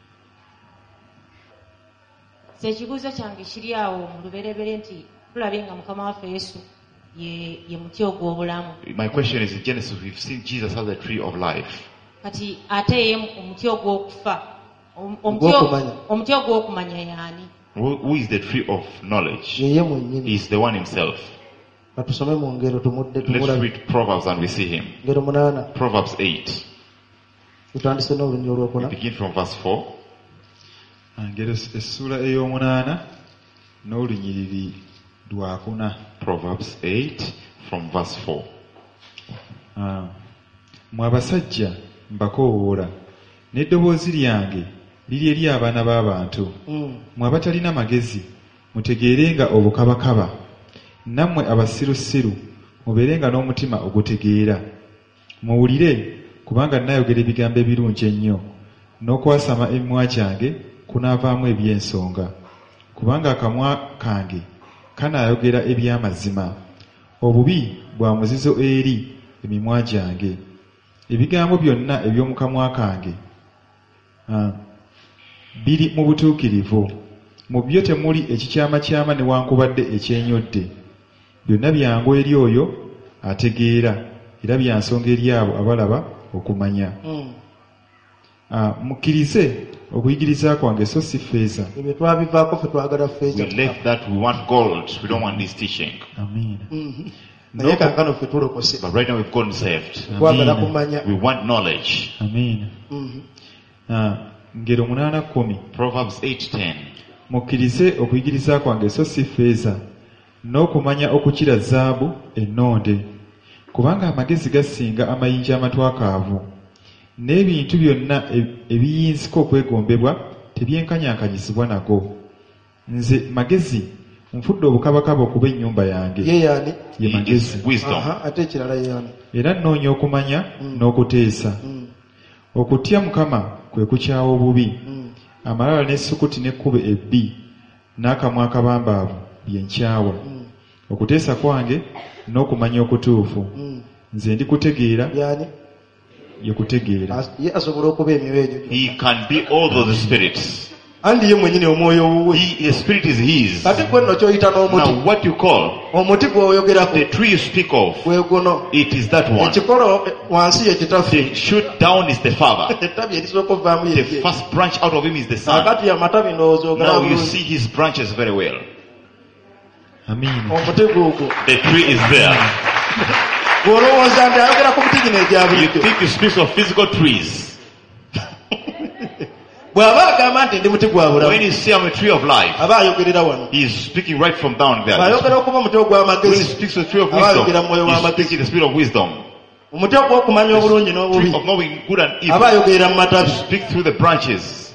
Nze ekibuuzo kyange kiri awo mu lubereberye nti tulabye nga mukama waffe yesu ye, ye muti ogw'obulamu. My question is, in Genesis, we've seen Jesus as the tree of life. Kati ate ye omuti ogw'okufa. Om- omuti o- Ogw'okumanya. omuti ogw'okumanya yaani? Who, who is the tree of knowledge? yeye mwennyini. He's the one himself. katusome mu ngero tumudde Let's tumulabe. read Proverbs and we see him. ngero munaana Proverbs eight. tutandise n'olunyiri We olwokuna. begin from verse four. Ngero essula ey'omunaana n'olunyiriri lwakuna. Proverbs eight from verse four. Ah. Mmwe abasajja mbakoowoola n'eddoboozi lyange liri eri abaana b'abantu. Mm. Mmwe abatalina magezi mutegeerenga obukabakaba, nammwe abasirusiru mubeerenga n'omutima ogutegeera. Muwulire, kubanga nayogera ebigambo ebirungi ennyo, n'okwasama emimwa gyange kunaavaamu eby'ensonga. Kubanga akamwa kange kanaayogera eby'amazima, obubi bwa muzizo eri emimwa gyange. Ebigambo byonna eby'omu kamwa kange ah, biri mu butuukirivu. Mu byo temuli ekikyamakyama newankubadde ekyenyodde. Byonna byangu eri oyo ategeera, era bya nsonga eri abo abalaba okumanya. Mm. Ah, mukkirize okuyigiriza kwange so si ffeeza. ebyo twabivaako ffe twagala We ffeeza. left that, we want gold. We don't want this teaching. Amiina. Mhm. naye kankano ffe tulokose But right now we've gotten saved. twagala Amiina. kumanya. We want knowledge. Amiina. Mhm. Ah, ngero munaana kkumi. Proverbs eight ten. Mukkirize okuyigiriza kwange so si ffeeza, n'okumanya okukira zaabu ennonde. Kubanga amagezi gasinga amayinja amatwakaavu, n'ebintu byonna e- ebiyinzika okwegombebwa tebyenkanyankanyizibwa nago. Nze magezi nfudde obukabakaba okuba ennyumba yange, ye yaani? ye It magezi. is wisdom. Aha, ate ekirala ye yaani? Era nnoonya okumanya Mm. n'okuteesa. Mm. Okutya Mukama kwe kukyawa obubi, Mm. amalala n'essukuti n'ekkubo ebbi, n'akamwa akabambaavu bye nkyawa. Mm. Okuteesa kwange n'okumanya okutuufu. Mm. Nze ndi kutegeera, yaani? ye kutegeera. As- ye asobola okuba emyoyo egyo. He can be all those spirits. andi ye mwennyini omwoyo wuwe. He, the spirit is his. kati gwe nno kyoyita n'omuti. Now what you call omuti gweoyogerako the tree you speak of, gwe guno. it is that one. ekikolo eh, wansi ye kitaffe. The shoot down is the father. ettabi erisooka ovaamu The ye. first branch out of him is the son. akati amatabi ndowooza ogala Now you bulungi. see his branches very well. Amiina. omuti guugwo. The tree is there. bw'olowooza nti ayogera ku miti gino egya You bulijjo. think he speaks of physical trees. bw'aba agamba nti ndi muti gwa When bulamu you say I'm a tree of life, aba ayogerera wano he is speaking right from down there. bw'ayogera okuba omuti When he ogw'amagezi speaks of the tree of aba ayogera mu mwoyo wisdom, he's w'amagezi speaking the spirit of wisdom. omuti ogw'okumanya obulungi n'obubi Tree of knowing good and aba evil. ayogerera mu matabi Speak through the branches.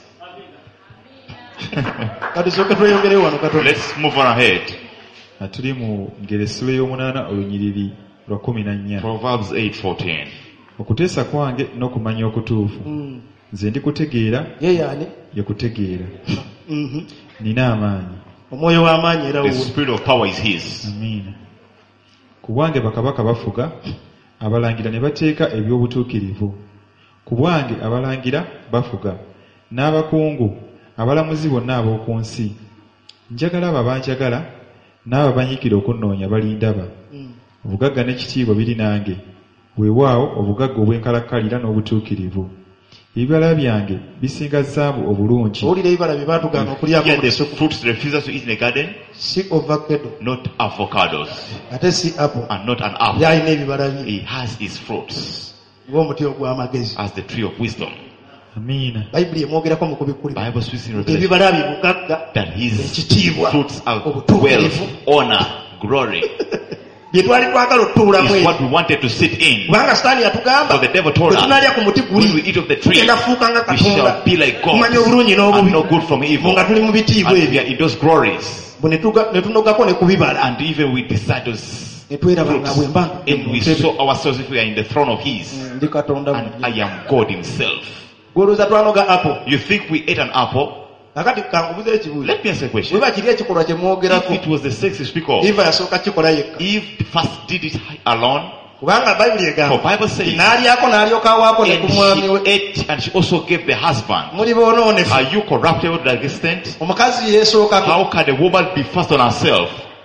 kati soke tweyongere wano katono Let's move on ahead. nga tuli mu ngero essula y'omunaana olunyiriri lwa kumi na nnya. Proverbs eight fourteen. Okuteesa kwange n'okumanya okutuufu, Mm. nze ndikutegeera ye yaani ye kutegeera, Mhm. nina amaanyi. omwoyo w'amaanyi era The wuwe spirit of power is his. Amiina. Ku bwange bakabaka bafuga, abalangira ne bateeka eby'obutuukirivu. Ku bwange abalangira bafuga, n'abakungu, abalamuzi bonna ab'oku nsi. Njagala abo abanjagala, n'abo abanyiikira okunnoonya balindaba. Mm. Obugagga n'ekitiibwa biri nange, weewaawo obugagga obw'enkalakkalira n'obutuukirivu. Ebibala byange bisinga zaabu obulungi, owulira ebibala bye baatugaana okulyako Here mu the lusuku fruits they refuse us to eat in the garden, si ovacado not avocados ate si apple and not an apple. yalina ebibala bye He has his fruits ng'omuti ogw'amagezi as the tree of wisdom. amiina. bayibuli emwogerako mu kubikuli Bible speaks in Revelation ebibala bye bugagga that his ekitiibwa fruits are obutuukirivu wealth, honor, glory. bye twali twagala otutuulamu Is what ebyo we wanted to sit in. kubanga sitaani yatugamba For the devil told bwe us, tunaalya ku muti when we guli eat of the tree, tugenda fuuka nga we katonda shall be like God tumanye obulungi n'obubi and know good from evil. nga tuli mu bitiibwa And we ebyo are in those glories. bwe ne tuga- ne tunogako ne ku bibala And even we decide those ne tweraba nga bwe fruits. mba And we saw ourselves if we are in the throne of his. Mm, ndi katonda And I am God himself. gwolowooza twanoga apple You think we ate an apple? akati kankubuza ekibuuzo Let me ask you a question. bwe bakiri ekikolwa kye If mwogerako it was the sex you speak of, eva yasooka kikola yekka Eve first did it alone, kubanga bayibuli for egamba Bible says, n'alyako n'alyoka awaako ne and ku mwami we she ate and she also gave the husband. muli boonoonefu Are you corruptible to that extent? omukazi yeesookako How can a woman be first on herself?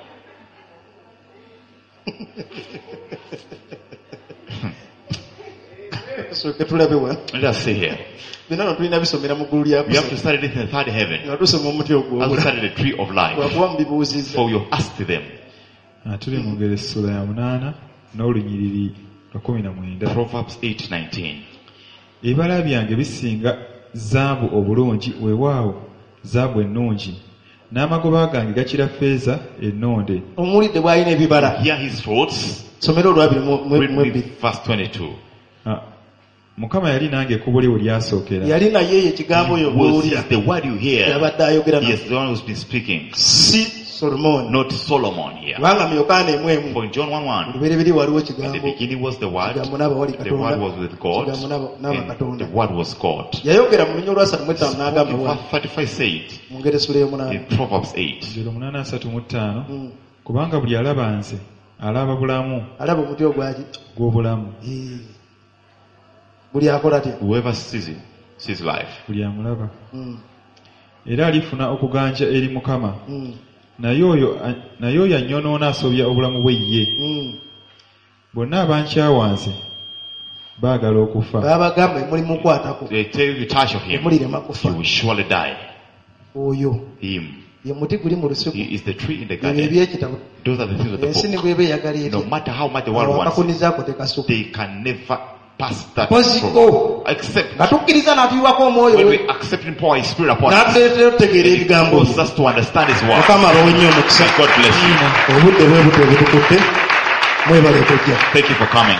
sooke tulabe wa Let us see here. bino no tulina bisomera mu ggulu lya We have to kusa study this in the third heaven. nga tusoma omuti As we ogwobula study the tree of life. lwakuba mubibuuzizza For you asked them. Ah, tuli mu ngero essula ya munaana n'olunyiriri lwa kumi na mwenda. Proverbs eight nineteen. Ebibala byange bisinga zaabu obulungi, weewaawo zaabu ennungi, n'amagoba gange gakira ffeeza ennonde. omuwulidde bw'alina ebibala Here his fruits. somera olwabiri mu Read mu me ebbiri verse twenty-two. Ah, Mukama yali nange ekkubo lye we lyasookera, yali naye ye ekigambo oyo Was gw'owulira is the word you hear. yabadde ayogera He na is the one who's been speaking. si solomooni Not Solomon here. kubanga mu yokaana emu emu For in John one one, olubereberye waliwo in the ekigambo beginning was the word. kigambo n'aba wali The word was katonda with God. kigambo n'aba- n'aba And katonda the word was God. yayogera mu lunya olwasatu mu etaano Spoke n'agamba in wa verse thirty-five said mu ngeri essula ey'omunaana in Proverbs eight. ngero munaana asatu mu ttaano, Mm. kubanga buli alaba nze alaba bulamu alaba omuti ogwaki gw'obulamu, Eh. buli akola atya Whoever sees it, sees life. buli amulaba. Mm. Era alifuna okuganja eri Mukama, Mm. naye oyo naye oyo annyonoona asobya obulamu bwe ye. Mm. Bonna abankyawa nze baagala okufa, baabagamba muli mukwatako They tell you, you touch of him, temulirema you kufa will surely die. oyo Him. ye muti guli mu lusuku He is the tree in the ebyo garden. ebyekitabo Those are the things of the ensi ne book. bweba eyagala No eti matter how much the world wants, awakakunizaako tekasuka they can never pass that Koziko. through. Except nga tukkiriza n'atuyiwako omwoyo when we we accept him pour his spirit upon us. n'atuleetera otutegeera It ebigambo causes bye us to understand his word. mukama abawe nnyo omukisa May God bless you. obudde bwe buto obutukudde mwebale okujja Thank you for coming.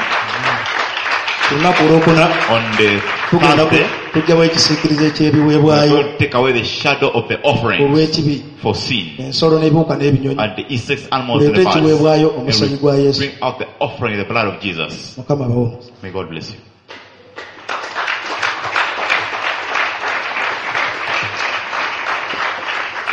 ku lunaku olwokuna On the tugenda ku- Thursday, tujjawo ekisiikirizo we are eky'ebiweebwayo going to take away the shadow of the offering olw'ekibi for sin ensolo n'ebiwuka n'ebinyonyi and the insects, animals, and tuleete the birds. ekiweebwayo And omusonyi we gwa yesu bring out the offering, the blood of Jesus. mukama bawo May God bless you.